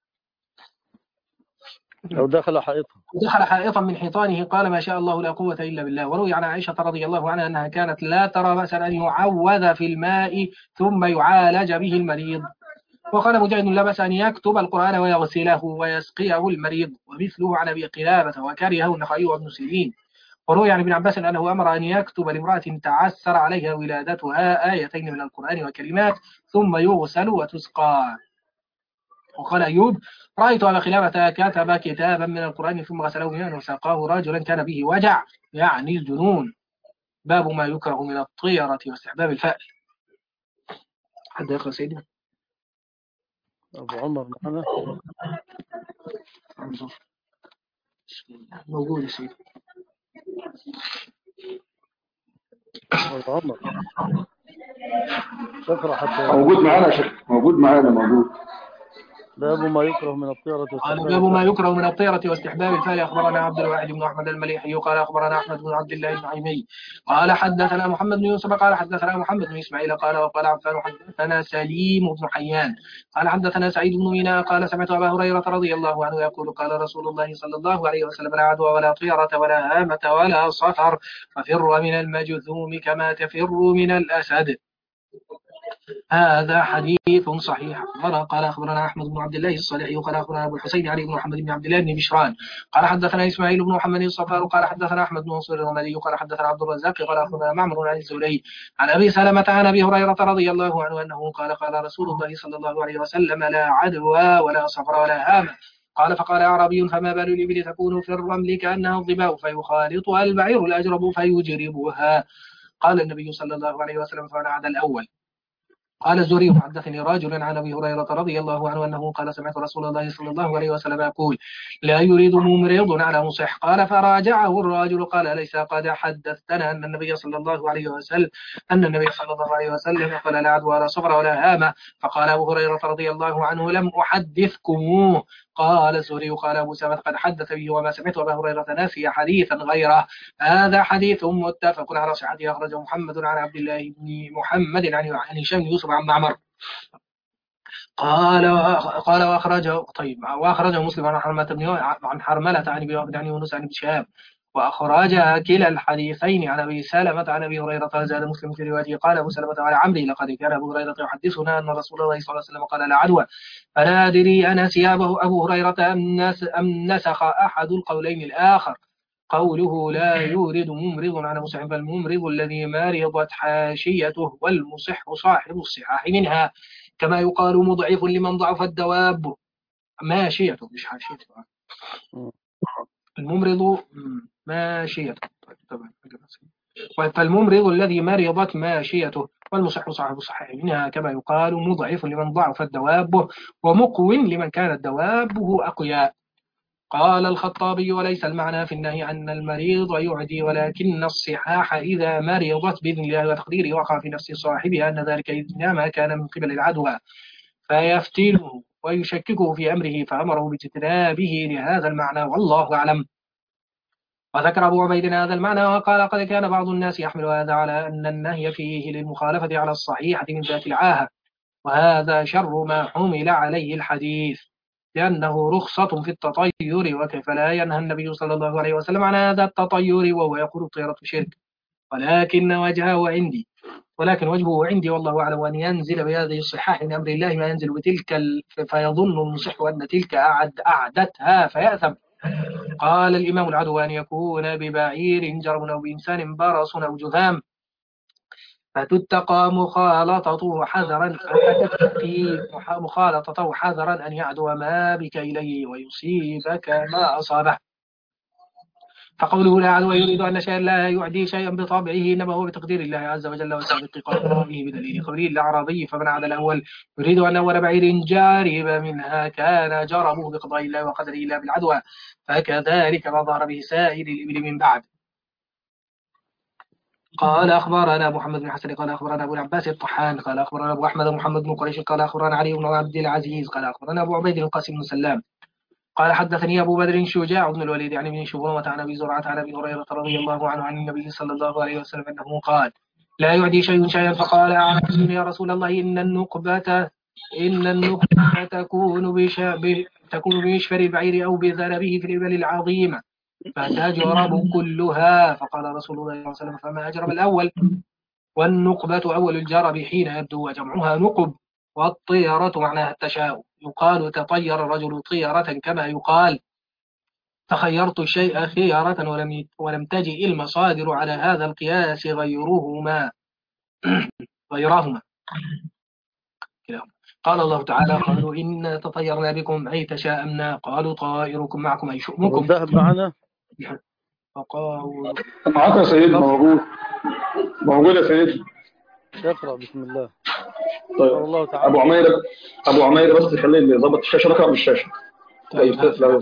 أو دخل حائطا دخل حائطا من حيطانه قال ما شاء الله لا قوة إلا بالله. وروي عن عائشة رضي الله عنها أنها كانت لا ترى بأسا أن يعوذ في الماء ثم يعالج به المريض. وقال مجاهد لا بأس أن يكتب القرآن ويغسله ويسقيه المريض ومثله عن أبي قلابة وكرهه النخعي وابن سيرين. وروي عن ابن عباس أنه أمر أن يكتب لامرأة تعسر عليها ولادتها آيتين من القرآن وكلمات ثم يغسل وتسقى. وقال أيوب رأيت أبا قلابة كتب كتابا من القرآن ثم غسله بماء وساقاه رجلا كان به وجع يعني الجنون. باب ما يكره من الطيرة واستحباب الفأل. حد يقرأ سيدنا أبو عمر معنا موجود يا سيدي. أبو عمر شكرا حتى موجود معانا شك. موجود معانا موجود. باب ما يكره من الطيرة قال باب ما يكره من الطيرة واستحباب الفأل. أخبرنا عبد الواحد بن أحمد المليحي قال أخبرنا أحمد بن عبد الله النعيمي قال حدثنا محمد بن يوسف قال حدثنا محمد بن إسماعيل قال وقال عفان حدثنا سليم بن حيان قال حدثنا سعيد بن مينا قال سمعت أبا هريرة رضي الله عنه يقول قال رسول الله صلى الله عليه وسلم لا عدوى ولا طيرة ولا هامة ولا صفر ففر من المجذوم كما تفر من الأسد. هذا حديث صحيح. قال أخبرنا أحمد بن عبد الله الصالحي قال أخبرنا أبو الحسين علي بن محمد بن عبد الله بن بشران قال حدثنا إسماعيل بن محمد الصفار قال حدثنا أحمد بن منصور الرملي قال حدثنا عبد الرزاق قال أخبرنا معمر عن الزهري عن أبي سلمة عن أبي هريرة رضي الله عنه أنه قال قال رسول الله صلى الله عليه وسلم لا عدوى ولا صفر ولا هامة. قال فقال أعرابي فما بال الإبل تكون في الرمل كأنها الظباء فيخالطها البعير الأجرب فيجربها. قال النبي صلى الله عليه وسلم فنعد الأول. قال الزهري حدثني رجل عن أبي هريرة رضي الله عنه أنه قال سمعت رسول الله صلى الله عليه وسلم يقول لا يريد ممرض على مصح. قال فراجعه الرجل قال ليس قد حدثتنا أن النبي صلى الله عليه وسلم أن النبي صلى الله عليه وسلم قال لا عدوى ولا صفر ولا هامة. فقال أبو هريرة رضي الله عنه لم أحدثكموه. قال الزهري قال أبو سلمة قد حدث به وما سمعت أبا هريرة ناسي حديثا غيره. هذا حديث متفق على صحته أخرجه محمد عن عبد الله بن محمد عن هشام بن يوسف عن معمر قال قال واخرجه طيب واخرجه مسلم عن حرملة بن عن حرملة عن ابي عن يونس عن ابن شهاب وأخرج كلا الحديثين عن أبي سلمة عن أبي هريرة. زاد مسلم في روايته قال أبو سلمة على عمري لقد كان أبو هريرة يحدثنا أن رسول الله صلى الله عليه وسلم قال لا عدوى، فلا أدري أنسي أبو هريرة أم نسخ أحد القولين الآخر. قوله لا يورد ممرض عن مصح، فالممرض الذي مرضت حاشيته، والمصح صاحب الصحاح منها، كما يقال مضعف لمن ضعف الدواب ماشيته مش حاشيته. الممرض ماشيته. طبعا. فالممرض الذي مرضت ماشيته، والمصح صاحب الصحيح منها، كما يقال مضعف لمن ضعف الدواب، ومقو لمن كانت دوابه أقوياء. قال الخطابي وليس المعنى في النهي أن المريض يعدي، ولكن الصحاح إذا مرضت بإذن الله وتقديره وقع في نفس صاحبها أن ذلك إنما كان من قبل العدوى، فيفتنه ويشككه في أمره، فأمره باجتنابه لهذا المعنى، والله أعلم. وذكر أبو عبيد هذا المعنى وقال قد كان بعض الناس يحمل هذا على أن النهي فيه للمخالفة على الصحيحة من ذات العاهة، وهذا شر ما حمل عليه الحديث، لأنه رخصة في التطير، وكيف لا ينهى النبي صلى الله عليه وسلم عن هذا التطير وهو يقول الطيرة شرك. ولكن وجهه عندي ولكن وجهه عندي والله أعلم أن ينزل بهذه الصحاح من أمر الله ما ينزل بتلك ال... فيظن المصح أن تلك أعد أعدتها فيأثم. قال الإمام العدو أن يكون ببعير جرم أو بإنسان برص أو جذام، فتتقى مخالطته حذرا فتتقي مخالطته حذرا أن يعدو ما بك إليه ويصيبك ما أصابه. فقوله لا عدو يريد أن شيئا لا يعدي شيئا بطبعه، إنما هو بتقدير الله عز وجل وسابق قضائه بدليل قوله الأعرابي فمن عدا الأول يريد أن أول بعير جارب منها كان جربه بقضاء الله وقدره إلا بالعدوى، فكذلك ما ظهر به سائر الإبل من بعد. قال أخبرنا محمد بن حسن قال أخبرنا أبو العباس الطحان قال أخبرنا أبو أحمد محمد بن قريش قال أخبرنا علي بن عبد العزيز قال أخبرنا أبو عبيد القاسم بن سلام قال حدثني أبو بدر شجاع بن الوليد عن ابن شبرمة عن أبي زرعة عن أبي هريرة رضي الله عنه عن النبي صلى الله عليه وسلم أنه قال لا يعدي شيء شيئا، فقال أعرابي يا رسول الله إن النقبة إن النقبة تكون بشاب تكون بمشفر البعير أو بذنبه في الإبل العظيمة فتجرب كلها، فقال رسول الله صلى الله عليه وسلم فما أجرب الأول؟ والنقبة أول الجرب حين يبدو وجمعها نقب، والطيرة معناها التشاؤم، يقال تطير الرجل طيرة، كما يقال تخيرت الشيء خيارة، ولم ولم تجئ المصادر على هذا القياس غيرهما غيرهما قال الله تعالى قالوا إن تطيرنا بكم أي تشاءمنا، قالوا طائركم معكم أي شؤمكم. الذهب معنا فقالوا معاك يا سيدنا موجود موجود يا سيدنا. اقرأ بسم الله. طيب الله تعالى أبو عمير أبو عمير بس خليه اللي ظبط الشاشة رقم الشاشة. طيب لا لا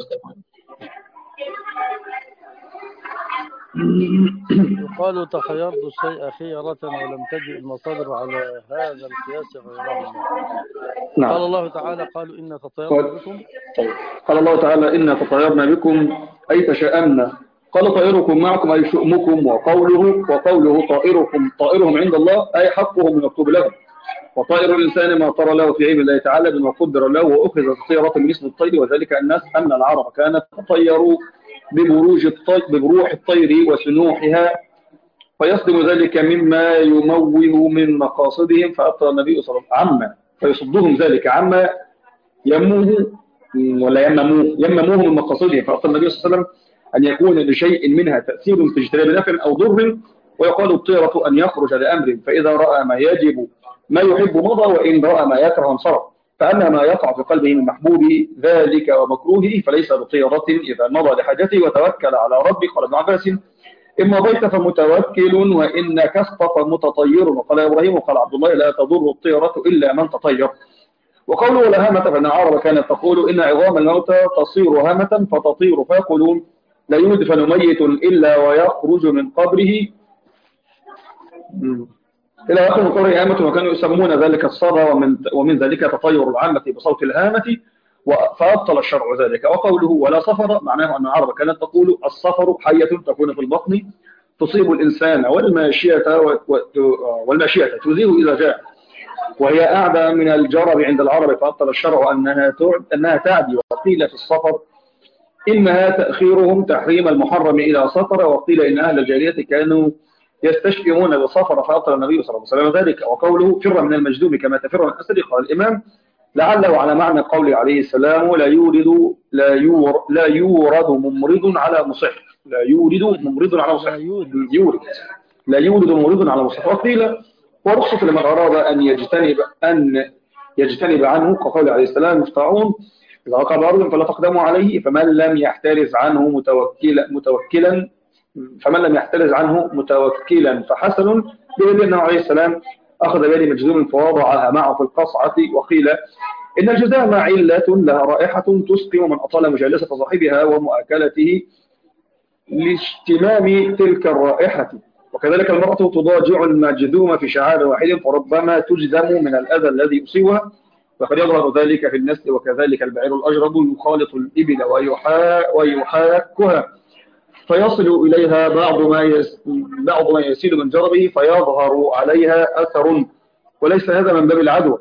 يقال تخيرت الشيء خيرة ولم تجئ المصادر على هذا القياس غيرهما. نعم. قال الله تعالى قالوا إن تطيرنا بكم. طيب. قال الله تعالى إن تطيرنا بكم أي تشاءمنا، قال طائركم معكم أي شؤمكم، وقوله وقوله طائركم طائرهم عند الله أي حقهم مكتوب لهم، وطائر الإنسان ما طر له في علم الله تعالى بما قدر له، وأخذت طيرة من اسم الطير، وذلك الناس أن العرب كانت تطير ببروج الطير ببروح الطير وسنوحها، فيصدم ذلك مما يموه من مقاصدهم، فأبطل النبي صلى الله عليه وسلم عما فيصدهم ذلك عما يموه ولا يمموه يمموه من مقاصدهم، فأبطل النبي صلى الله عليه وسلم أن يكون لشيء منها تأثير في اجتناب نفع أو ضر، ويقال الطيرة أن يخرج لأمر فإذا رأى ما يجب ما يحب مضى، وإن رأى ما يكره انصرف، فأما ما يقع في قلبه من محبوب ذلك ومكروهه فليس بطيرة إذا مضى لحاجته وتوكل على ربه. قال ابن عباس إن مضيت فمتوكل وإنك اسقط متطير، وقال إبراهيم وقال عبد الله لا تضر الطيرة إلا من تطير. وقوله لا هامة فإن العرب كانت تقول إن عظام الموتى تصير هامة فتطير، فيقولون لا يدفن ميت إلا ويخرج من قبره إلى آخر قوله هامة، وكانوا يسمون ذلك الصدى، ومن, ومن ذلك تطير العامة بصوت الهامة، فأبطل الشرع ذلك. وقوله ولا سفر معناه أن العرب كانت تقول السفر حية تكون في البطن تصيب الإنسان والماشية والماشية تزيه إذا جاء، وهي أعدى من الجرب عند العرب، فأبطل الشرع أنها أنها تعدي. وقيل في السفر إنها تأخيرهم تحريم المحرم إلى سفر، وقيل إن أهل الجاهلية كانوا يستشفعون بالسفر فأبطل النبي صلى الله عليه وسلم ذلك. وقوله فر من المجذوم كما تفر من الأسد، قال الإمام لعله على معنى قوله عليه السلام لا يورد لا يور لا يورد ممرض على مصح، لا يورد ممرض على مصح، يورد لا يورد ممرض على مصح. وقيل ورخصة لمن أراد أن يجتنب أن يجتنب عنه كقول عليه السلام مفتعون إذا وقع بأرض فلا تقدموا عليه، فمن لم يحترز عنه متوكلا متوكلا فمن لم يحترز عنه متوكلا فحسن، بيد أنه عليه السلام أخذ بيد مجذوم فوضعها معه في القصعة. وقيل إن الجذام علة لها رائحة تسقم من أطال مجالسة صاحبها ومؤاكلته لاشتمام تلك الرائحة. وكذلك المرأة تضاجع المجذوم في شعار واحد فربما تجزم من الأذى الذي يصيبها، فقد يظهر ذلك في النسل. وكذلك البعير الأجرد يخالط الإبل ويحا ويحاكها فيصل إليها بعض ما يس... بعض ما يسيل من جربه فيظهر عليها أثر، وليس هذا من باب العدوى.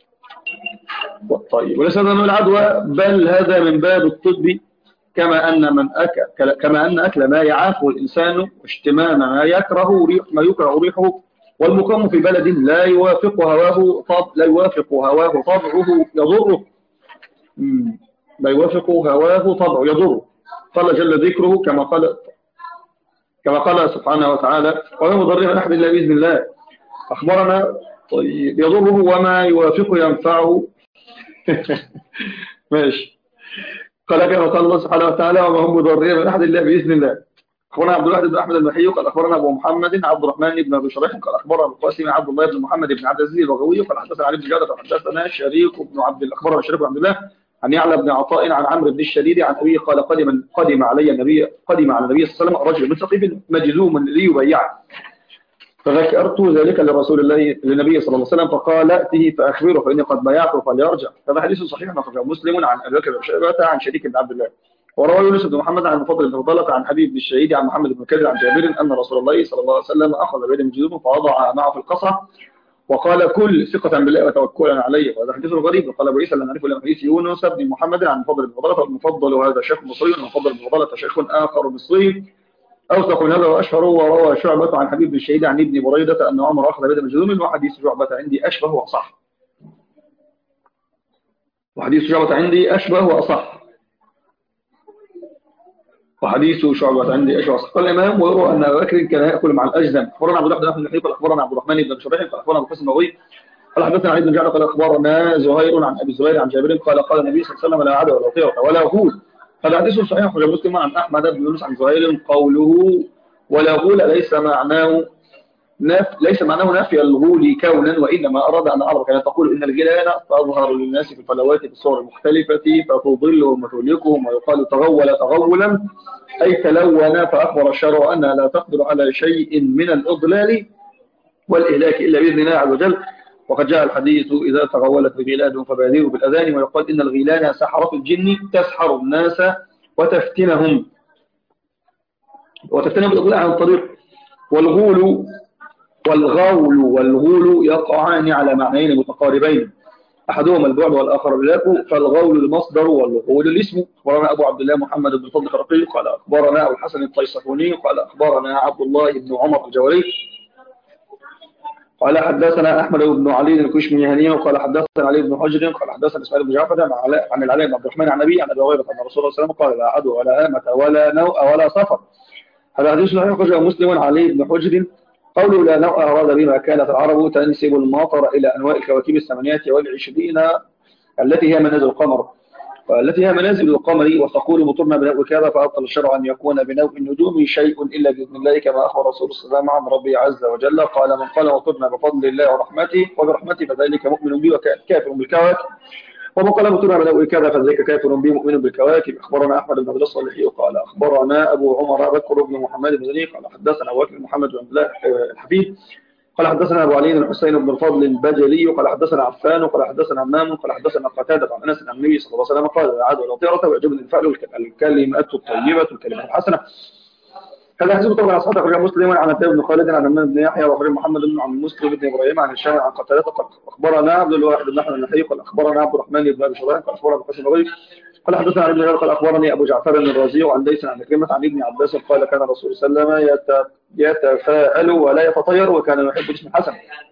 طيب وليس هذا من العدوى بل هذا من باب الطب، كما أن من أكل كما أن أكل ما يعافه الإنسان واشتمام ما يكره ريح ما يكره ريحه والمقام في بلد لا يوافق هواه طب لا يوافق هواه طبعه يضره لا يوافق هواه طبعه يضره. قال جل ذكره كما قال كما قال سبحانه وتعالى وما مضر من أحد إلا بإذن الله. أخبرنا طيب يضره وما يوافق ينفعه ماشي. قال كما قال الله سبحانه وتعالى وما هم مضرين من أحد إلا بإذن الله. أخبرنا عبد الواحد بن أحمد المحيي قال أخبرنا أبو محمد عبد الرحمن بن أبي شريح قال أخبرنا أبو القاسم عبد الله بن محمد بن عبد العزيز البغوي قال حدثنا علي بن جعفر قال حدثنا شريك بن عبد الأخبر شريك بن عبد الله عن يعلى بن عطاء عن عمرو بن الشديد عن أبيه قال قدم قدم علي النبي قدم على النبي صلى الله عليه وسلم رجل من ثقيف مجذوم ليبايعه، فذكرت ذلك لرسول الله للنبي صلى الله عليه وسلم فقال ائته فأخبره فإني قد بايعته فليرجع. هذا حديث صحيح أخرجه مسلم عن أبي بكر بن شيبة عن شريك بن عبد الله. وروى يونس بن محمد عن المفضل بن فضالة عن حبيب بن الشهيد عن محمد بن كثير عن جابر أن رسول الله صلى الله عليه وسلم أخذ بيد مجذوم فوضع معه في القصع وقال كل ثقة بالله وتوكلا عليه. وهذا حديث غريب. وقال أبو عيسى لا نعرفه إلا حديث يونس بن محمد عن المفضل بن فضالة فالمفضل هذا شيخ مصري والمفضل بن فضالة شيخ آخر مصري أوثق من هذا وأشهر. وروى شعبة عن حبيب بن الشهيد عن ابن بريدة أن عمر أخذ بيد مجذوم وحديث شعبة عندي أشبه وأصح وحديث شعبة عندي أشبه وأصح وحديث شعبة عندي أشبه وأصح. قال الإمام ويروى أن أبا بكر كان يأكل مع الأجزم. أخبرنا عبد الله بن أحمد قال أخبرنا عبد الرحمن بن شريح قال أخبرنا أبو قاسم البغوي قال حدثنا علي بن جعفر قال أخبرنا زهير عن أبي زهير عن جابر قال قال النبي صلى الله عليه وسلم لا عدوى ولا طيرة ولا غول. هذا حديث صحيح أخرجه مسلم عن أحمد بن يونس عن زهير قوله ولا غول ليس معناه نف... ليس معناه نفي الغول كونا، وإنما أراد أن أعرف كانت تقول إن الجلالة تظهر للناس في الفلوات بالصور المختلفة فتضلهم وتهلكهم ويقال تغول تغولا أي تلون. فأخبر الشرع أنها لا تقدر على شيء من الإضلال والإهلاك إلا بإذن الله عز وجل. وقد جاء الحديث إذا تغولت بغيلان فبادروا بالأذان، ويقال إن الغيلان سحرة الجن تسحر الناس وتفتنهم وتفتنهم بالإضلاع عن الطريق. والغول والغول والغول يقعان على معنيين متقاربين أحدهما البعد والآخر الإهلاك، فالغول المصدر والغول الاسم. أخبرنا أبو عبد الله محمد بن فضل القرقي قال أخبرنا أبو الحسن الطيصفوني قال أخبرنا عبد الله بن عمر الجوالي قال حدثنا أحمد بن علي الكشميهاني وقال حدثنا علي بن حجر قال حدثنا إسماعيل بن جعفر عن العلاء بن عبد الرحمن عن أبي عن أبي هريرة أن رسول الله صلى الله عليه وسلم قال لا عدوى ولا آمة ولا نوء ولا سفر. هذا حديث صحيح أخرجه مسلم عن علي بن حجر. قوله لا نوء أراد بما كانت العرب تنسب المطر إلى أنواع الكواكب الثمانية والعشرين التي هي منازل القمر والتي هي منازل القمر، وتقول مطرنا بنوء كذا فأبطل الشرع أن يكون بنوء النجوم شيء إلا بإذن الله كما أخبر رسول الله عن ربي عز وجل قال من قال مطرنا بفضل الله ورحمته وبرحمته فذلك مؤمن بي وكافر بالكواكب، ومن قال مطرنا بنوء كذا فذلك كافر بي مؤمن بالكواكب. أخبرنا أحمد بن عبد الصالح قال أخبرنا أبو عمر بكر بن محمد بن زني قال حدثنا أبو بكر محمد بن الله الحفيد قال حدثنا أبو علي الحسين بن الفضل البجلي قال حدثنا عفان قال حدثنا همام قال حدثنا قتادة عن أنس عن النبي صلى الله عليه وسلم قال لا عدوى ولا طيرة ويعجبني الفعل الكلمة الطيبة الكلمة الحسنة. هذا حديث طبعا عن أصحاب أخرجه مسلم عن أبي بن خالد عن عماد بن يحيى وأخبرنا محمد بن عن مسلم بن إبراهيم عن هشام عن قتادة قال أخبرنا عبد الواحد بن أحمد النحيي قال أخبرنا عبد الرحمن بن أبي شريح قال أخبرنا أبو قاسم البغوي قال حدثنا عن ابن هلال قال أخبرني أبو جعفر الرازي عن ليس عن كلمة عن ابن عباس قال كان الرسول صلى الله عليه وسلم يتفاءل ولا يتطير وكان يحب الاسم الحسن.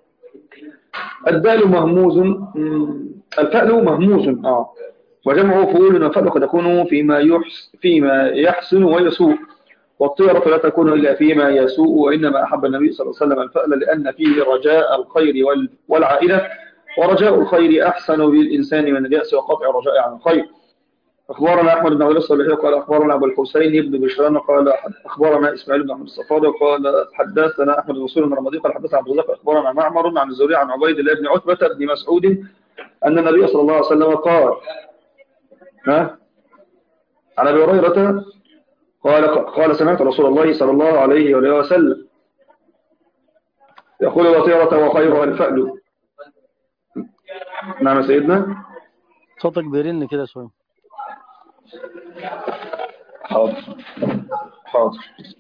الدال مهموز، الفأل مهموز اه وجمعه فؤول، والفأل قد يكون فيما يحس فيما يحسن ويسوء، والطيرة لا تكون إلا فيما يسوء، وإنما أحب النبي صلى الله عليه وسلم الفأل لأن فيه رجاء الخير والعائلة، ورجاء الخير أحسن بالإنسان من اليأس وقطع الرجاء عن الخير. أخبرنا أحمد بن عبد الصالحي قال أخبرنا أبو الحسين بن بشران قال أخبرنا إسماعيل بن أحمد الصفاري قال حدثنا أحمد بن مسعود الرمادي قال حدثنا عبد الرزاق أخبرنا معمر عن الزهري عن عبيد الله بن عتبة بن مسعود أن النبي صلى الله عليه وسلم قال ها عن أبي هريرة قال قال سمعت رسول الله صلى الله عليه وسلم يقول وطيرة وخيرها الفأل. نعم سيدنا. صوتك بيرن كده شوية. حاضر حاضر.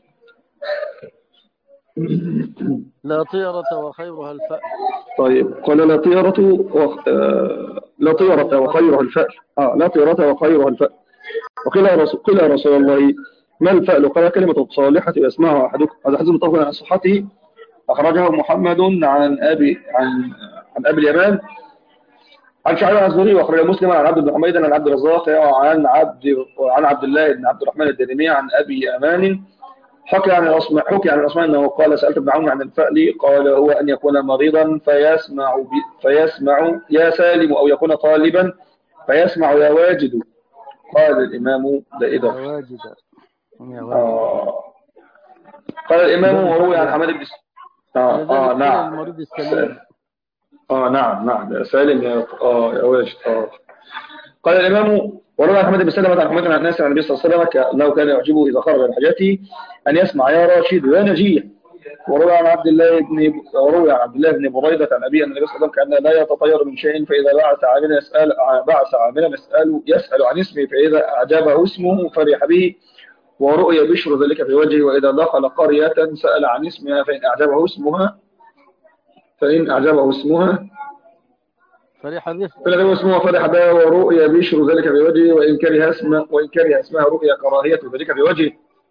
لا طيرة وخيرها الفأل. طيب قال لا طيرة و... آه... لا طيرة وخيرها الفأل. اه لا طيرة وخيرها الفأل. وقيل رسول قيل رسول الله ما الفأل؟ قال كلمة صالحة يسمعها أحدكم. هذا حديث متفق عن صحته، أخرجه محمد عن أبي عن عن أبي اليمان عن شعيب الزهري، وأخرجه مسلم عن عبد بن حميد عن عبد الرزاق عن عبد عن عبد الله بن عبد الرحمن الدارمي عن أبي أمان حكي عن الأصمع حكي عن الأصمع أنه قال سألت ابن عون عن الفأل قال هو أن يكون مريضا فيسمع فيسمع يا سالم، أو يكون طالبا فيسمع يا واجد. قال الإمام ده يا واجد. آه. قال الإمام وروي عن حماد بن آه, آه نعم المريض السليم. آه نعم نعم سالم يا آه يا واجد. آه. قال الإمام وروى عن حماد بن سلمة عن حماد عن الناس عن النبي صلى الله عليه وسلم أنه كان يعجبه إذا خرج من حاجته أن يسمع يا راشد يا نجيح. وروى عن عبد الله بن وروى عن عبد الله بن بريدة عن أبي أن النبي صلى الله عليه وسلم كان لا يتطير من شيء، فإذا بعث عاملا يسأل بعث عاملا يسأل يسأل عن اسمه، فإذا أعجبه اسمه فرح به ورؤي بشر ذلك في وجهه، وإذا دخل قرية سأل عن اسمها فإن أعجبه اسمها فإن أعجبه اسمها فرح به فإن اسمها فرح به ورؤي بشر ذلك في وجهه، وإن كره اسمه وإن كره اسمها رؤي كراهية ذلك في وجهه.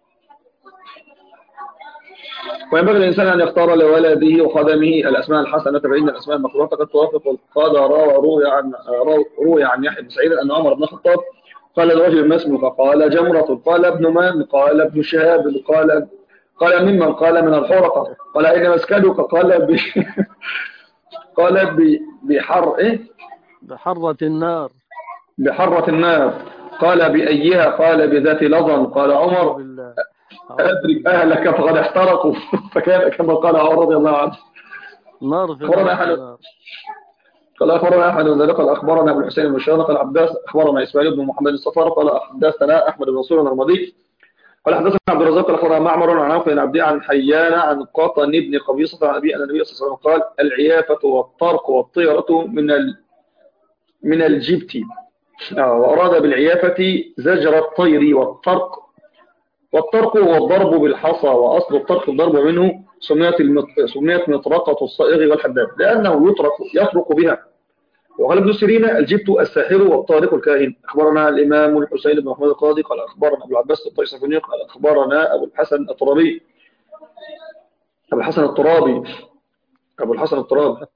وينبغي الإنسان أن يختار لولده وخدمه الأسماء الحسنة، فإن الأسماء المخلوقة قد توافق القدر. وروي عن روي عن يحيى بن سعيد أن عمر بن الخطاب قال الرجل ما اسمك؟ قال جمرة. قال ابن من؟ قال ابن شهاب. قال قال ممن؟ قال من الحرقة. قال أين مسكنك؟ قال ب... قال ب... بحر إيه؟ بحرة النار. بحرة النار. قال بأيها؟ قال بذات لظن. قال عمر أدرك أهلك فقد احترقوا، فكان كما قال عمر رضي الله عنه. نار في النار. قال أخبرنا أحمد بن ذلك قال أخبرنا أبو الحسين بن شهاب قال عباس أخبرنا إسماعيل بن محمد الصفار قال حدثنا أحمد بن منصور الرمادي قال حدثنا عبد الرزاق قال أخبرنا معمر عن عوف بن عبد عن حيان عن قطن بن قبيصة عن أبي أن النبي صلى الله عليه وسلم قال العيافة والطرق والطيرة من ال من الجبت. وأراد بالعيافة زجر الطير، والطرق والطرق هو الضرب بالحصى، وأصل الطرق الضرب منه سميت سميت مطرقة الصائغ والحداد لأنه يطرق يطرق بها. وقال ابن سيرين الجبت الساحر والطارق الكاهن. أخبرنا الإمام الحسين بن محمد القاضي قال أخبرنا أبو العباس الطيسفوني قال أخبرنا أبو الحسن الترابي أبو الحسن الترابي أبو الحسن الترابي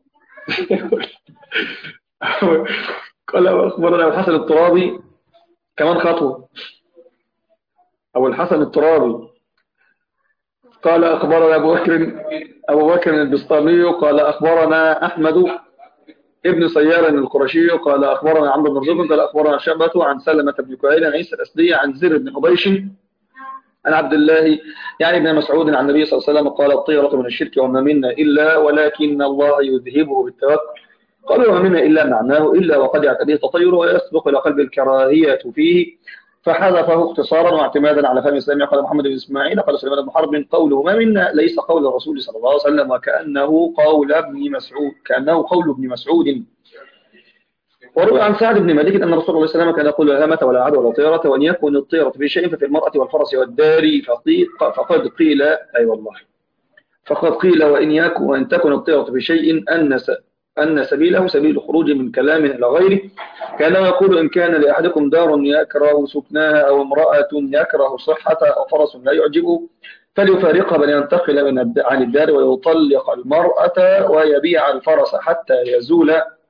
قال أخبرنا أبو الحسن الترابي كمان خطوة. أبو الحسن الترابي قال أخبرنا أبو بكر أبو بكر البسطامي قال أخبرنا أحمد ابن سيار القرشي قال أخبرنا عمرو بن رزق قال أخبرنا شعبة عن سلمة بن كهيل عن عيسى الأسدي عن زر بن حبيش عن عبد الله يعني ابن مسعود عن النبي صلى الله عليه وسلم قال الطيرة من الشرك وما منا إلا ولكن الله يذهبه بالتوكل. قالوا وما منا إلا معناه إلا وقد يعتديه التطير ويسبق إلى قلب الكراهية فيه، فحذفه اختصارا واعتمادا على فهم الإسلام. قال محمد بن إسماعيل قال سليمان بن حرب قوله ما منا ليس قول الرسول صلى الله عليه وسلم، وكأنه قول ابن مسعود كأنه قول ابن مسعود. وروي عن سعد بن مالك أن رسول الله صلى الله عليه وسلم كان يقول لا هامة ولا عدوى ولا طيرة، وأن يكون الطيرة في شيء ففي المرأة والفرس والدار، فقد قيل أي أيوة والله فقد قيل وإن يكن وإن تكن الطيرة في شيء أنس أن سبيله سبيل خروج من كلام إلى غيره، كانه يقول إن كان لأحدكم دار يكره سكناها أو امرأة يكره صحتها أو فرس لا يعجبه فليفارقها بل ينتقل من عن الدار ويطلق المرأة ويبيع الفرس حتى يزول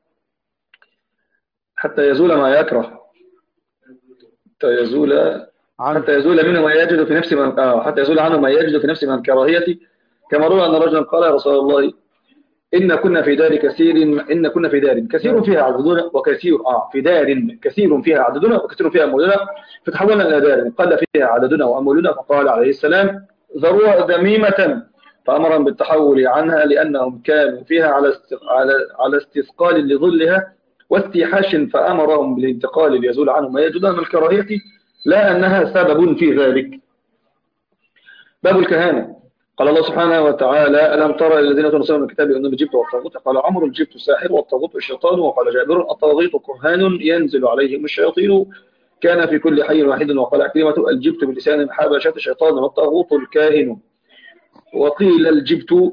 حتى يزول ما يكره حتى يزول حتى يزول منه ما يجد في نفس من آه حتى يزول عنه ما يجد في نفس من كراهيته. كما روى أن رجلا قال يا رسول الله إن كنا في دار كثير إن كنا في دار كثير فيها عددنا وكثير آه في دار كثير فيها عددنا وكثير فيها أموالنا فتحولنا إلى دار قل فيها عددنا وأموالنا فقال عليه السلام ذروها ذميمة فأمرهم بالتحول عنها لأنهم كانوا فيها على على على استثقال لظلها واستيحاش فأمرهم بالانتقال ليزول عنهم ما يجدون من الكراهية لا أنها سبب في ذلك. باب الكهانة. قال الله سبحانه وتعالى ألم ترى الذين تنصرون من الكتاب أنهم الجبت والطاغوت قال عمرو الجبت ساحر والطاغوت الشيطان وقال جابر الطاغوت كهان ينزل عليهم الشياطين كان في كل حي واحد وقال كلمة الجبت بلسان الحبشة الشيطان والطاغوت الكاهن. وقيل الجبت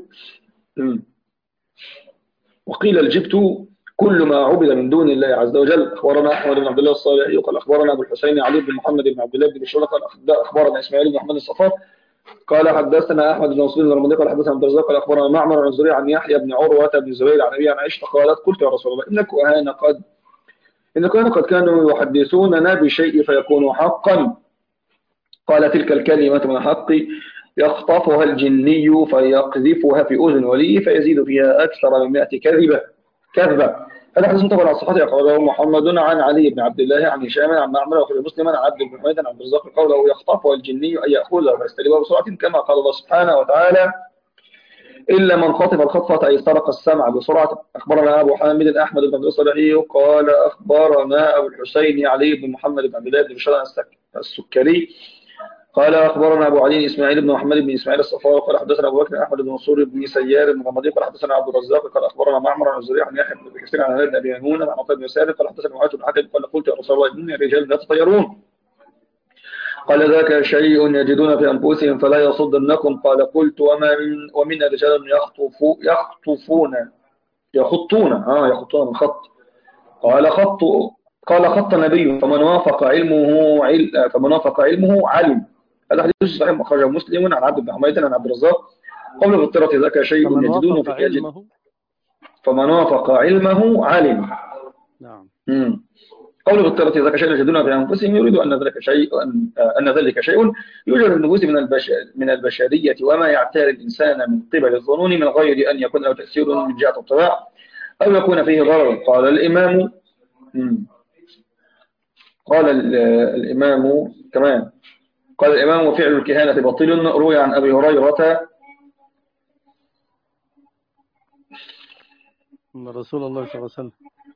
وقيل الجبت كل ما عبد من دون الله عز وجل. أخبرنا أحمد بن عبد الله الصالحي قال أخبرنا أبو الحسين علي بن محمد بن عبد الله بن بشير قال أخبرنا إسماعيل بن محمد الصفار قال حدثنا أحمد بن مسلم بن رمضان قال حدثنا عبد الرزاق قال أخبرنا معمر عن الزهري عن يحيى بن عروة بن الزبير عن أبي عن عائشة قالت قلت يا رسول الله إن الكهان قد إن الكهان قد كانوا يحدثوننا بشيء فيكون حقا. قال تلك الكلمة من الحق يخطفها الجني فيقذفها في أذن ولي فيزيد فيها أكثر من مئة كذبة كذبة. هذا حديث متفق على صحته. قاله محمد عن علي بن عبد الله عن هشام عن معمر وخير مسلم عن عبد بن حميد عن عبد الرزاق قوله يخطفها الجني أن يأخذها فيستلبها بسرعة كما قال الله سبحانه وتعالى إلا من خطف الخطفة أي سرق السمع بسرعة. أخبرنا أبو حامد أحمد بن عبد الصالحي قال أخبرنا أبو الحسين علي بن محمد بن عبد الله بن بشير السكري قال أخبرنا أبو علي إسماعيل بن محمد بن إسماعيل الصفار قال حدثنا أبو بكر أحمد بن منصور بن سيار بن رمضي قال حدثنا عبد الرزاق قال أخبرنا معمر عن الزهري عن يحيى بن كثير عن ابن أبي ميمون عن عطاء بن سالم قال حدثنا معاذ بن حكم قال قلت يا رسول الله إن الرجال لا تطيرون قال ذاك شيء يجدون في أنفسهم فلا يصدنكم قال قلت وما من ومن رجال يخطفون يخطفون يخطون اه يخطون من خط قال خط قال خط نبي فمن وافق علمه عل فمن وافق علمه علم. هذا حديث صحيح أخرجه مسلم عن عبد بن حميد عن عبد الرزاق قبل بالطرة ذاك شيء يجدون في علمه فمن وافق علمه علم. نعم. قول بالطرة ذاك شيء يجدون في أنفسهم يريد أن ذلك شيء أن ذلك شيء يوجد في النفوس من البشر من البشرية وما يعتري الإنسان من قبل الظنون من غير أن يكون له تأثير من جهة الطباع أو يكون فيه ضرر. قال الإمام قال الإمام كمان قال الإمام وفعل الكهانة باطل. روي عن أبي هريرة من رسول الله صلى الله عليه وسلم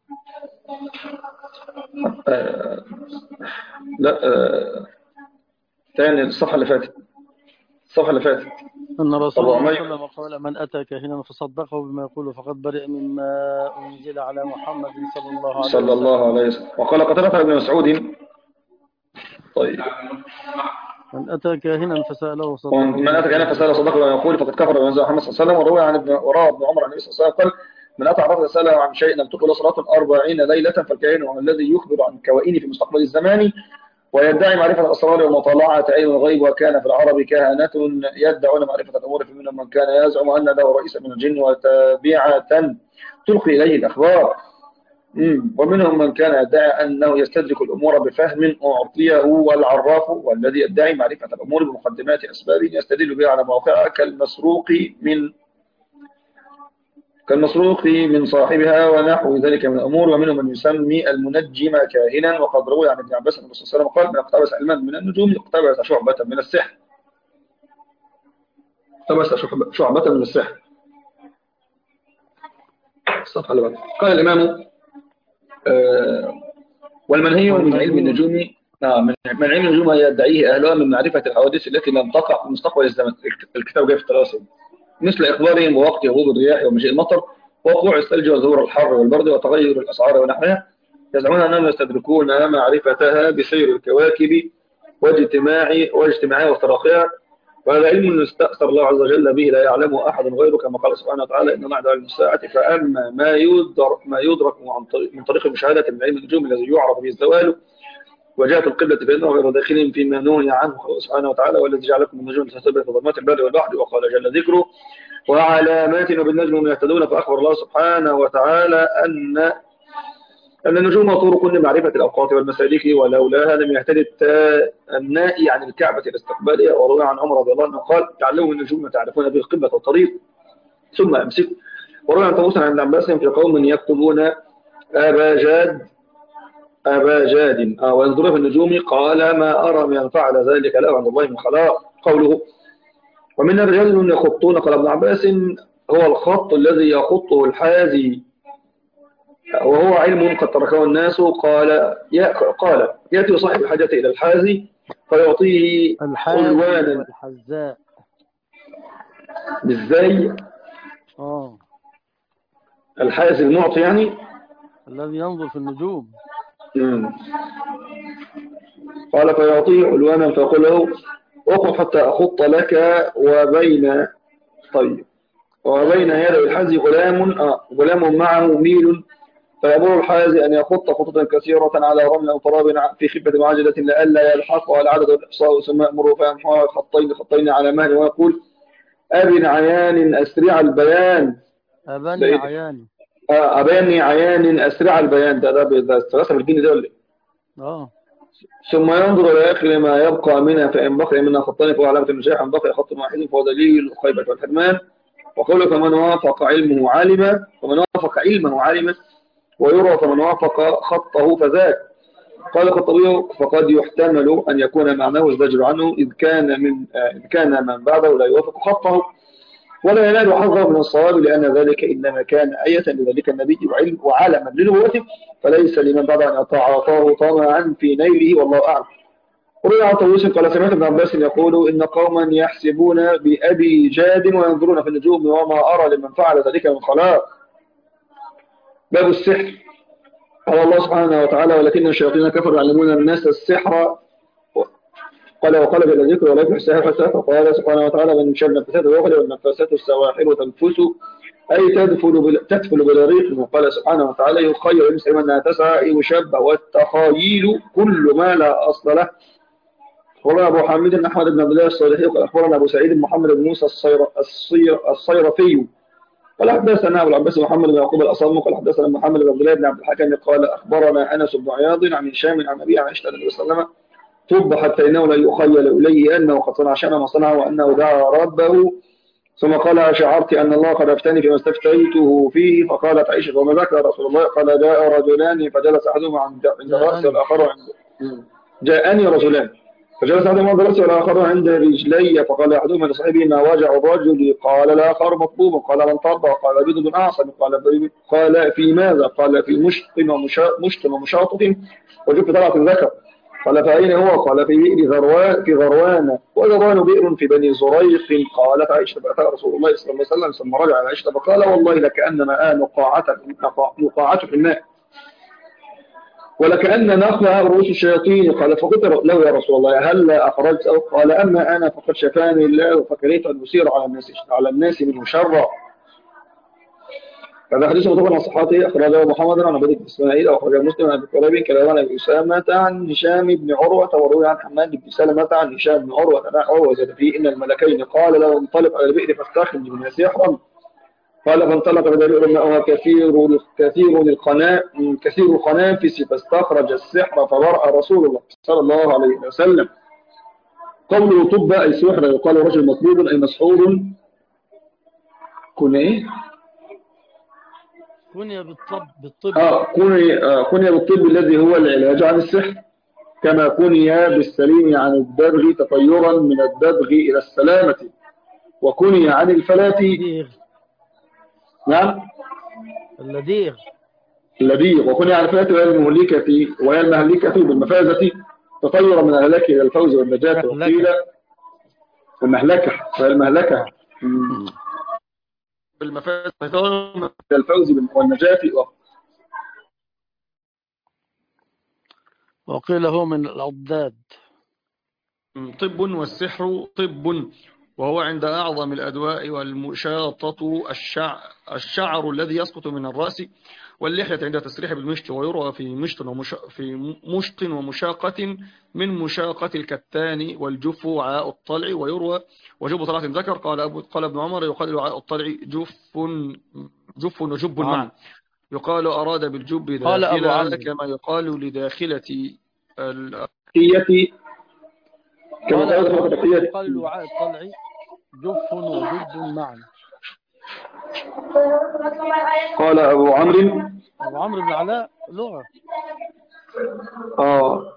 آه لا آه تاني الصفحة اللي فاتت الصفحة اللي فاتت أن رسول الله صلى الله عليه وسلم قال من أتى كاهنا فصدقه بما يقول فقد برئ مما أنزل على محمد صلى الله عليه وسلم صلى الله عليه وسلم. وقال قتادة بن مسعود طيب من أتى كاهنا فسأله صدقه من أتى كاهنا فسأله صدقه بما يقول فقد كفر بما أنزل محمد صلى الله عليه وسلم. وروى عن ابن وراء ابن عمر عن النبي صلى الله عليه وسلم قال من أتى عرفه سأله عن شيء لم تقل صلاة أربعين ليلة فالكاهن هو الذي يخبر عن كوائن في مستقبل الزمان ويدعي معرفة الأسرار ومطالعة عين الغيب. وكان في العرب كهنة يدعون معرفة الأمور فمنهم من كان يزعم أن له رئيس من الجن وتابعة تلقي إليه الأخبار ومنهم من كان يدعي أنه يستدرك الأمور بفهم أعطيه والعراف والذي يدعي معرفة الأمور بمقدمات أسباب يستدل بها على مواقعها كالمسروق من كالمسروق من صاحبها ونحو ذلك من الأمور. ومنهم من يسمي المنجم كاهنا. وقد روي عن ابن عباس النبي صلى الله عليه وسلم قال من اقتبس علما من النجوم اقتبس شعبة من السحر اقتبس شعبة من السحر. الصفحة اللي بعدها قال الإمام آه والمنهي من علم النجوم آه من علم النجوم يدعيه أهلها من معرفة الحوادث التي لم تقع في مستقبل الزمن. الكتاب جاي في التراصد مثل إخبارهم بوقت هبوط الرياح ومجيء المطر ووقوع الثلج وظهور الحر والبرد وتغير الأسعار ونحوها. يزعمون أنهم يستدركون معرفتها بسير الكواكب واجتماع واجتماعها وافتراقها وهذا علم استأثر الله عز وجل به لا يعلمه أحد غيره، كما قال سبحانه وتعالى إن نعد علم الساعة. فأما ما يدرك ما يدرك عن طريق من طريق مشاهدة من علم النجوم الذي يعرف به الزوال وجهة القبلة فإنه غير داخل فيما نهي عنه سبحانه وتعالى، والذي جعلكم النجوم تهتدون في ظلمات البر والبحر. وقال جل ذكره وعلامات وبالنجم هم يهتدون. فأخبر الله سبحانه وتعالى أن أن النجوم طرق لمعرفة الأوقات والمسالك، ولولاها لم يهتدي النائي عن الكعبة إلى استقبالها. وروى عن عمر رضي الله عنه قال تعلموا النجوم تعرفون به القبلة والطريق ثم أمسكوا. وروى عن طاووس عن ابن عباس في قوم يكتبون أبا جاد أبا جاد آه وينظر في النجوم قال ما أرى من فعل ذلك له عند الله من خلاق. قوله ومن الرجال يخطون قال ابن عباس هو الخط الذي يخطه الحازي وهو علم قد تركه الناس. قال قال يأتي صاحب الحاجة إلى الحازي فيعطيه الحازي والحزاء بالزي اه الحازي المعطي يعني الذي ينظر في النجوم. مم. قال فيعطيه علوانا فيقول له اخذ حتى أخط لك وبين طيب وبين يدي الحازي غلام آه غلام معه ميل فيأمر الحازي أن يخط خطوطا كثيرة على رمل أو تراب في خفة معجلة لئلا يلحقها العدد والإحصاء ثم يأمره فيمحوها خطين خطين على مهل ويقول أبن عيان أسرع البيان أبني عيان آه أبني عيان أسرع البيان. ده ده ده استغاثة بالجن ده ولا اه ثم ينظر إلى آخر ما يبقى منها فإن بقي منها خطين فهو علامة النجاح، إن بقي خط واحد فهو دليل الخيبة والحرمان. وقوله فمن وافق علمه عالما فمن وافق علمه عالما ويرى فمن وافق خطه فذاك. قال الخطبي فقد يحتمل أن يكون معناه الزجر عنه إذ كان من إذ كان من بعده لا يوافق خطه ولا ينال حظه من الصواب لأن ذلك إنما كان آية لذلك النبي وعلم وعلما لنبوته فليس لمن بعد أن يتعاطاه طمعا في نيله والله أعلم. وروي عن طاووس قال سمعت ابن عباس يقول إن قوما يحسبون بأبي جاد وينظرون في النجوم وما أرى لمن فعل ذلك من خلاق. باب السحر. قال الله سبحانه وتعالى ولكن الشياطين كفروا يعلمون الناس السحر. قال وقال جل ذكره ولا يفلح الساحر حتى فقال سبحانه وتعالى من شر النفاثات العقد والنفاثات السواحر تنفس أي تدفل بل... تدفل بالريق. وقال سبحانه وتعالى يخير المسلم أنها تسعى يشبه والتخايل كل ما لا أصل له. قال أبو حامد أحمد بن عبد الله الصالحي قال أخبرنا أبو سعيد بن محمد بن موسى الصير... الصير... الصيرفي قال حدثنا أبو العباس محمد بن يعقوب الأصم قال حدثنا محمد بن عبد الله بن عبد الحكم قال أخبرنا أنس بن عياض عن هشام عن أبي عائشة النبي صلى الله عليه وسلم طب حتى إنه لا يخيل إليه أنه قد صنع شأن ما صنعه وأنه دعا ربه ثم قال شعرت أن الله قد أفتني فيما استفتيته فيه. فقالت عائشة وما ذاك يا رسول الله؟ قال جاء رجلان فجلس أحدهما عند رأسي والآخر عند جاءني رجلان فجلس أحدهما عند رأسي والآخر عند رجلي فقال أحدهما لصاحبه ما وجع الرجل؟ قال الآخر مطلوب. قال من طب؟ قال بيض أعصم. قال قال في ماذا؟ قال في مشط ومشط ومشاطط وجب طلعة الذكر. قال فأين هو؟ قال في بئر ذروان في ذروان وذروان بئر في بني زريق. قالت عائشة فأتى رسول الله صلى الله عليه وسلم ثم رجع على عائشة فقال والله لكأنما آن نقاعة في الماء ولكأن نخلها رؤوس الشياطين. قال فقلت له يا رسول الله هل أخرجت؟ أو قال أما أنا فقد شفاني الله فكرهت أن أسير على الناس على الناس منه شرا. هذا حديث متفق عن صحته أخرجه محمد عن عبد إسماعيل وأخرجه مسلم عن ابي كلام عن أسامة عن هشام بن عروة وروي عن حماد بن سلمة عن هشام بن عروة عن عروة زاد فيه إن الملكين قال له انطلق على البئر فاستخرج منها سحرا. قال فانطلق إلى بئر ماؤها كثير كثير القناة كثير القنافس فاستخرج السحر فبرأ رسول الله صلى الله عليه وسلم. قوله طب أي سحر يقال رجل مطلوب أي مسحور. كن إيه؟ كني بالطب بالطب آه كني آه كني بالطب الذي هو العلاج عن السحر كما كني بالسليم عن الدبغ تطيرا من الدبغ إلى السلامة وكني عن الفلاة نعم اللديغ اللديغ وكني عن الفلاة وهي المهلكة وهي المهلكة بالمفازة تطير من الهلاك إلى الفوز والنجاة وقيل المهلكة وهي المهلكة بالمفازة إلى الفوز والنجاة وقيل هو من العضاد. طب والسحر طب وهو عند أعظم الأدواء، والمشاطة الشعر, الشعر الذي يسقط من الرأس، واللحية عند التسريح بالمشط، ويروى في مشط ومش في مشط ومشاقة من مشاقة الكتان، والجف وعاء الطلع، ويروى وجب طلعة ذكر. قال أبو قال ابن عمر يقال وعاء الطلع جف جف وجب معا، يقال أراد بالجب داخلة كما يقال لداخلة التقية كما قال الوعاء الطلعي جف وجب معا. قال أبو عمرو أبو عمرو بن علاء لغة. آه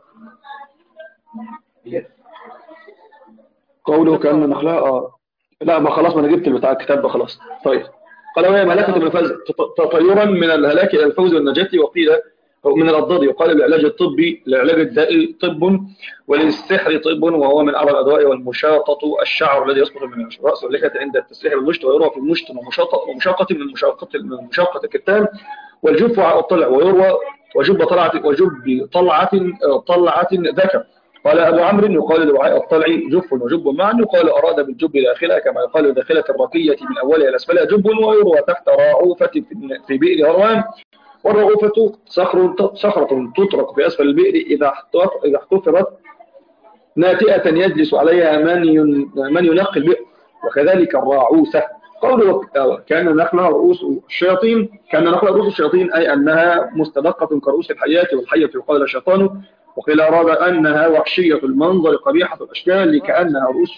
قوله كأن نخلها آه لا ما خلاص، ما أنا جبت بتاع الكتاب خلاص. طيب قال وهي ملكة من الفوز تطيرا من الهلاك إلى الفوز والنجاة، وقيل من الأضداد يقال العلاج الطبي، العلاج الدائي طب، وللسحر طب وهو من أعلى الأدواء، والمشاطة الشعر الذي يسقط من الرأس واللحية عند التسريح بالمشط، ويروى في المشط ومشاقة من مشاقة من مشاقة الكتان، والجف وعاء الطلع، ويروى وجب طلعة وجب طلعة طلعة ذكر. قال أبو عمرو يقال لوعاء الطلع جف وجب معا، يقال أراد بالجب داخلها كما يقال داخلة الرقية من أولها إلى أسفلها جب، ويروى تحت راعوفة في بئر هروان، والرغوفة صخر صخرة تترك في أسفل البئر إذا إذا احتفرت ناتئة يجلس عليها من من ينقي البئر، وكذلك الراعوسة. قوله كان نخلها رؤوس الشياطين، كان نخلها رؤوس الشياطين أي أنها مستدقة كرؤوس الحيات، والحية يقال الشيطان، وقيل أراد أنها وحشية المنظر قبيحة الأشكال كأنها رؤوس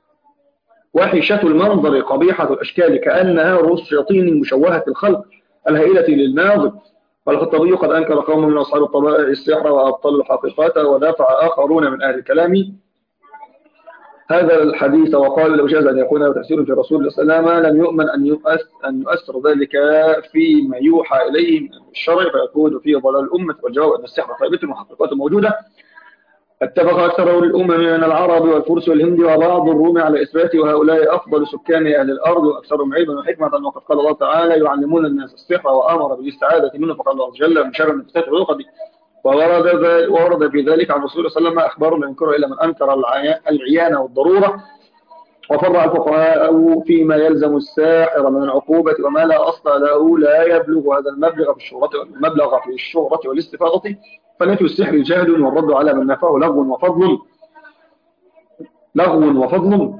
وحشة المنظر قبيحة الأشكال كأنها رؤوس الشياطين مشوهة الخلق الهائلة للناظر. والخطابي قد أنكر قوم من أصحاب الطبائع السحر وأبطل الحقيقات، ودافع آخرون من أهل الكلام هذا الحديث، وقال لو جاز أن يكون له تأثير في رسول الله صلى الله عليه وسلم لم يؤمن أن يؤثر, أن يؤثر ذلك فيما يوحى إليه من الشرع فيكون فيه ضلال الأمة، والجواب أن السحر ثابت وحقيقات موجودة. اتفق أكثر الأمم من العرب والفرس والهند وبعض الروم على إثبات، وهؤلاء أفضل سكان أهل الأرض وأكثرهم علما وحكمة، وقد قال الله تعالى يعلمون الناس السحر وأمر بالاستعاذة منه، فقال الله جل من شر النفاثات والعقد. وورد ورد في ذلك عن رسول الله صلى الله عليه وسلم أخبار لا ينكر إلا من أنكر العيان والضرورة. وفرع الفقهاء فيما يلزم الساحر من العقوبة وما لا أصل له لا يبلغ هذا المبلغ في الشهرة المبلغ في الشهرة والاستفاضة، فنفي السحر جهل، والرد على من نفاه لغو وفضل لغو وفضل.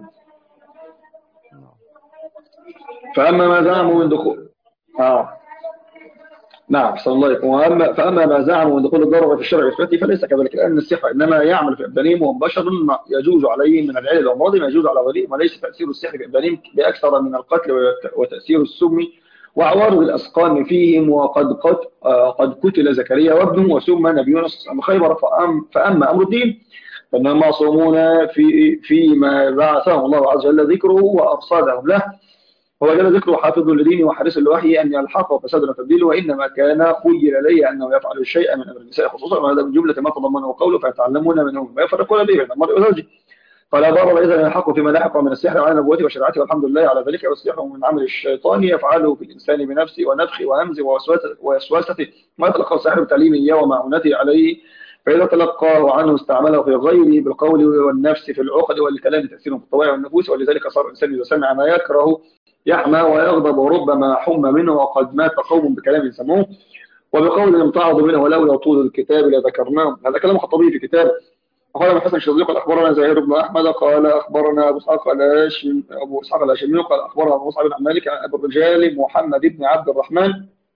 فأما ما زعموا من دخول آه. نعم صلى الله عليه وسلم. فأما ما زعموا من دخول الضرر في الشرع والفتي فليس كذلك، لأن السحر إنما يعمل في أبدانهم وهم بشر يجوز عليهم من العلل والأمراض ما يجوز على غيرهم، وليس تأثير السحر في أبدانهم بأكثر من القتل وتأثير السم وعوارض الأسقام فيهم. وقد قد قد قتل زكريا وابنه وسمى نبينا صلى الله عليه وسلم خيبر. فأما أمر الدين فإنهم معصومون في فيما بعثهم الله عز وجل ذكره وأرصادهم له، هو جل ذكره حافظ لدينه وحارس لوحيه أن يلحقه فساد وتبديله، وإنما كان خير إليه أنه يفعل الشيء من أمر النساء خصوصا، وهذا من جملة ما تضمنه قوله فيتعلمون منه ما يفرقون به بين المرء وزوجه. فلا ضرر إذا يلحق فيما لحق من السحر على نبوته وشريعته، والحمد لله على ذلك. والسحر من عمل الشيطان يفعله في الإنسان بنفسه ونفخه وهمزه ووسوسته، ما يتلقى السحر بتعليمه إياه ومعونته عليه، فإذا تلقاه عنه استعمله في غيره بالقول والنفس في العقد والكلام تأثير في الطبائع والنفوس، ولذلك صار الإنسان إذا سمع ما يكره يحمى ويغضب وربما حمى منه، وقد مات قوم بكلام سموه وبقول امتعض منه ولولا طول الكتاب لذكرناه. هذا كلام الخطابي في كتاب. قال ابن حسن الشاذلي قال أخبرنا زهير بن أحمد قال أخبرنا أبو إسحاق الهاشمي أبو إسحاق الهاشمي قال أخبرنا أبو مصعب بن مالك عن أبي الرجال محمد بن عبد الرحمن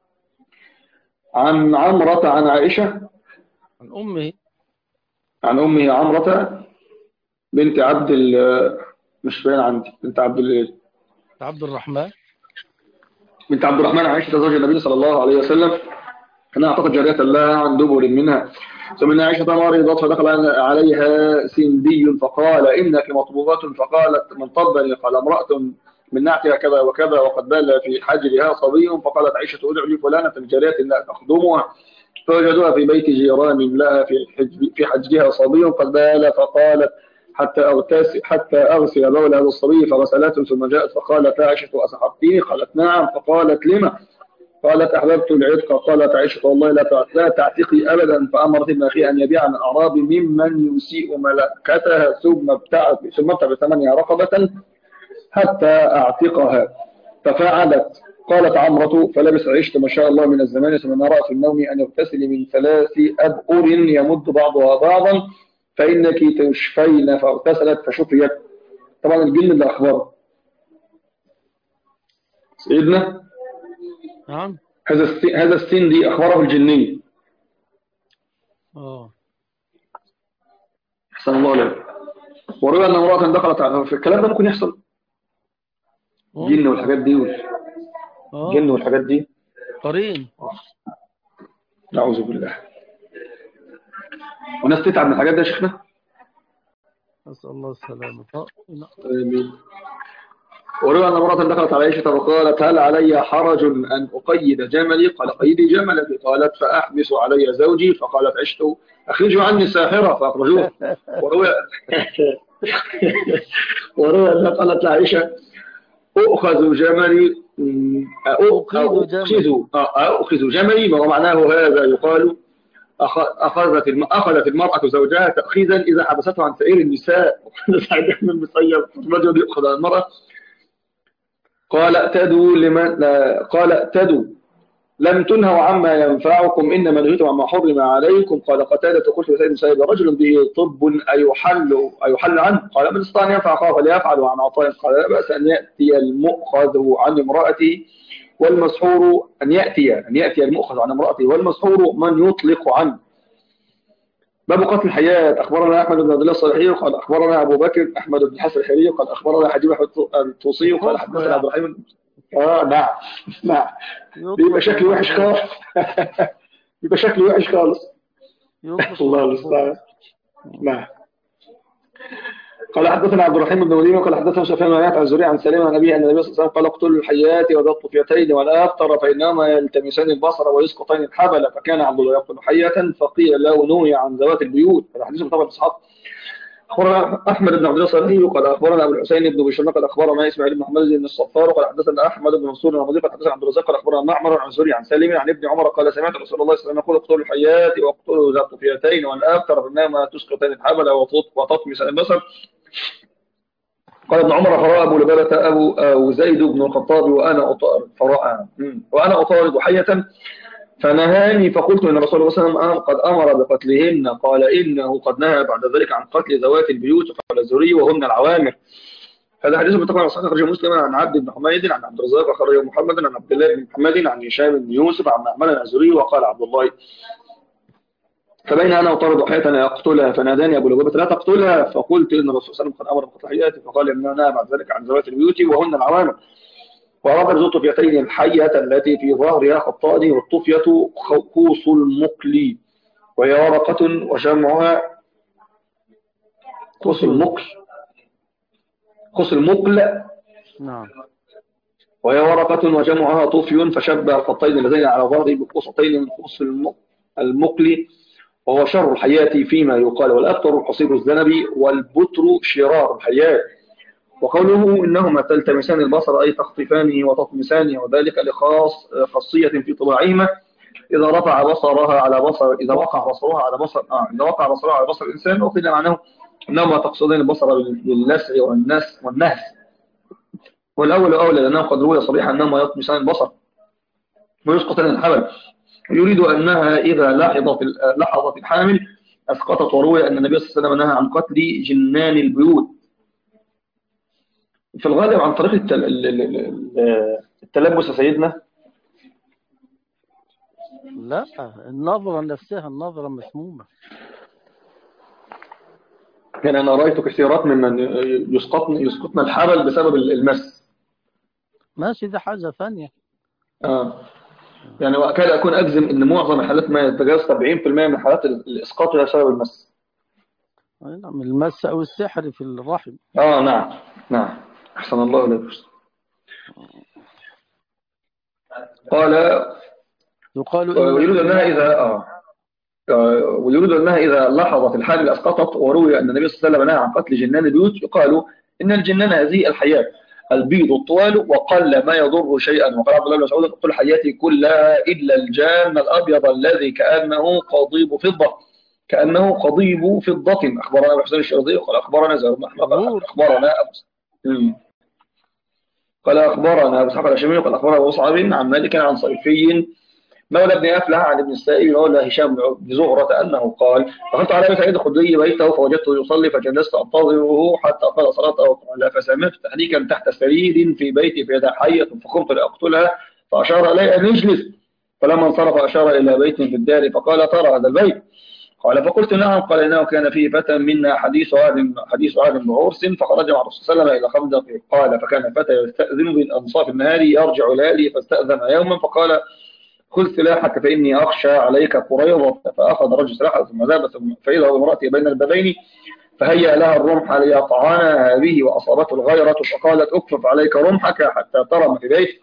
عن عمرة عن عائشة عن أمه عن أمه عمرة بنت عبد مش باين عندي بنت عبد ال عبد الرحمن بنت عبد الرحمن عائشة زوج النبي صلى الله عليه وسلم أنها أعتقد جارية لها عن دبر منها، ثم عائشة مرضت فدخل عليها سندي فقال إنك مطبوبة، فقالت من طبني؟ قال امرأة من نعتها كذا وكذا وقد بال في حجرها صبي، فقالت عائشة ادع لي فلانة الجارية لا تخدمها، فوجدوها في بيت جيران لها في حجب في حجرها صبي قد بال، فقالت حتى أغتسل حتى أغسل بول هذا الصبي، فغسلته ثم جاءت فقالت عائشة أسحقتني؟ قالت نعم، فقالت لما؟ قالت أحببت العتق. قالت عائشة والله لا تعتقي أبدا، فأمرت ابن أخي أن يبيع من أعرابي ممن يسيء ملكتها ثم ابتعت ثم ابتع بثمنها رقبة حتى أعتقها ففعلت. قالت عمرة فلبس عشت ما شاء الله من الزمان ثم رأت في النوم أن يغتسل من ثلاث أبؤر يمد بعضها بعضا فإنك تشفين، فاغتسلت فشفيت. طبعا الجن اللي أخبره سيدنا نعم. هذا السن هذا السن دي أخبره الجني. اه أحسن الله عليك. وروى أن امرأة دخلت على في الكلام ده ممكن يحصل جن والحاجات دي وال... اه جن والحاجات دي قرين. نعوذ بالله. وناس تتعب من الحاجات دي يا شيخنا. نسأل الله السلامة. آمين. وروى أن امرأة دخلت على عائشة فقالت هل علي حرج أن أقيد جملي؟ قال قيدي جملك. قالت فأحبس علي زوجي. فقالت عشت أخرجوا عني ساحرة فأخرجوه. وروى وروى أنها قالت لعائشة أؤخذ جملي أؤخذ جملي أؤخذ جملي ما معناه هذا يقال أخذت أخذت المرأة زوجها تأخيذا إذا حبسته عن سائر النساء. وقال سعيد بن المسيب الرجل يأخذ عن المرأة قال اعتدوا لمن قال اعتدوا لم تنهوا عما ينفعكم إنما نهيتم عما حرم عليكم. قال قتادة قلت لسيد المسيب رجل به طب أيحل أيحل عنه؟ قال من استطاع أن ينفع أخاه فليفعل عن عطاء. قال لا بأس أن يأتي المؤخذ عن امرأته والمسحور أن يأتي أن يأتي المؤخذ عن امرأته والمسحور من يطلق عنه. باب قتل الحياة. أخبرنا أحمد بن عبد الله الصالحي قال أخبرنا أبو بكر أحمد بن حسن الحريري قال أخبرنا حجيب الطوسي قال حدثنا عبد الرحيم. آه نعم نعم. بيبقى شكل وحش خالص. بيبقى شكل وحش خالص. الله المستعان. نعم. قال حدثنا عبد الرحيم بن مدين قال حدثنا سفيان بن عن الزهري عن سليم عن ابي ان النبي صلى الله عليه وسلم قال اقتلوا الحيات وذا الطفيتين والافطر فانهما يلتمسان البصر ويسقطان الحبل. فكان عبد الله يقتل حية فقيل له نهي عن ذوات البيوت. هذا حديث طبعا اسحاق. أخبرنا أحمد بن عبد الله الصالحي قال أخبرنا أبو الحسين بن بشر قال أخبرنا إسماعيل بن محمد بن الصفار قال حدثنا أحمد بن منصور الرمادي قال حدثنا عبد الرزاق قال أخبرنا معمر عن زهري عن سالم عن ابن عمر قال سمعت رسول الله صلى الله عليه وسلم يقول اقتلوا الحيات واقتلوا ذات الطفيتين والآفتر فإنما تسقطان الحبل وتطمسان البصر. قال ابن عمر فراى أبو لبابة أبو أو زيد بن الخطاب وأنا أطارد فراى وأنا أطارد حية فنهاني فقلت إن رسول الله صلى الله عليه وسلم قد أمر بقتلهن. قال إنه قد نهى بعد ذلك عن قتل ذوات البيوت. قال الزهري وهن العوامر. هذا حديث متفق على صحيح أخرجه مسلم عن عبد بن حميد عن عبد الرزاق أخرجه محمد عن عبد الله بن محمد عن هشام بن يوسف عن معمر عن الزهري وقال عبد الله فبين أنا أطارد حية لا أقتلها فناداني أبو لبابة لا تقتلها. فقلت إن الرسول صلى الله عليه وسلم قد أمر بقتل حياتي. فقال إننا نهى بعد ذلك عن ذوات البيوت وهن العوامر. وأراد ذو الطفيتين الحية التي في ظهرها خطان والطفية قوس المقل وهي ورقة وجمعها قوس المقل قوس المقل نعم وهي ورقة وجمعها طفي فشبه الخطين اللذين على ظهره بقوسطين من قوس المقل وهو شر الحياة فيما يقال والأبتر قصير الذنب والبتر شرار الحياة. وقوله إنهما تلتمسان البصر أي تخطفانه وتطمسانه وذلك لخاص خاصية في طباعهما إذا رفع بصرها على بصر إذا وقع بصرها على بصر آه إذا وقع بصرها على بصر الإنسان وقيل معناه إنهما تقصدان البصر لللسع والنس والنهس والأول أولى لأنه قد روي صريحا إنهما يطمسان البصر ويسقطان الحبل. يريد أنها إذا لاحظت لحظت الحامل أسقطت. وروي أن النبي صلى الله عليه وسلم نهى عن قتل جنان البيوت في الغالب عن طريق التل... التلبس يا سيدنا. لا النظرة نفسها النظرة مسمومة. يعني أنا رأيت كثيرات ممن يسقطن يسقطن الحبل بسبب المس. ماشي ده حاجة ثانية. آه. يعني وأكاد أكون أجزم إن معظم الحالات ما يتجاوز سبعين بالمئة من حالات الإسقاط هي بسبب المس. نعم المس أو السحر في الرحم. آه نعم نعم أحسن الله إليك. قال يقال ويريد أنها إذا آه ويريد أنها إذا لاحظت الحامل أسقطت. وروي أن النبي صلى الله عليه وسلم نهى عن قتل جنان البيوت. يقال إن الجنان هذه الحياة البيض الطوال وقل ما يضر شيئا. وقال عبد الله بن مسعود قل حياتي كلها إلا الجان الأبيض الذي كأنه قضيب فضة كأنه قضيب فضة. أخبرنا أبو حسين الشرزي قال أخبرنا زهير بن أحمد أخبرنا أبو قال أخبرنا أبو إسحاق الهاشمي قال أخبرنا أبو مصعب عن مالك عن صيفي مولى ابن أفلح عن ابن السائب مولى هشام بن زهرة أنه قال دخلت على أبي سعيد الخدري بيته فوجدته يصلي فجلست أنتظره حتى قضى صلاته قال فسمعت تحريكا تحت سرير في بيتي فإذا حية فقمت لأقتلها فأشار إلي أن يجلس فلما انصرف أشار إلى بيت في الدار فقال ترى هذا البيت قال فقلت نعم قال إنه كان فيه فتى منا حديث عهد حديث عهد بعرس فخرج مع الرسول صلى الله عليه وسلم إلى خندق قال فكان الفتى يستأذن من أنصاف النهار يرجع ليلي فاستأذن يوما فقال خذ سلاحك فإني أخشى عليك قريضة فأخذ رجل سلاحه ثم ذهب فإذا امرأتي بين البابين فهيأ لها الرمح ليقطعنها به وأصابته الغيرة فقالت اكفف عليك رمحك حتى ترى ما في بيتك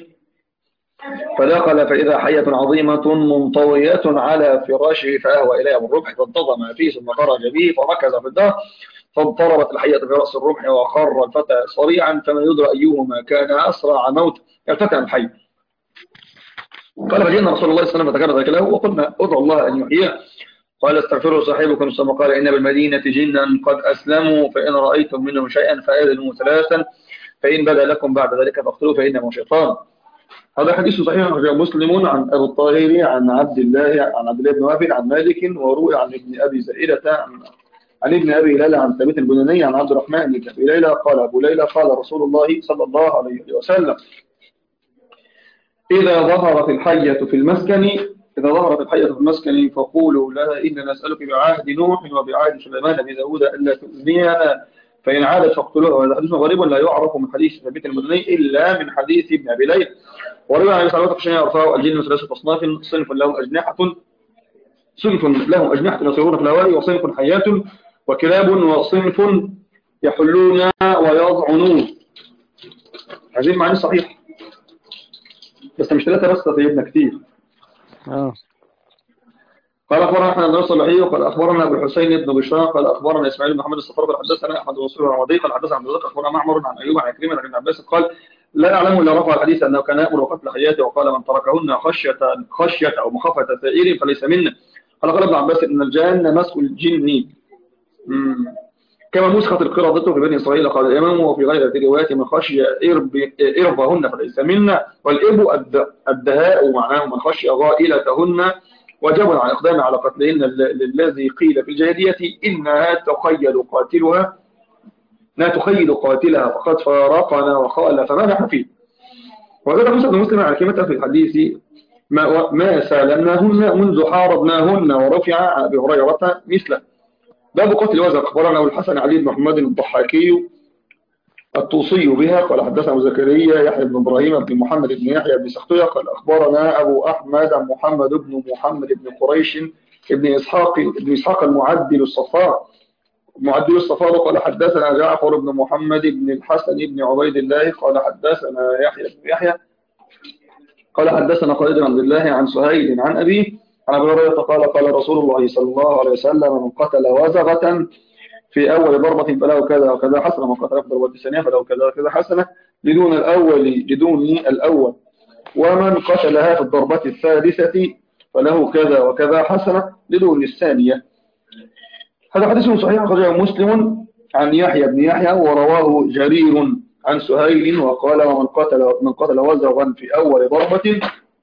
فدخل فإذا حية عظيمة منطوية على فراشه فأهوى إليها بالرمح فانتظم ما فيه ثم خرج به فركز في الدار فاضطربت الحية في رأس الرمح وخر الفتى صريعا فما يدرى أيهما كان أسرع موت الفتى الحي. قال فجئنا رسول الله صلى الله عليه وسلم فذكر ذلك له وقلنا ادعوا الله أن يحييه قال استغفروا صاحبكم ثم قال إن بالمدينة جنا قد أسلموا فإن رأيتم منهم شيئا فآذنوا ثلاثا فإن بدا لكم بعد ذلك فاقتلوا فإنه شيطان. هذا حديث صحيح أخرجه مسلم عن أبي الطاهر عن عبد الله عن عبد الله بن وهب عن مالك وروي عن ابن أبي زائدة عن, عن ابن أبي ليلى عن ثابت البناني عن عبد الرحمن بن أبي ليلى قال أبو ليلى قال رسول الله صلى الله عليه وسلم إذا ظهرت الحية في المسكن إذا ظهرت الحية في المسكن فقولوا لها إننا نسألك بعهد نوح وبعهد سليمان بداود ألا تؤذينا فإن عادت فاقتلوها. وهذا حديث غريب لا يعرف من حديث ثابت البناني إلا من حديث ابن أبي ليلى. وروي عن سلمة خشنية يرفعوا الجن ثلاثة أصناف صنف لهم أجنحة صنف لهم أجنحة يطيرون في الهواء وصنف حيات وكلاب وصنف يحلون ويضعنون. هذه المعاني صحيح بس مش ثلاثة بس سيدنا كتير. اه قال أخبرنا أحمد بن صلحي وقال أخبرنا أبو الحسين بن بشار قال أخبرنا إسماعيل بن محمد الصفار قال حدثنا أحمد بن منصور الرمادي قال حدثنا عبد الرزاق أخبرنا معمر عن أيوب عن كريم عن ابن عباس قال لا أعلم إلا رفع الحديث أنه كان يأمر قتل حياته وقال من تركهن خشية خشية أو مخافة ثائر فليس منا. قال قال ابن عباس إن الجان مسك الجن كما مسخت القردة في بني إسرائيل قال الإمام وفي غير ذي رواية من خشي إربهن فليس منا. والإب الدهاء معناه من خشي غائلتهن وجب على إقدام على قتلهن الذي قيل في الجاهلية إنها تخيل قاتلها لا تخيل قاتلها فقد فارقنا وخال فما نحن فيه. وذلك موسى بن مسلم على كلمته في الحديث ما, ما سالمناهن منذ حاربناهن ورفع عن أبي هريرة مثله. باب قتل وزر أخبرنا أبو الحسن علي بن محمد الضحاكي الطوسي بها قال حدثنا أبو زكريا يحيى بن إبراهيم بن محمد بن يحيى بن سختية قال أخبرنا أبو أحمد محمد بن محمد بن قريش ابن إسحاق ابن إسحاق المعدل الصفار معدل الصفار قال حدثنا جعفر بن محمد بن الحسن بن عبيد الله قال حدثنا يحيى بن يحيى قال حدثنا خالد بن عبد الله عن سهيل عن أبيه عن أبي هريرة قال قال رسول الله صلى الله عليه وسلم من قتل وزغة في أول ضربة فله كذا وكذا حسنة من قتل في ضربة ثانية فله كذا وكذا حسنة لدون الأول لدون الأول ومن قتلها في الضربة الثالثة فله كذا وكذا حسنة لدون الثانية. هذا حديث صحيح أخرجه مسلم عن يحيى بن يحيى ورواه جرير عن سهيل وقال ومن قتل من قتل وزغا في أول ضربة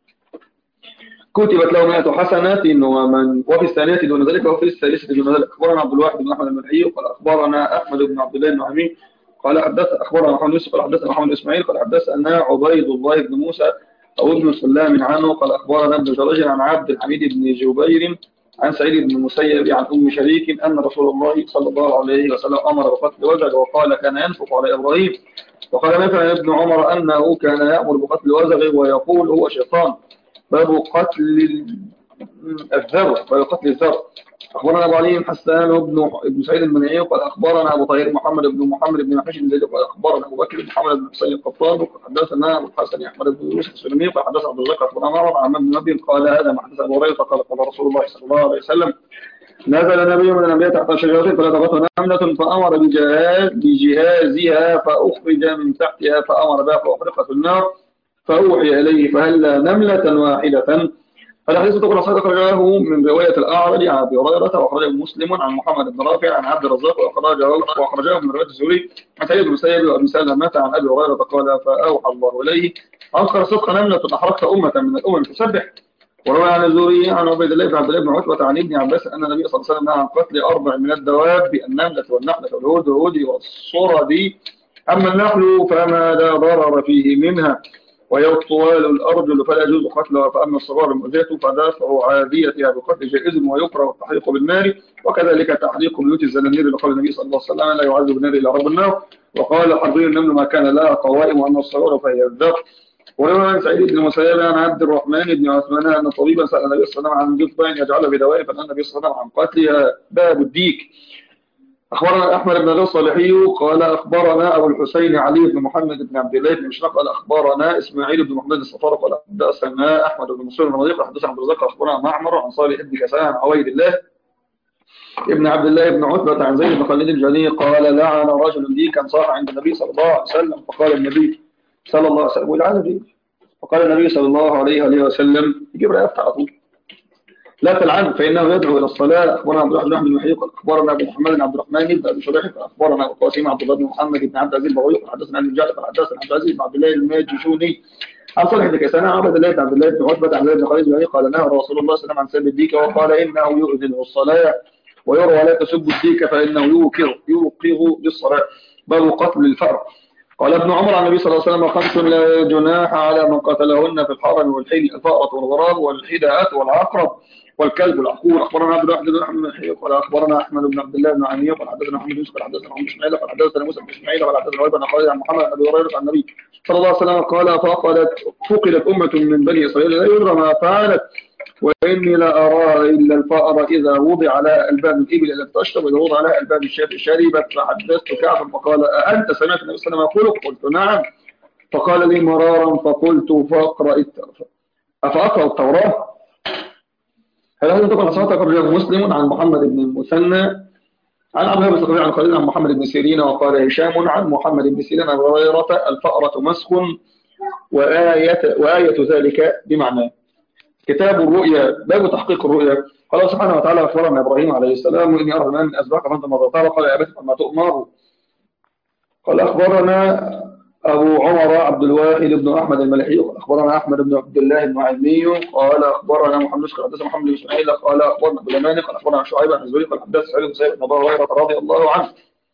كتبت له مئة حسنات ومن وفي الثانية دون ذلك وفي الثالثة دون ذلك. أخبرنا عبد الواحد بن أحمد الملحي قال أخبرنا أحمد بن عبد الله بن عمي قال حدث أخبرنا محمد يوسف قال حدثنا محمد إسماعيل قال حدثنا عبيد الله بن موسى أو ابن سلام عنه قال أخبرنا ابن جريج عن عبد الحميد بن جبير عن سعيد بن المسيب عن أم شريك أن رسول الله صلى الله عليه وسلم أمر بقتل وزغ وقال كان ينفق على إبراهيم. وقال مثلا ابن عمر أنه كان يأمر بقتل وزغ ويقول هو شيطان. باب قتل الذر باب قتل الذر. أخبرنا أبو علي حسان بن ابن سعيد المنعي قال أخبرنا أبو طاهر محمد بن محمد بن محيش بن زيد قال أخبرنا أبو بكر بن محمد بن حسين القطان قال حدثنا أبو الحسن أحمد بن يوسف السلمي قال حدثنا عبد الرزاق أخبرنا معمر عن ابن نبي قال هذا ما حدث أبو هريرة قال قال رسول الله صلى الله عليه وسلم نزل نبي من الأنبياء تحت شجرة فلدغته نملة فأمر بجهاز بجهازها فأخرج من تحتها فأمر بها فأحرقت النار فأوحي إليه فهل نملة واحدة الحديث تقول صدق رجاه من رواية الأعرج عن أبي هريرة وأخرجه مسلم عن محمد بن رافع عن عبد الرزاق وأخرجه وأخرجه من رواية الزهري عن سعيد بن المسيب وأبي سلمة عن أبي هريرة قال فأوحى الله إليه أنكر صدق نملة أحرقت أمة من الأمم تسبح. وروى عن الزهري عن عبيد الله بن عبد الله بن عتبة عن ابن عباس أن النبي صلى الله عليه وسلم نهى عن قتل أربع من الدواب النملة والنحلة والهدهد والصرد، أما النحل فما لا ضرر فيه منها وهي طوال الأرجل فلا يجوز قتلها، فأما الصغار المؤذية فدافع عاديتها بقتل جائز ويكره التحريق بالنار، وكذلك تحريق بيوت الزنانير لقول النبي صلى الله عليه وسلم لا يعذب بالنار إلا رب النار، وقال حرير النمل ما كان لها قوائم وأما الصغار فهي الذبح. وروى عن سعيد بن المسيب عن عبد الرحمن بن عثمان أن طبيبا سأل النبي صلى الله عليه وسلم عن جثة يجعلها بدواء فنهى النبي صلى الله عليه وسلم عن قتلها باب الديك. أخبرنا أحمد بن ابي الصالحي قال أخبرنا أبو الحسين علي بن محمد بن عبد الله بن مشرق قال أخبرنا إسماعيل بن محمد الصفار قال حدثنا أحمد بن مسلم الرضيق قال حدثنا عبد الرزاق أخبرنا معمر عن صالح بن كسان عن عويد الله ابن عبد الله بن عتبة عن زيد بن خالد الجهني قال لعن رجل ديكا صاح عند النبي صلى الله عليه وسلم، فقال النبي صلى الله عليه وسلم والعالم ديك، فقال النبي صلى الله عليه وسلم يجيب رأيته على طول لا تلعنه فإنه يدعو إلى الصلاة. أخبرنا عبد الرحمن بن محيط أخبرنا أبو محمد بن عبد الرحمن بن أبي شريح أخبرنا أبو قاسم عبد الله بن محمد بن عبد العزيز البغوي حدثنا عن الجعد حدثنا عبد العزيز بن عبد الله الماجشوني عن صالح بن كيسان عن عبد الله بن عبد الله بن عتبة عن زيد بن خالد الجهني قال نهى رسول الله صلى الله عليه وسلم عن سب الديك وقال إنه يؤذن الصلاة، ويروى لا تسبوا الديك فإنه يوقظ يوقظ بالصلاة. باب قتل الفأر. قال ابن عمر عن النبي صلى الله عليه وسلم خمس لا جناح على من قتلهن في الحرم والحيل الفأرة والغراب والحداءة والعقرب والكلب العقور. أخبرنا عبد الواحد بن أحمد بن حيي قال أخبرنا أحمد بن عبد الله بن عمير قال حدثنا محمد بن يوسف قال حدثنا محمد بن إسماعيل قال حدثنا موسى بن إسماعيل قال حدثنا وهب بن خالد عن محمد بن أبي هريرة عن النبي صلى الله عليه وسلم قال فقدت فقدت أمة من بني إسرائيل لا يدرى ما فعلت وإني لا أرى إلا الفأر إذا وضع على ألباب الإبل التي تشرب وإذا وضع على ألباب الشاة شربت. فحدثت كعبا فقال أأنت سمعت النبي صلى الله عليه وسلم يقول؟ قلت نعم. فقال لي مرارا فقلت فاقرأ أفأقرأ التوراة؟ هل هذا تقول صحيح رجل مسلم عن محمد بن المثنى عن عبد الله بن عن خالد عن محمد بن سيرين وقال هشام عن محمد بن سيرين عن هريرة الفأرة مسخ وآية, وآية ذلك بمعنى. كتاب الرؤيا باب تحقيق الرؤيا. قال سبحانه وتعالى أخبرنا إبراهيم عليه السلام إني أرى الآن أسباق فأنت ماذا ترى؟ قال يا أبت ما تؤمر. قال أخبرنا أبو عمر عبد الواحد بن أحمد الملحي قال أخبرنا أحمد بن عبد الله المعلمي قال أخبرنا محمد قال حدثنا محمد بن إسماعيل قال أخبرنا أبو اليمان قال أخبرنا شعيب عن الزهري قال حدثنا سعيد بن سعيد بن أبي هريرة رضي الله عنه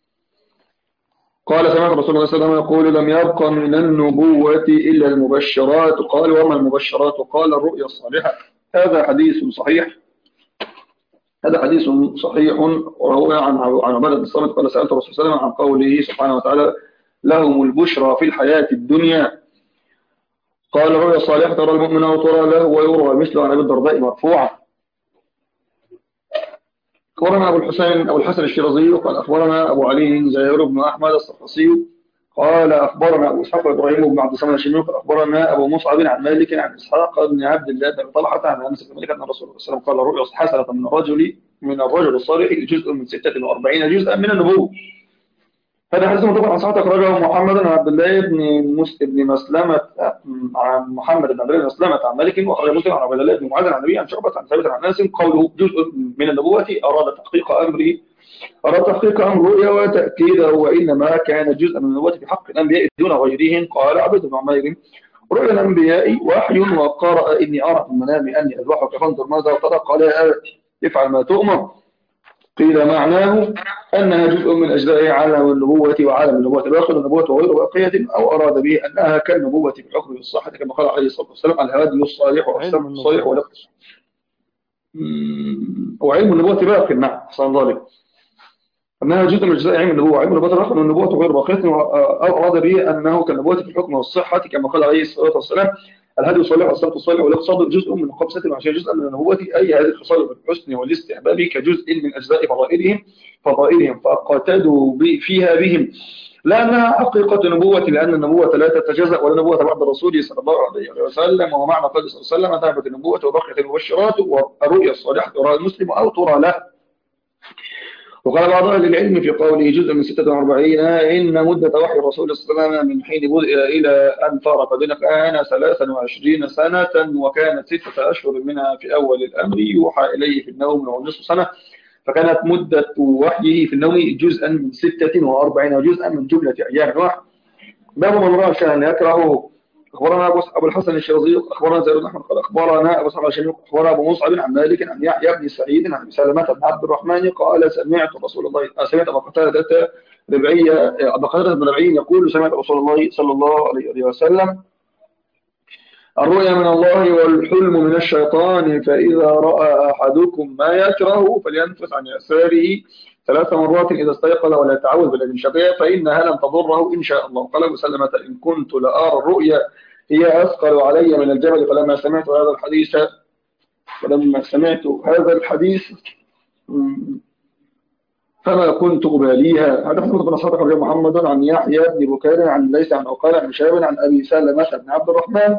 قال سمعت رسول الله صلى الله عليه وسلم يقول لم يبق من النبوة إلا المبشرات. قال وما المبشرات؟ قال الرؤيا الصالحة. هذا حديث صحيح هذا حديث صحيح وهو عن عن عبادة بن الصامت قال سألت الرسول صلى الله عليه وسلم عن قوله سبحانه وتعالى لهم البشرى في الحياة الدنيا. قال الرؤيا الصالحة ترى المؤمن وترى له ويروى مثله عن أبي الدرداء مرفوعا. أخبرنا أبو الحسين أبو الحسن الشيرازي قال أخبرنا أبو علي زهير بن أحمد الصفاصي قال أخبرنا أبو إسحاق إبراهيم بن عبد الصمد الشميري قال أخبرنا أبو مصعب عن مالك عن إسحاق بن عبد الله بن طلحة عن أنس بن مالك أن الرسول صلى الله عليه وسلم قال الرؤيا حسنة من الرجل من الرجل الصالح جزء من ستة وأربعين جزءا من النبوة. هذا حديث متفق عن صحته أخرجه محمد بن عبد الله بن مسلم بن مسلمة عن محمد بن عبد الله بن مسلمة عن مالك وأخرج مسلم عن عبد الله بن معاذ عن النبي عن شعبة عن ثابت عن أنس قوله جزء من النبوة أراد تحقيق أمره أراد تحقيق أمر الرؤيا وتأكيده وإنما كان جزء من النبوة في حق الأنبياء دون غيرهم. قال عبد بن عمير رؤيا الأنبياء وحي وقرأ إني أرى في المنام أني أذبحك فانظر ماذا ترى؟ قال يا أبت افعل ما تؤمر. قيل معناه أنها جزء من أجزاء عالم النبوة وعالم النبوة باقي النبوة وغير باقية أو أراد به أنها كالنبوة في الحكم بالصحة كما قال عليه الصلاة والسلام الهادي الصالح والسمع الصالح والاقتصاد وعلم النبوة باقي. نعم أحسن ذلك أنها جزء من أجزاء علم النبوة علم النبوة باقي والنبوة غير باقية أو أراد به أنه كالنبوة في الحكم والصحة كما قال عليه الصلاة والسلام الهدي الصالح والسمت الصالح والاقتصاد جزء من خمسة وعشرين جزءا من النبوة أي هذه الخصال بالحسن والاستحباب كجزء من أجزاء فضائلهم فضائلهم فاقتدوا فيها بهم لأنها حقيقة نبوة لأن النبوة لا تتجزأ ولا نبوة بعد الرسول صلى الله عليه وسلم. ومعنى قول صلى الله عليه وسلم ذهبت النبوة وبقيت المبشرات والرؤيا الصالحة ترى المسلم أو ترى له. وقال بعض أهل العلم في قوله جزء من ستة وأربعين إن مدة وحي الرسول صلى الله عليه وسلم من حين بدأ إلى أن فارق بنا كان ثلاثا وعشرين سنة، وكانت ستة أشهر منها في أول الأمر يوحى إليه في النوم ونصف سنة، فكانت مدة وحيه في النوم جزءا من ستة وأربعين جزءا من جملة أيام واحد. باب من رأى شأن يكره. أخبرنا أبو الحسن الشرزي أخبرنا زيد بن أحمد قال أخبرنا أبو صالح الشميق أخبرنا أبو مصعب عن مالك عن يحيى بن سعيد عن سلمة بن عبد الرحمن قال سمعت رسول الله سمعت أبا قتادة ربعية أبا قتادة بن ربعي يقول سمعت رسول الله صلى الله عليه وسلم الرؤيا من الله والحلم من الشيطان، فإذا رأى أحدكم ما يكره فلينفس عن يساره ثلاث مرات إذا استيقظ ولا يتعوذ بالله من شر فإنها لن تضره إن شاء الله. قال أبو سلمة إن كنت لأرى الرؤيا هي أثقل علي من الجبل، فلما سمعت هذا الحديث فلما سمعت هذا الحديث فما كنت أباليها. هذا حديث بن صادق بن محمد عن يحيى بن بكير عن ليس عن عقال عن شاب عن أبي سلمة بن عبد الرحمن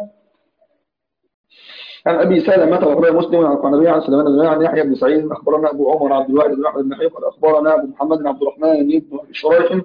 عن أبي سلمة وقال مسلم عن النبي عن سلمان بن عن يحيى بن سعيد أخبرنا أبو عمر عبد الواحد بن أحمد بن حيق قال أخبرنا أبو محمد بن عبد الرحمن بن شريح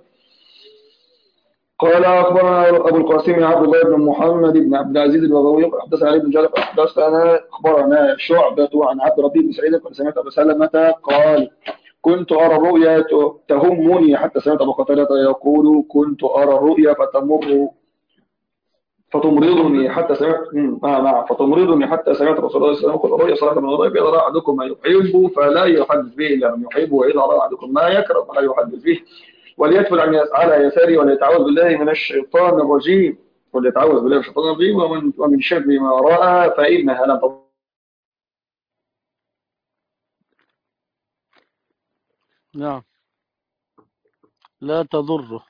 قال أخبرنا أبو القاسم عبد الله بن محمد بن عبد العزيز البغوي حدثنا علي بن جعفر حدثنا أخبرنا شعبة عن عبد ربي بن سعيد قال سمعت أبا سلمة قال كنت أرى الرؤيا تهمني حتى سمعت أبو قتادة يقول كنت أرى الرؤيا فتمر فتمرضني حتى سمعت آه نعم فتمرضني حتى سمعت رسول الله صلى الله عليه وسلم يقول الرؤيا صلاة من الغيب إذا رأى أحدكم ما يحب فلا يحدث به إلا من يحب، وإذا رأى أحدكم ما يكره فلا يحدث به، وليدفل على يساره وليتعوذ بالله من الشيطان الرجيم وليتعوذ بالله من الشيطان الرجيم ومن ومن شر ما رأى فإنها لم تضر. نعم لا تضره.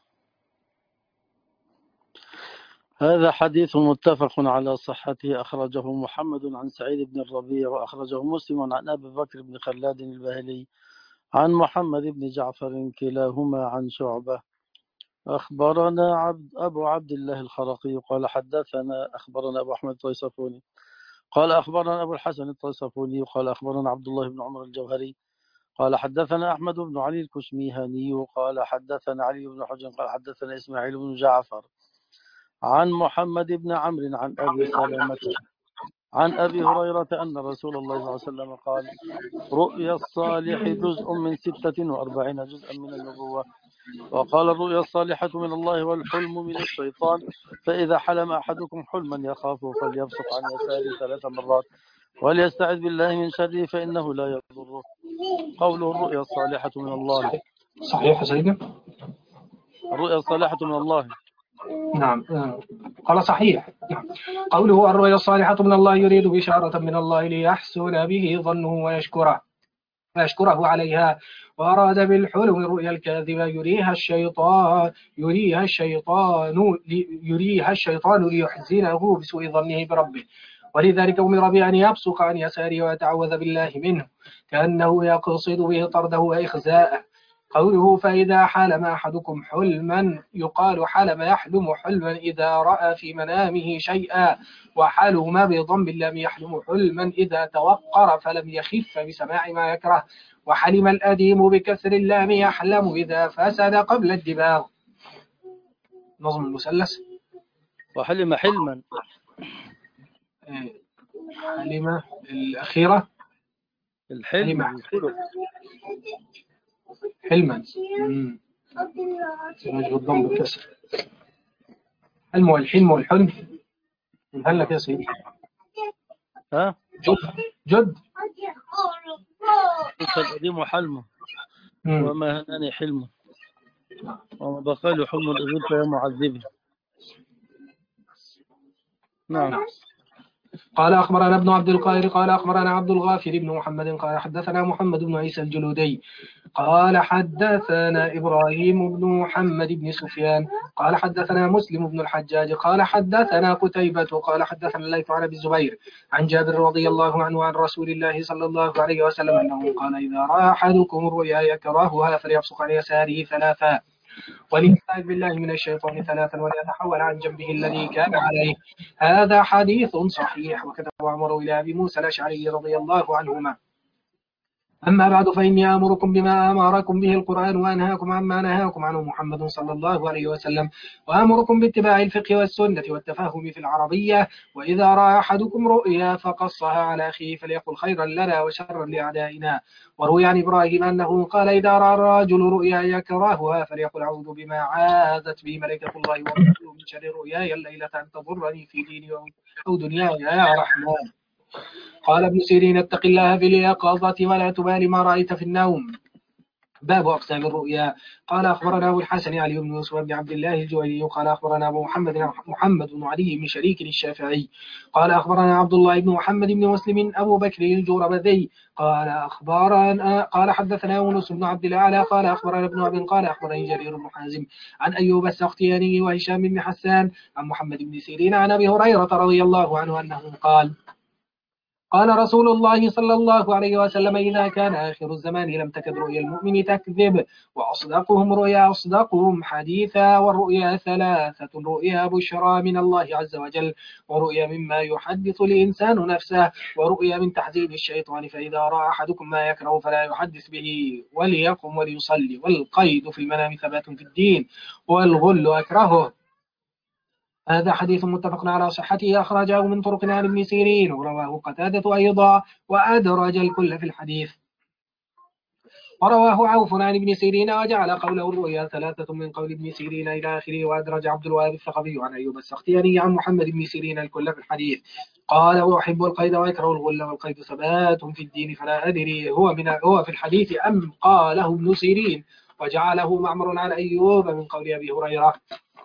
هذا حديث متفق على صحته أخرجه محمد عن سعيد بن الربيع وأخرجه مسلم عن أبي بكر بن خلاد الباهلي عن محمد بن جعفر كلاهما عن شعبة. أخبرنا عبد أبو عبد الله الخرقي قال حدثنا أخبرنا أبو أحمد الطيصفوني قال أخبرنا أبو الحسن الطيصفوني قال أخبرنا عبد الله بن عمر الجوهري قال حدثنا أحمد بن علي الكشميهاني قال حدثنا علي بن حجر قال حدثنا إسماعيل بن جعفر عن محمد بن عمرو عن أبي سلمة عن أبي هريرة أن رسول الله صلى الله عليه وسلم قال رؤيا الصالح جزء من ستة وأربعين جزءا من النبوة. وقال الرؤيا الصالحة من الله والحلم من الشيطان، فإذا حلم أحدكم حلما يخافه فليبصق عن يساره ثلاث مرات وليستعذ بالله من شره فإنه لا يضره. قوله الرؤيا الصالحة من الله صحيح سيدنا؟ الرؤيا الصالحة من الله نعم قال صحيح. نعم. قوله الرؤيا الصالحة من الله يريد بشارة من الله ليحسن به ظنه ويشكره ويشكره عليها، وأراد بالحلم الرؤيا الكاذبة يريها الشيطان يريها الشيطان يريها الشيطان ليحزنه بسوء ظنه بربه، ولذلك أمر بأن يبصق عن يساره ويتعوذ بالله منه كأنه يقصد به طرده وإخزاءه. قوله فإذا حلم أحدكم حلما يقال حلم يحلم حلما إذا رأى في منامه شيئا، وحلم بضم اللام يحلم حلما إذا توقر فلم يخف بسماع ما يكره، وحلم الأديم بكسر اللام يحلم إذا فسد قبل الدباغ. نظم المثلث. وحلم حلما حلم الأخيرة الحلم حلما نجد الضم بالكسر. حلم والحلم والحلم هل لك يا سيدي؟ ها جد جد القديم حلمه وما هناني حلمه وما بقى له حلم الإبل فهي معذبه. نعم. قال أخبرنا ابن عبد القاهر قال أخبرنا عبد الغافر بن محمد قال حدثنا محمد بن عيسى الجلودي قال حدثنا إبراهيم بن محمد بن سفيان قال حدثنا مسلم بن الحجاج قال حدثنا قتيبة قال حدثنا الليث عن أبي الزبير عن جابر رضي الله عنه عن رسول الله صلى الله عليه وسلم أنه قال إذا رأى أحدكم الرؤيا يكرهها فليبصق عن يساره ثلاثا وليستعذ بالله من الشيطان ثلاثا وليتحول عن جنبه الذي كان عليه. هذا حديث صحيح. وكتب عمر إلى أبي موسى الأشعري رضي الله عنهما أما بعد فإني آمركم بما أمركم به القرآن وأنهاكم عما نهاكم عنه محمد صلى الله عليه وسلم، وآمركم باتباع الفقه والسنة والتفاهم في العربية. وإذا رأى أحدكم رؤيا فقصها على أخيه فليقل خيرا لنا وشرا لأعدائنا. وروي عن إبراهيم أنه قال إذا رأى الرجل رؤيا يكرهها فليقل أعوذ بما عاذت به ملكة الله ورسوله من شر رؤياي الليلة أن تضرني في ديني أو دنياي يا رحمن. قال ابن سيرين اتق الله في اليقظة ولا تبالي ما رأيت في النوم. باب أقسام الرؤيا. قال أخبرنا أبو الحسن علي بن يوسف بن عبد الله الجويني قال أخبرنا أبو محمد محمد بن علي بن شريك الشافعي قال أخبرنا عبد الله بن محمد بن مسلم أبو بكر الجربذي قال أخبرنا قال حدثنا يونس بن عبد الأعلى قال أخبرنا ابن أبي قال أخبرني جرير بن حازم عن أيوب السختياني وهشام بن حسان عن محمد بن سيرين عن أبي هريرة رضي الله عنه أنه قال قال رسول الله صلى الله عليه وسلم إذا كان آخر الزمان لم تكد رؤيا المؤمن تكذب، وأصدقهم رؤيا أصدقهم حديثا. والرؤيا ثلاثة: رؤيا بشرى من الله عز وجل، ورؤيا مما يحدث الإنسان نفسه، ورؤيا من تحزين الشيطان. فإذا رأى أحدكم ما يكره فلا يحدث به وليقم وليصلي. والقيد في المنام ثبات في الدين، والغل أكرهه. هذا حديث متفق على صحته أخرجه من طرق عن ابن سيرين ورواه قتادة أيضا وأدرج الكل في الحديث. ورواه عوف عن ابن سيرين وجعل قوله الرؤيا ثلاثة من قول ابن سيرين إلى آخره. وأدرج عبد الوهاب الثقفي عن أيوب السختياني عن محمد بن سيرين الكل في الحديث. قال وأحب القيد ويكره الغل والقيد ثبات في الدين. فلا أدري هو من هو في الحديث أم قاله ابن سيرين. وجعله معمر عن أيوب من قول أبي هريرة.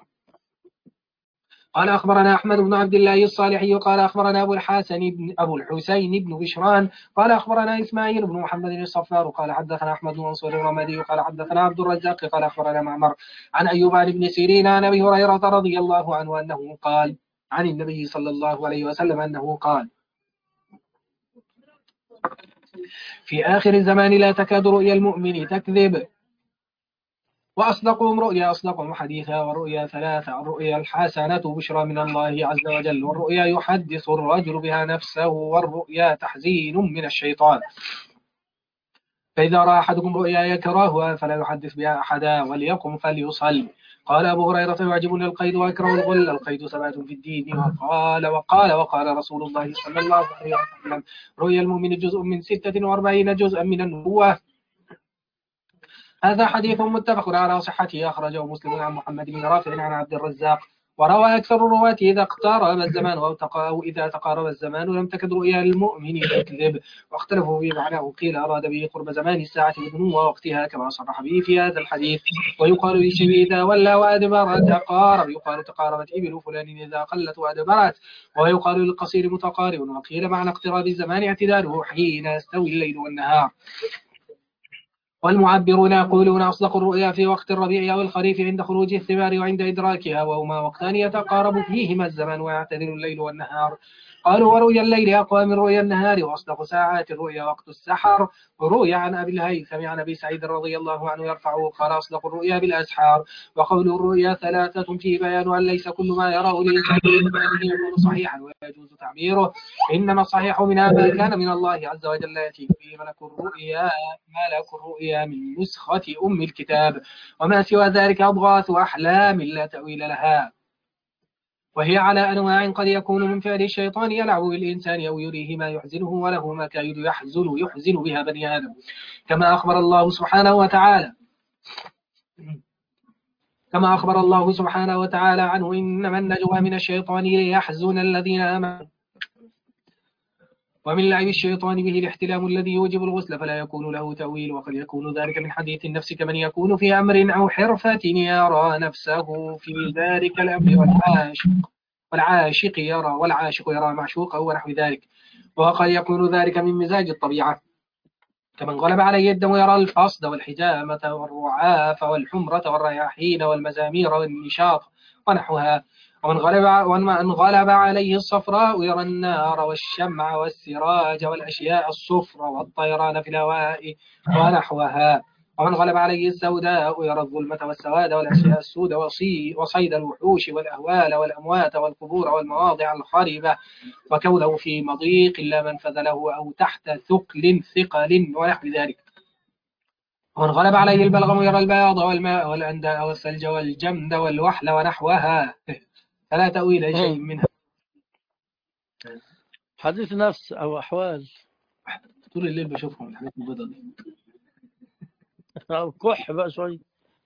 قال أخبرنا أحمد بن عبد الله الصالحي قال أخبرنا أبو الحسن بن أبو الحسين بن بشران قال أخبرنا إسماعيل بن محمد الصفار قال حدثنا أحمد بن منصور الرمادي قال حدثنا عبد الرزاق قال أخبرنا معمر عن أيوب عن ابن سيرين عن أبي هريرة رضي الله عنه أنه قال عن النبي صلى الله عليه وسلم أنه قال في آخر الزمان لا تكاد رؤيا المؤمن تكذب، وأصدقهم رؤيا أصدقهم حديثا. والرؤيا ثلاثة: الرؤيا الحسنة بشرى من الله عز وجل، والرؤيا يحدث الرجل بها نفسه، والرؤيا تحزين من الشيطان. فإذا رأى أحدكم رؤيا يكرهها فلا يحدث بها أحدا وليقم فليصلي. قال أبو هريرة يعجبني القيد وأكره الغل، القيد ثبات في الدين. وقال وقال وقال رسول الله صلى الله عليه وسلم رؤيا المؤمن جزء من ستة وأربعين جزءا من النبوة. هذا حديث متفق على صحته أخرجه مسلم عن محمد بن رافع عن عبد الرزاق. وروى أكثر الرواة إذا اقترب الزمان أو إذا تقارب الزمان لم تكد رؤيا المؤمن تكذب، واختلفوا في معناه. قيل أراد به قرب زمان الساعة بدنو ووقتها كما صرح به في هذا الحديث. ويقال للشيء إذا ولى وأدبر تقارب، يقال تقاربت إبل فلان إذا قلت وأدبرت. ويقال للقصير متقارب. وقيل معنى اقتراب الزمان اعتداله حين يستوي الليل والنهار. والمعبرون يقولون أصدق الرؤيا في وقت الربيع أو الخريف عند خروج الثمار وعند إدراكها، وهما وقتان يتقارب فيهما الزمن ويعتدل الليل والنهار. قالوا ورؤيا الليل أقوى من رؤيا النهار، وأصدق ساعات الرؤيا وقت السحر. روي عن أبي الهيثم عن أبي سعيد رضي الله عنه يرفعه قال أصدق الرؤيا بالأسحار. وقول الرؤيا ثلاثة فيه بيان أن ليس كل ما يراه الإنسان يكون صحيحا ويجوز تعبيره، إنما الصحيح منها ما كان من الله عز وجل يأتي به ملك الرؤيا ملك الرؤيا من نسخة أم الكتاب، وما سوى ذلك أضغاث أحلام لا تأويل لها، وهي على أنواع قد يكون من فعل الشيطان يلعب بالإنسان أو يريه ما يحزنه وله مكايد يحزن يحزن بها بني آدم، كما أخبر الله سبحانه وتعالى كما أخبر الله سبحانه وتعالى عنه إنما النجوى من الشيطان ليحزن الذين آمنوا، ومن لعب الشيطان به الاحتلام الذي يوجب الغسل فلا يكون له تأويل. وقد يكون ذلك من حديث النفس كمن يكون في أمر أو حرفة يرى نفسه في ذلك الأمر والعاشق والعاشق يرى والعاشق يرى معشوقه ونحو ذلك. وقد يكون ذلك من مزاج الطبيعة كمن غلب عليه الدم يرى الفصد والحجامة والرعاف والحمرة والرياحين والمزامير والنشاط ونحوها. ومن غلب, ومن غلب عليه الصفراء يرى النار والشمع والسراج والأشياء الصفر والطيران في الهواء ونحوها. ومن غلب عليه السوداء يرى الظلمة والسواد والأشياء السود وصي وصيد الوحوش والأهوال والأموات والقبور والمواضع الخربة وكونه في مضيق لا منفذ له أو تحت ثقل ثقل ونحو ذلك. ومن غلب عليه البلغم يرى البياض والماء والأنداء والثلج والجمد والوحل ونحوها فلا تأويل شيء منها. حديث نفس أو أحوال. طول الليل بشوفهم الحاجات البيضاء دي. أو كح بقى شوي.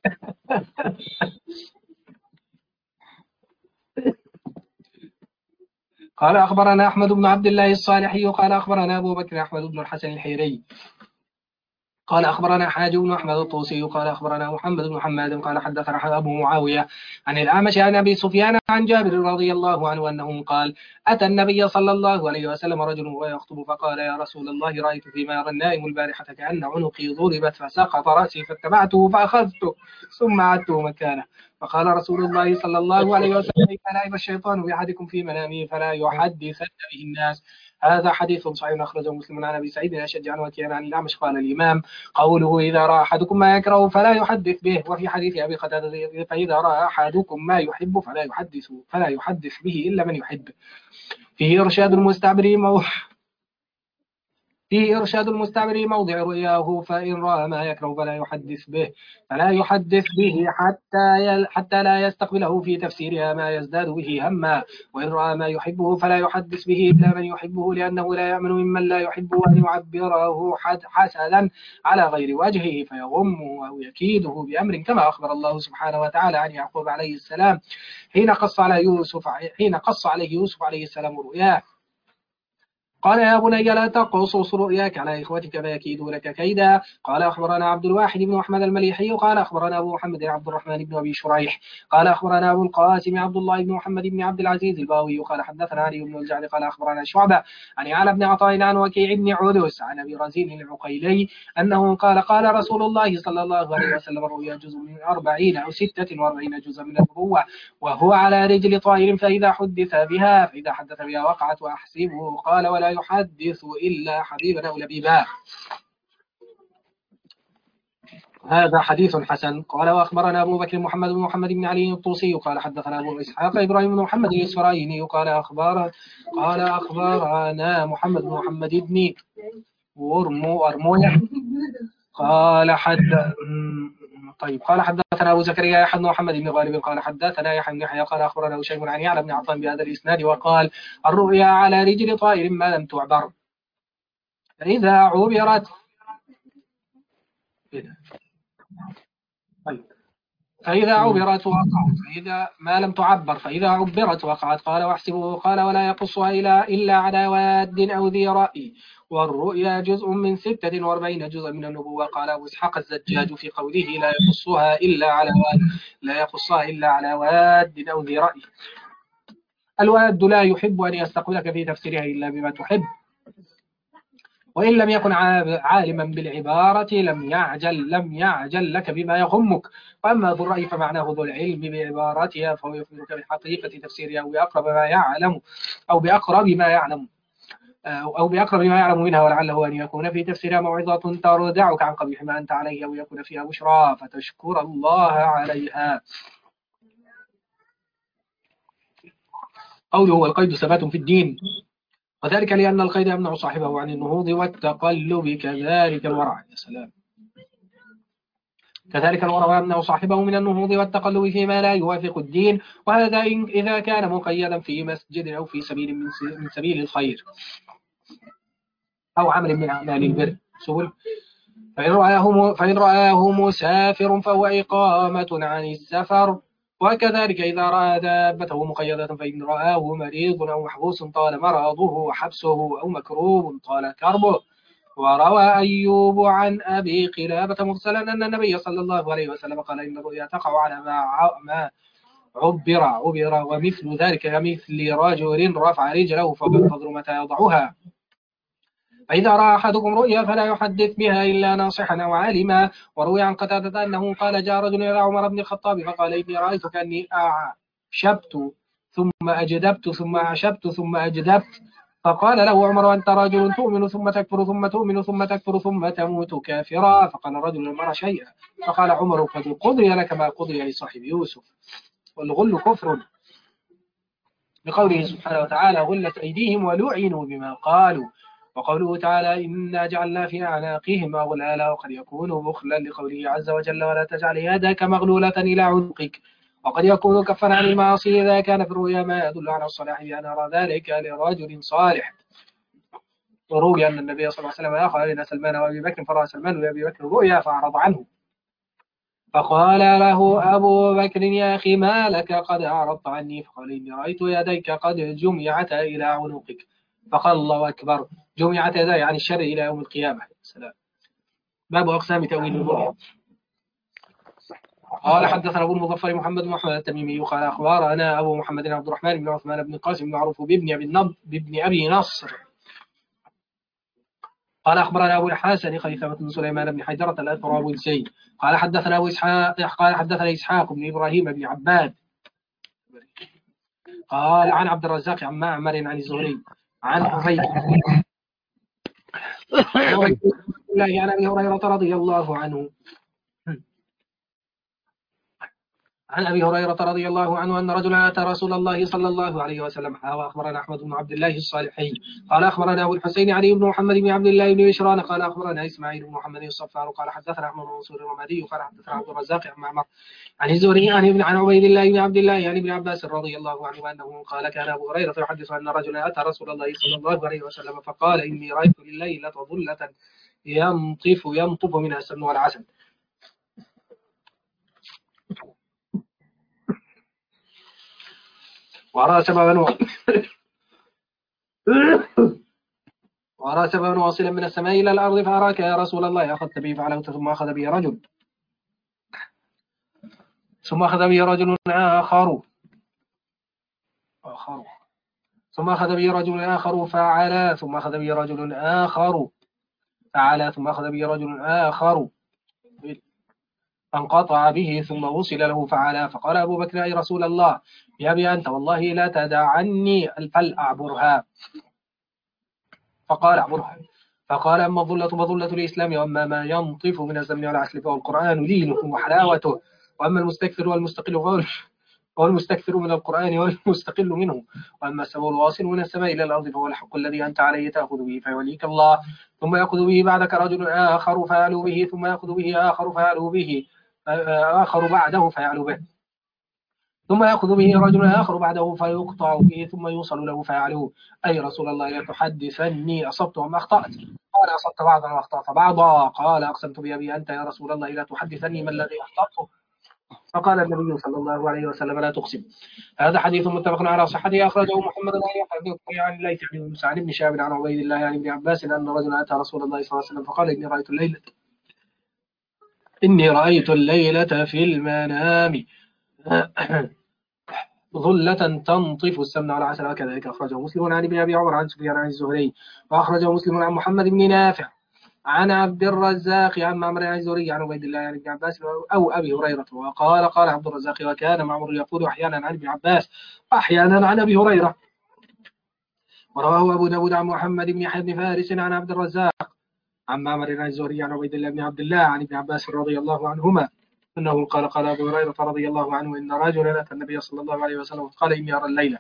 قال أخبرنا أحمد بن عبد الله الصالحي قال أخبرنا أبو بكر أحمد بن الحسن الحيري قال أخبرنا حاج بن أحمد الطوسي قال أخبرنا محمد بن حماد قال حدثنا أبو معاوية عن الأعمش عن أبي سفيان عن جابر رضي الله عنه أنه قال أتى النبي صلى الله عليه وسلم رجل وهو يخطب فقال يا رسول الله رأيت فيما يرى النائم البارحة كأن عنقي ضربت فسقط رأسي فاتبعته فأخذته ثم عدته مكانه فقال رسول الله صلى الله عليه وسلم إذا لعب الشيطان بأحدكم في منامه فلا يحدثن به الناس. هذا حديث صحيح أخرجه مسلم عن أبي سعيد الأشج عن وكيع عن الأعمش قال الإمام قوله إذا رأى أحدكم ما يكره فلا يحدث به. وفي حديث أبي قتادة فإذا رأى أحدكم ما يحب فلا يحدث فلا يحدث به إلا من يحب. فيه إرشاد المستعبر مو... فيه إرشاد المستعبر موضع رؤياه فإن رأى ما يكره فلا يحدث به فلا يحدث به حتى يل... حتى لا يستقبله في تفسيرها ما يزداد به هما. وإن رأى ما يحبه فلا يحدث به إلا من يحبه لأنه لا يأمن ممن لا يحبه أن يعبره حسدا على غير وجهه فيغمه أو يكيده بأمر كما أخبر الله سبحانه وتعالى عن يعقوب عليه السلام حين قص على يوسف حين قص عليه يوسف عليه السلام رؤياه قال يا بني لا تقصص رؤياك على إخوتك فيكيدوا لك كيدا. قال أخبرنا عبد الواحد بن أحمد المليحي قال أخبرنا أبو محمد عبد الرحمن بن أبي شريح قال أخبرنا أبو القاسم عبد الله بن محمد بن عبد العزيز الباوي قال حدثنا علي بن الجعد قال أخبرنا شعبة عن علي بن عطاء عن وكيع بن عدس عن أبي رزين العقيلي أنه قال قال رسول الله صلى الله عليه وسلم الرؤيا جزء من أربعين أو ستة وأربعين جزء من النبوة وهو على رجل طائر فإذا حدث بها فإذا حدث بها وقعت وأحسبه قال ولا يحدث إلا حبيبا أو لبيبا. هذا حديث حسن. قال وأخبرنا أبو بكر محمد بن محمد بن علي الطوسي قال حدثنا أبو إسحاق إبراهيم بن محمد الإسرائيلي قال أخبار قال أخبرنا محمد بن محمد بن ورمو أرموية قال حد طيب قال حدثنا أبو زكريا يحيى بن محمد بن غالب قال حدثنا يحيى بن يحيى قال أخبرنا هشيم عن يعلى بن عطاء بهذا الإسناد وقال الرؤيا على رجل طائر ما لم تعبر فإذا عبرت طيب فإذا عبرت وقعت فإذا ما لم تعبر فإذا عبرت وقعت قال واحسبه قال ولا يقصها إلا, إلا على واد أو ذي رأي والرؤيا جزء من ستة وأربعين جزء من النبوة. قال أبو إسحاق الزجاج في قوله لا يقصها إلا على واد لا يقصها إلا على واد أو ذي رأي. الواد لا يحب أن يستقبلك في تفسيرها إلا بما تحب وإن لم يكن عالما بالعبارة لم يعجل لم يعجل لك بما يغمك. وأما ذو الرأي فمعناه ذو العلم بعبارتها فهو يخبرك بحقيقة تفسيرها أو بأقرب ما يعلم أو بأقرب ما يعلم أو بأقرب ما يعلم منها ولعله أن يكون في تفسيرها موعظة تردعك عن قبيح ما أنت عليه أو يكون فيها بشرى فتشكر الله عليها. قوله والقيد ثبات في الدين وذلك لأن القيد يمنع صاحبه عن النهوض والتقلب كذلك الورع. يا سلام. كذلك الورع يمنع صاحبه من النهوض والتقلب فيما لا يوافق الدين وهذا إذا كان مقيدا في مسجد أو في سبيل من سبيل الخير أو عمل من أعمال البر سبل. فإن رآه فإن رآه مسافر فهو إقامة عن السفر وكذلك إذا رأى دابته مقيدة فإن رآه مريض أو محبوس طال مرضه وحبسه أو مكروب طال كربه. وروى أيوب عن أبي قلابة مرسلا أن النبي صلى الله عليه وسلم قال إن الرؤيا تقع على ما ما عبر عبر ومثل ذلك كمثل رجل رفع رجله فانتظر متى يضعها. فإذا رأى أحدكم رؤيا فلا يحدث بها إلا ناصحا أو عالما. وروي عن قتادة أنه قال جاء رجل إلى عمر بن الخطاب فقال إني رأيت كأني أعشبت ثم أجدبت ثم أعشبت ثم أجدبت فقال له عمر أنت رجل تؤمن ثم تكفر ثم تؤمن ثم تكفر ثم تموت كافرا. فقال الرجل لم أرى شيئا. فقال عمر قد قضي لك ما قضي لصاحب يوسف والغل كفر، بقوله سبحانه وتعالى غلت أيديهم ولعنوا بما قالوا، وقوله تعالى إنا جعلنا في أعناقهم أغلالا وقد يكون بخلا، لقوله عز وجل ولا تجعل يدك مغلولة إلى عنقك، وقد يكون كفا عن المعاصي إذا كان في الرؤيا ما يدل على الصلاح بأن أرى ذلك لرجل صالح. وروي أن النبي صلى الله عليه وسلم أخذ بين سلمان وأبي بكر فرأى سلمان وأبي بكر رؤيا فأعرض عنه، فقال له أبو بكر يا أخي ما لك قد أعرضت عني؟ فقال إني رأيت يديك قد جمعتا إلى عنقك. فقال الله أكبر، جمعتا يدي عن الشر إلى يوم القيامة. سلام. باب أقسام تأويل الرؤيا. قال حدثنا أبو المظفر محمد بن محمد التميمي قال أخبرنا أبو محمد عبد الرحمن بن عثمان بن قاسم المعروف بابن أبي النضر بابن أبي نصر قال أخبرنا أبو الحسن خليفة بن سليمان بن حجرة الأثرابلسي قال حدثنا أبو إسحاق قال حدثنا إسحاق بن إبراهيم بن عباد قال عن عبد الرزاق عن معمر عن الزهري عن عبيد الله عن أبي هريرة رضي الله عنه عن أبي هريرة رضي الله عنه أن رجلا أتى رسول الله صلى الله عليه وسلم. وأخبرنا أحمد بن عبد الله الصالحي قال أخبرنا أبو الحسين علي بن محمد بن عبد الله بن بشران قال أخبرنا إسماعيل بن محمد الصفار قال حدثنا أحمد بن منصور الرمادي قال حدثنا عبد الرزاق عن معمر عن الزهري عن ابن عن عبيد الله بن عبد الله يعني ابن عباس رضي الله عنه أنه قال كان أبو هريرة يحدث أن رجلا أتى رسول الله صلى الله عليه وسلم فقال إني رأيت الليلة ظلة ينطف ينطف منها السمن والعسل وأرى سببا وأرى سببا واصلا من السماء إلى الأرض فأراك يا رسول الله أخذت به فعلوت ثم أخذ به رجل ثم أخذ به رجل آخر آخر ثم أخذ به رجل آخر فعلا ثم أخذ به رجل آخر فعلا ثم أخذ به رجل آخر فانقطع به ثم وصل له فعلا. فقال أبو بكر أي رسول الله يا أبي أنت والله لا تدع عني فلأعبرها. فقال أعبرها. فقال أما الظلة فظلة الإسلام وأما ما ينطف من الزمن والعسل فهو القرآن لينه وحلاوته وأما المستكثر والمستقل فهو المستكثر من القرآن والمستقل منه وأما السبب الواصل من السماء إلى الأرض فهو الحق الذي أنت عليه تأخذ به فيوليك الله ثم يأخذ به بعدك رجل آخر فيعلو به ثم يأخذ به آخر فيعلو به آخر بعده فيعلو به ثم يأخذ به رجل آخر بعده فيقطع به ثم يوصل له فيعلو. أي رسول الله لا تحدثني أصبت وما أخطأت؟ قال أصبت بعضا وأخطأت بعضا. قال أقسمت بأبي أنت يا رسول الله لا تحدثني ما الذي أخطأته؟ فقال النبي صلى الله عليه وسلم لا تقسم. هذا حديث متفق على صحته أخرجه محمد عن الليث عن موسى عن ابن شهاب عن عبيد الله عن ابن عباس أن رجلا أتى رسول الله صلى الله عليه وسلم فقال إني رأيت الليلة إني رأيت الليلة في المنام ظلة تنطف السمن على العسل وكذلك أخرجه مسلم عن ابن أبي عمر عن سفيان عن الزهري وأخرجه مسلم عن محمد بن نافع عن عبد الرزاق عن معمر عن الزهري عن عبيد الله عن ابن عباس أو أبي هريرة. وقال قال عبد الرزاق وكان معمر يقول أحيانا عن ابن عباس وأحيانا عن أبي هريرة. ورواه أبو داود عن محمد بن يحيى بن فارس عن عبد الرزاق عن معمر عن الزهري عن عبيد الله بن عبد الله عن ابن عباس رضي الله عنهما أنه قال قال أبو هريرة رضي الله عنه إن رجلا أتى النبي صلى الله عليه وسلم قال إني أرى الليلة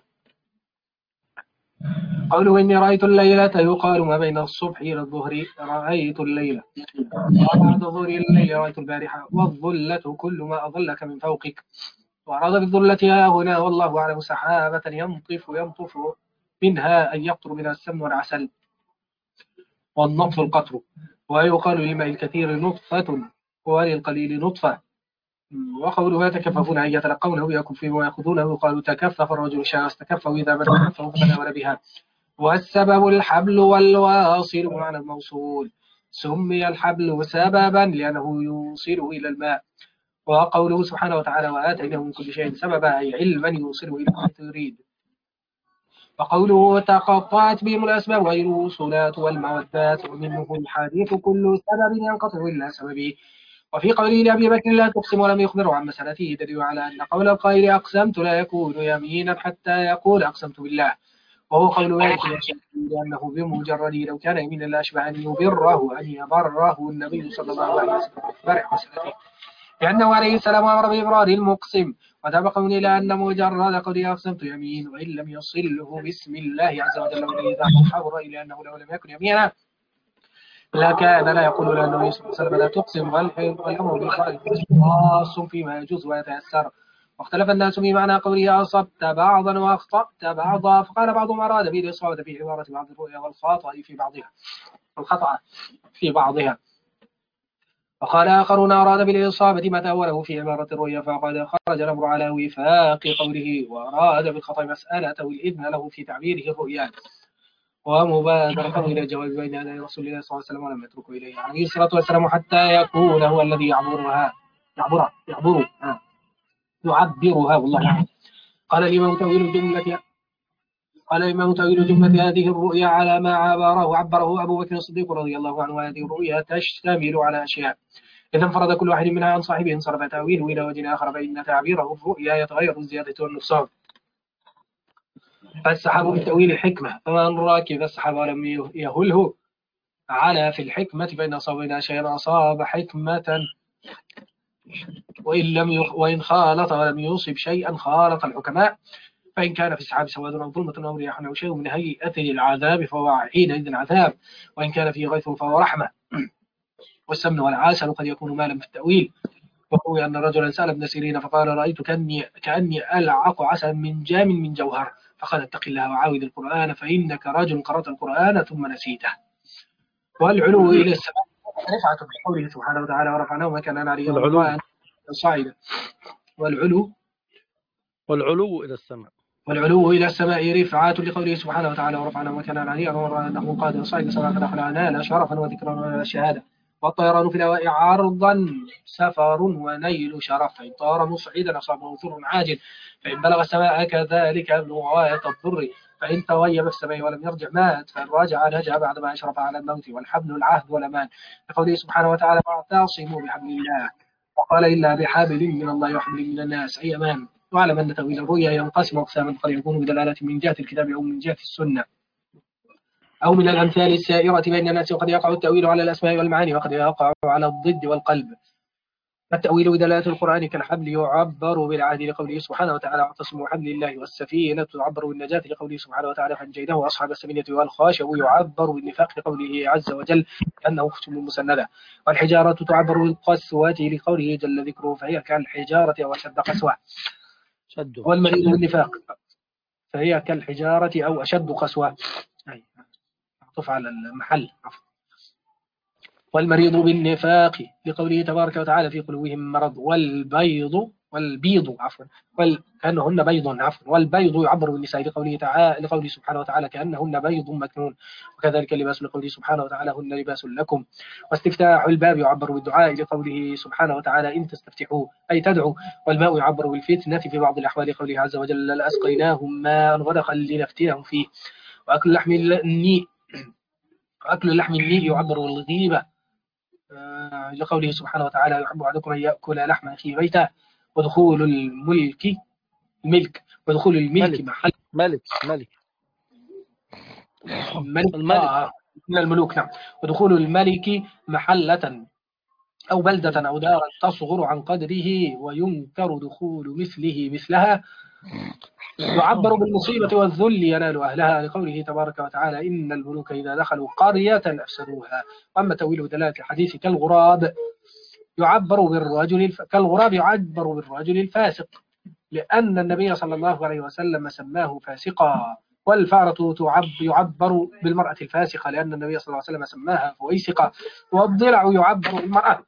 قوله إني رأيت الليلة يقال ما بين الصبح إلى الظهر رأيت الليلة وبعد الظهر إلى الليل رأيت البارحة والظلة كل ما أظلك من فوقك. وأراد بالظلة ها هنا والله أعلم سحابة ينطف ينطف منها أن يقطر منها السمن والعسل والنطف القطر ويقال للماء الكثير نطفة وللقليل نطفة. وقولوا يتكففون أن يتلقونه يكفون ويأخذونه قالوا تكفف الرجل شاء استكفه إذا بدأ كفه فناول بها. والسبب الحبل والواصل معنى الموصول سمي الحبل سببا لأنه يوصله إلى الماء. وقوله سبحانه وتعالى وآتيناه من كل شيء سببا أي علما يوصله إلى ما تريد. وقوله تقطعت بهم الأسباب غير الوصولات والمودات ومنه الحديث كل سبب ينقطع إلا سببه. وفي قوله لأبي بكر لا تقسم ولم يخبره عن مسألته دليل على أن قول القائل أقسمت لا يكون يمينا حتى يقول أقسمت بالله وهو قول مالك لأنه بمجرد لو كان يمينا لأشبه أن يبره أن يبره النبي صلى الله عليه وسلم فرح مسألته لأنه عليه السلام أمر بإبرار المقسم وسبقون إلى أن مجرد قد أقسمت يمين وإن لم يصله باسم الله عز وجل وإذا حضر إلى أنه لو لم يكن يمينا لا كان لا يقول لأنه صلى الله عليه وسلم لا تقسم والأمر بإبرار خاص فيما يجوز ويتيسر. واختلف الناس في معنى قوله أصبت بعضا وأخطأت بعضا فقال بعضهم أراد به الإصابة في عبارة بعض الرؤيا والخطأ في بعضها الخطأ في بعضها وقال آخرون أراد بالإصابة ما تأوله في عبارة الرؤيا فقد خرج الأمر على وفاق قوله وأراد بالخطأ مسألة الإذن له في تعبيره الرؤيا ومبادرته إلى الجواب بين يدي رسول الله صلى الله عليه وسلم ولم يتركه إليه عليه الصلاة والسلام حتى يكون هو الذي يعبرها يعبرها يعبرها يعبرها والله أعلم. قال الإمام تأويل الجملة قال الإمام تأويل جملة هذه الرؤيا على ما عبره عبره أبو بكر الصديق رضي الله عنه هذه الرؤيا تشتمل على أشياء إذا انفرد كل واحد منها عن صاحبه انصرف تأويله إلى وجه آخر فإن تعبيره الرؤيا يتغير الزيادة والنقصان. فالسحاب بالتأويل الحكمة فمن راكب السحاب ولم يهله على في الحكمة فإن أصاب شيئا أصاب حكمة وإن لم يخ... وإن خالط ولم يصب شيئا خالط الحكماء فإن كان في السحاب سواد أو ظلمة أو رياح أو شيء من هيئة العذاب فهو حينئذ عذاب وإن كان فيه غيث فهو رحمة. والسمن والعسل قد يكون مالا في التأويل وروي أن رجلا سأل ابن سيرين فقال رأيت كأني, كأني ألعق عسلا من جام من جوهر فقال اتق الله وعاود القرآن فإنك رجل قرأت القرآن ثم نسيته. والعلو إلى السماء رفعة بقوله سبحانه وتعالى ورفعناه مكانا عليا والعلو صاعدا والعلو والعلو إلى السماء والعلو إلى السماء رفعة لقوله سبحانه وتعالى ورفعنا مكانا عليا ورأى أنه قادر صاعد سماء فنحن شرفا وذكرا وشهادة. والطيران في الهواء عرضا سفر ونيل شرف فإن طار مصعدا أصابه ضر عاجل فإن بلغ السماء كذلك أبلغ غاية الضر فإن تغيب في السماء ولم يرجع مات فإن راجع نجا بعدما أشرف على الموت والحبل العهد والأمان لقوله سبحانه وتعالى واعتصموا بحبل الله وقال إلا بحبل من الله وحبل من الناس أي أمان. واعلم أن تأويل الرؤيا ينقسم أقساما قد يكون بدلالة من جهة الكتاب أو من جهة السنة أو من الأمثال السائرة بين الناس وقد يقع التأويل على الأسماء والمعاني وقد يقع على الضد والقلب. التأويل بدلالة القرآن كالحبل يعبر بالعهد لقوله سبحانه وتعالى واعتصموا بحبل الله والسفينة تعبر بالنجاة لقوله سبحانه وتعالى فانجيناه وأصحاب السفينة والخاشب يعبر بالنفاق لقوله عز وجل كأنه ختم مسندة. والحجارة تعبر بالقسوة لقوله جل ذكره فهي كالحجارة أو أشد قسوة. والمريض بالنفاق فهي كالحجارة أو أشد قسوة معطوف على المحل. والمريض بالنفاق لقوله تبارك وتعالى في قلوبهم مرض والبيض والبيض عفوا كأنهن بيض عفوا والبيض يعبر بالنساء لقوله تعالى لقوله سبحانه وتعالى كأنهن بيض مكنون وكذلك اللباس لقوله سبحانه وتعالى هن لباس لكم. واستفتاح الباب يعبر بالدعاء لقوله سبحانه وتعالى إن تستفتحوا أي تدعوا. والماء يعبر بالفتنة في بعض الأحوال لقوله عز وجل لأسقيناهم ماء غدقا لنفتنهم فيه. وأكل لحم النيء وأكل اللحم النيء يعبر بالغيبة آه لقوله سبحانه وتعالى يحب أحدكم أن يأكل لحم أخيه ميتا. ودخول الملك الملك ودخول الملك ملك. محل ملك ملك الملك, الملك. آه من الملوك نعم. ودخول الملك محلة أو بلدة أو دارا تصغر عن قدره وينكر دخول مثله مثلها. يعبر بالمصيبة والذل ينال أهلها لقوله تبارك وتعالى إن الملوك إذا دخلوا قرية أفسدوها. أما تأويل دلالة الحديث كالغراب يعبر بالرجل الف... كالغراب يعبر بالرجل الفاسق لأن النبي صلى الله عليه وسلم سماه فاسقا. والفأرة يعبر بالمرأة الفاسقة لأن النبي صلى الله عليه وسلم سماها فويسقا. والضلع يعبر بالمرأة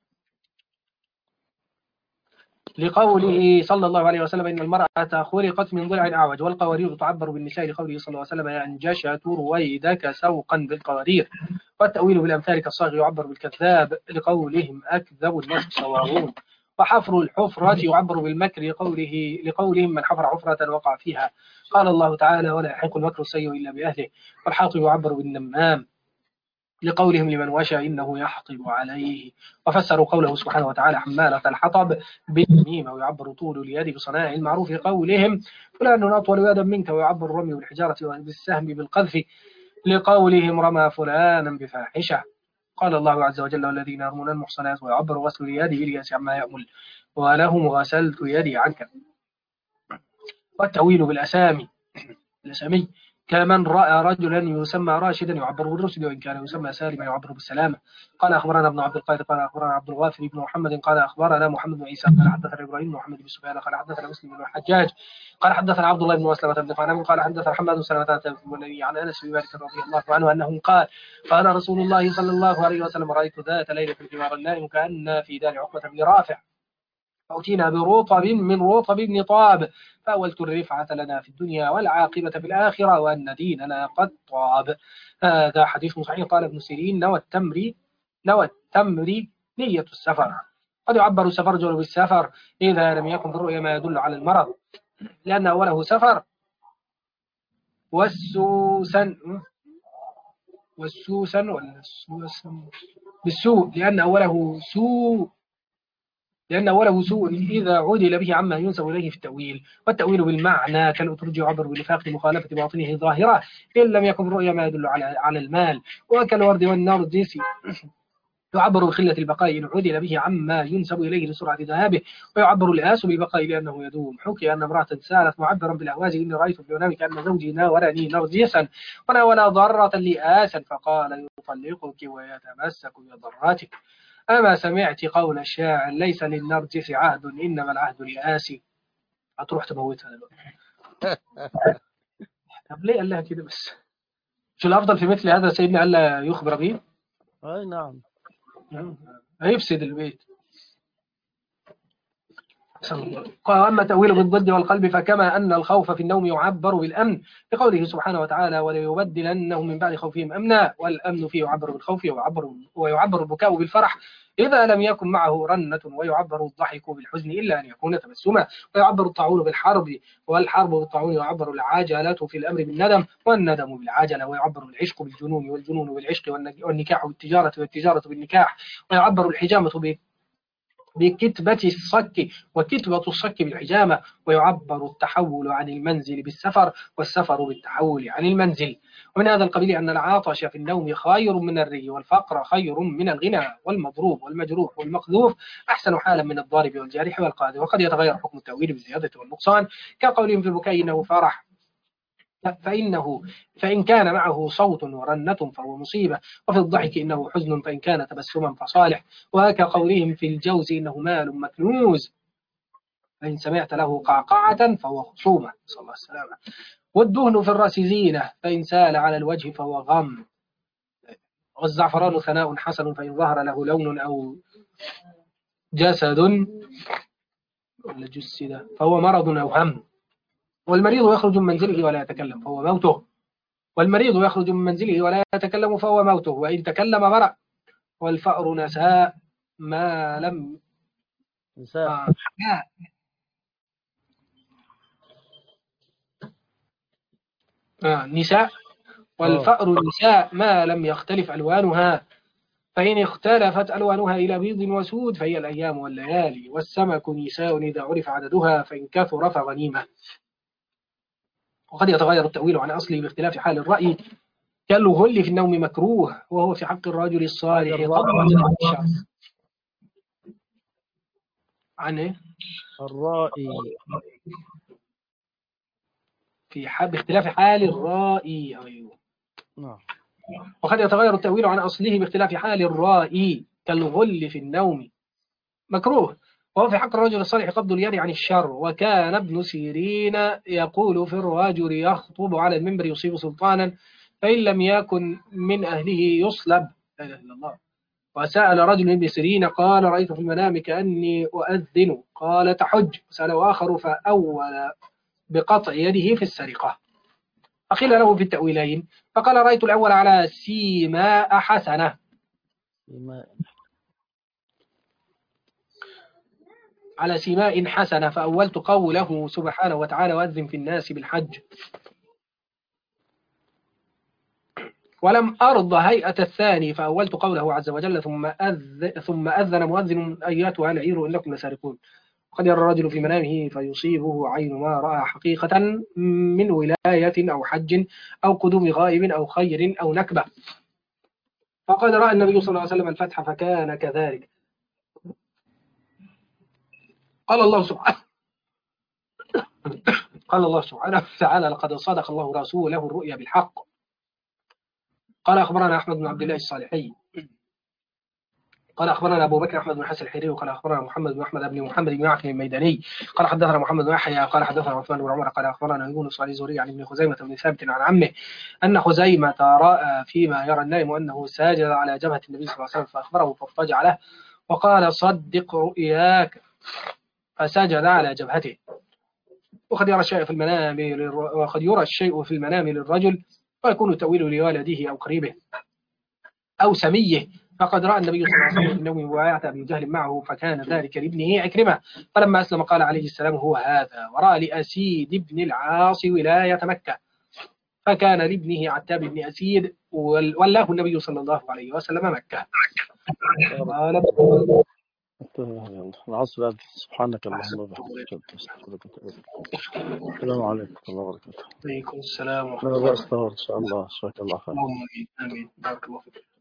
لقوله صلى الله عليه وسلم إن المرأة خلقت من ضلع أعوج. والقوارير تعبر بالنساء لقوله صلى الله عليه وسلم ينجشت رويدك سوقا بالقوارير. والتأويل بالأمثال كالصاغ يعبر بالكذاب لقولهم أكذب الناس صواغون. وحفر الحفرة يعبر بالمكر لقوله لقولهم من حفر حفرة وقع فيها. قال الله تعالى ولا يحق المكر السيء إلا بأهله. والحاطب يعبر بالنمام لقولهم لمن وشى إنه يحطب عليه. وفسروا قوله سبحانه وتعالى حمالة الحطب بالنميمة، ويعبر طول اليد بصنائع المعروف لقولهم فلان أطول يدا منك، ويعبر الرمي بالحجارة بالسهم بالقذف لقولهم رمى فلانا بفاحشة. قال الله عز وجل والذين يرمون المحصنات، ويعبر غسل اليد بالياس عما يأمل ولهم غسلت يدي عنك. والتأويل بالأسامي الأسامي كمن رأى رجلا يسمى راشدا يعبر بالرشد، وإن كان يسمى سالما يعبر بالسلامة. قال أخبرنا ابن عبد القادر قال أخبرنا عبد الغافر بن محمد قال أخبرنا محمد بن عيسى قال حدثنا إبراهيم بن محمد بن سفيان قال حدثنا مسلم بن الحجاج قال حدثنا عبد الله بن مسلمة بن قعنب قال حدثنا حماد بن سلمة عن أنس بن مالك رضي الله عنه أنه قال قال رسول الله صلى الله عليه وسلم رأيت ذات ليلة في الجمار النائم كأن في دار عقبة بن رافع، فأتينا برطب من رطب بن طاب، فأولت الرفعة لنا في الدنيا والعاقبة في الآخرة وأن ديننا قد طاب. هذا حديث صحيح. قال ابن سيرين نوى التمر نوى التمر نية السفر. قد يعبر السفرجل بالسفر إذا لم يكن بالرؤيا ما يدل على المرض، لأن أوله سفر. والسوسن والسوسن والسوسن بالسوء، لأن أوله سوء لأن أوله سوء إذا عدل به عما ينسب إليه في التأويل. والتأويل بالمعنى كالأترج يعبر بنفاق مخالفة باطنه ظاهرة إن لم يكن رؤيا ما يدل على على المال. وكالورد والنرجس يعبر بخلة البقاء إن عدل به عما ينسب إليه لسرعة ذهابه. ويعبر الآس بالبقاء لأنه يدوم. حكي أن امرأة سالت معبرا بالأهواز إني رأيت في المنام كأن زوجي ناورني نرجسا وناول ضرة لآسا فقال يطلقك ويتمسك بضراتك. أما سمعت قول الشاعر ليس للنرجس عهد إنما العهد لآسي. هتروح تموتها دلوقتي. طب ليه قال لها كده بس؟ شو الأفضل في مثل هذا سيدنا ألا يخبر به؟ أي نعم، هيفسد البيت. قال أما تأويل بالضد والقلب فكما أن الخوف في النوم يعبر بالأمن لقوله سبحانه وتعالى وليبدلنهم من بعد خوفهم أمنا، والأمن فيه يعبر بالخوف ويعبر, ويعبر البكاء بالفرح إذا لم يكن معه رنة، ويعبر الضحك بالحزن إلا أن يكون تبسما، ويعبر الطاعون بالحرب والحرب بالطاعون، ويعبر العجلة في الأمر بالندم والندم بالعجلة، ويعبر العشق بالجنون والجنون بالعشق والنكاح بالتجارة والتجارة بالنكاح، ويعبر الحجامة ب بكتبة الصك وكتبة الصك بالحجامة، ويعبر التحول عن المنزل بالسفر والسفر بالتحول عن المنزل. ومن هذا القبيل أن العاطش في النوم خير من الري، والفقر خير من الغنى، والمضروب والمجروح والمقذوف أحسن حالا من الضارب والجارح والقاذف. وقد يتغير حكم التأويل بالزيادة والنقصان كقولهم في البكاء إنه فرح فإنه فإن كان معه صوت ورنة فهو مصيبة، وفي الضحك إنه حزن فإن كان تبسما فصالح، وكقولهم في الجوز إنه مال مكنوز فإن سمعت له قعقعة فهو خصومة، صلى الله عليه وسلم. والدهن في الرأس زينة فإن سال على الوجه فهو غم. والزعفران ثناء حسن فإن ظهر له لون أو جسد ولا جسد فهو مرض أو هم. والمريض يخرج من منزله ولا يتكلم فهو موته والمريض يخرج من منزله ولا يتكلم فهو موته وإن تكلم برأ. والفأر نساء ما لم نساء آه. آه. نساء والفأر نساء ما لم يختلف ألوانها، فإن اختلفت ألوانها إلى بيض وسود فهي الأيام والليالي. والسمك نساء إذا عرف عددها فإن كثر فغنيمة. وقد يتغير التأويل عن أصله باختلاف حال الرأي كالغل في النوم مكروه وهو في حق الرجل الصالح طبعا الشر. عن إيه؟ الرائي في حال باختلاف حال الرائي. أيوه. نعم. وقد يتغير التأويل عن أصله باختلاف حال الرائي كالغل في النوم مكروه وهو في حق الرجل الصالح قبض اليد عن الشر. وكان ابن سيرين يقول في الرجل يخطب على المنبر يصيب سلطانا فإن لم يكن من أهله يصلب. لا إله إلا الله. وسأل رجل ابن سيرين قال رأيت في المنام كأني أؤذن قال تحج. وسأله آخر فأول بقطع يده في السرقة. فقيل له في التأويلين فقال رأيت الأول على سيماء حسنة على سيماء حسنة فأولت قوله سبحانه وتعالى وأذن في الناس بالحج. ولم أرض هيئة الثاني فأولت قوله عز وجل ثم أذ ثم أذن مؤذن أياتها العير إنكم لسارقون. قد يرى الرجل في منامه فيصيبه عين ما رأى حقيقة من ولاية أو حج أو قدوم غائب أو خير أو نكبة، فقد رأى النبي صلى الله عليه وسلم الفتح فكان كذلك. قال الله سبحانه قال الله سبحانه وتعالى لقد صدق الله رسوله الرؤيا بالحق. قال أخبرنا أحمد بن عبد الله الصالحي قال أخبرنا أبو بكر أحمد بن حسن الحريري قال أخبرنا محمد بن أحمد بن محمد بن معقل الميداني قال حدثنا محمد بن يحيى قال حدثنا عثمان بن عمر قال أخبرنا يونس عن الزهري عن ابن خزيمة بن ثابت عن عمه أن خزيمة رأى فيما يرى النائم أنه ساجد على جبهة النبي صلى الله عليه وسلم فأخبره فاضطجع له وقال صدق رؤياك فسجد على جبهته. وقد يرى الشيء في المنام وقد يرى الشيء في المنام للرجل ويكون تأويله لوالده أو قريبه أو سميه. فقد رأى النبي صلى الله عليه وسلم في النوم مبايعة أبي جهل معه فكان ذلك لابنه عكرمة فلما أسلم قال عليه السلام هو هذا. ورأى لأسيد بن العاص ولاية مكة فكان لابنه عتاب بن أسيد ولاه النبي صلى الله عليه وسلم مكة. قال العصر. سبحانك اللهم وبحمدك. السلام عليكم ورحمة الله وبركاته. عليكم السلام ورحمة الله الله وبركاته. إن شاء الله. شكرا الله خير. اللهم آمين. آمين. بارك الله فيك.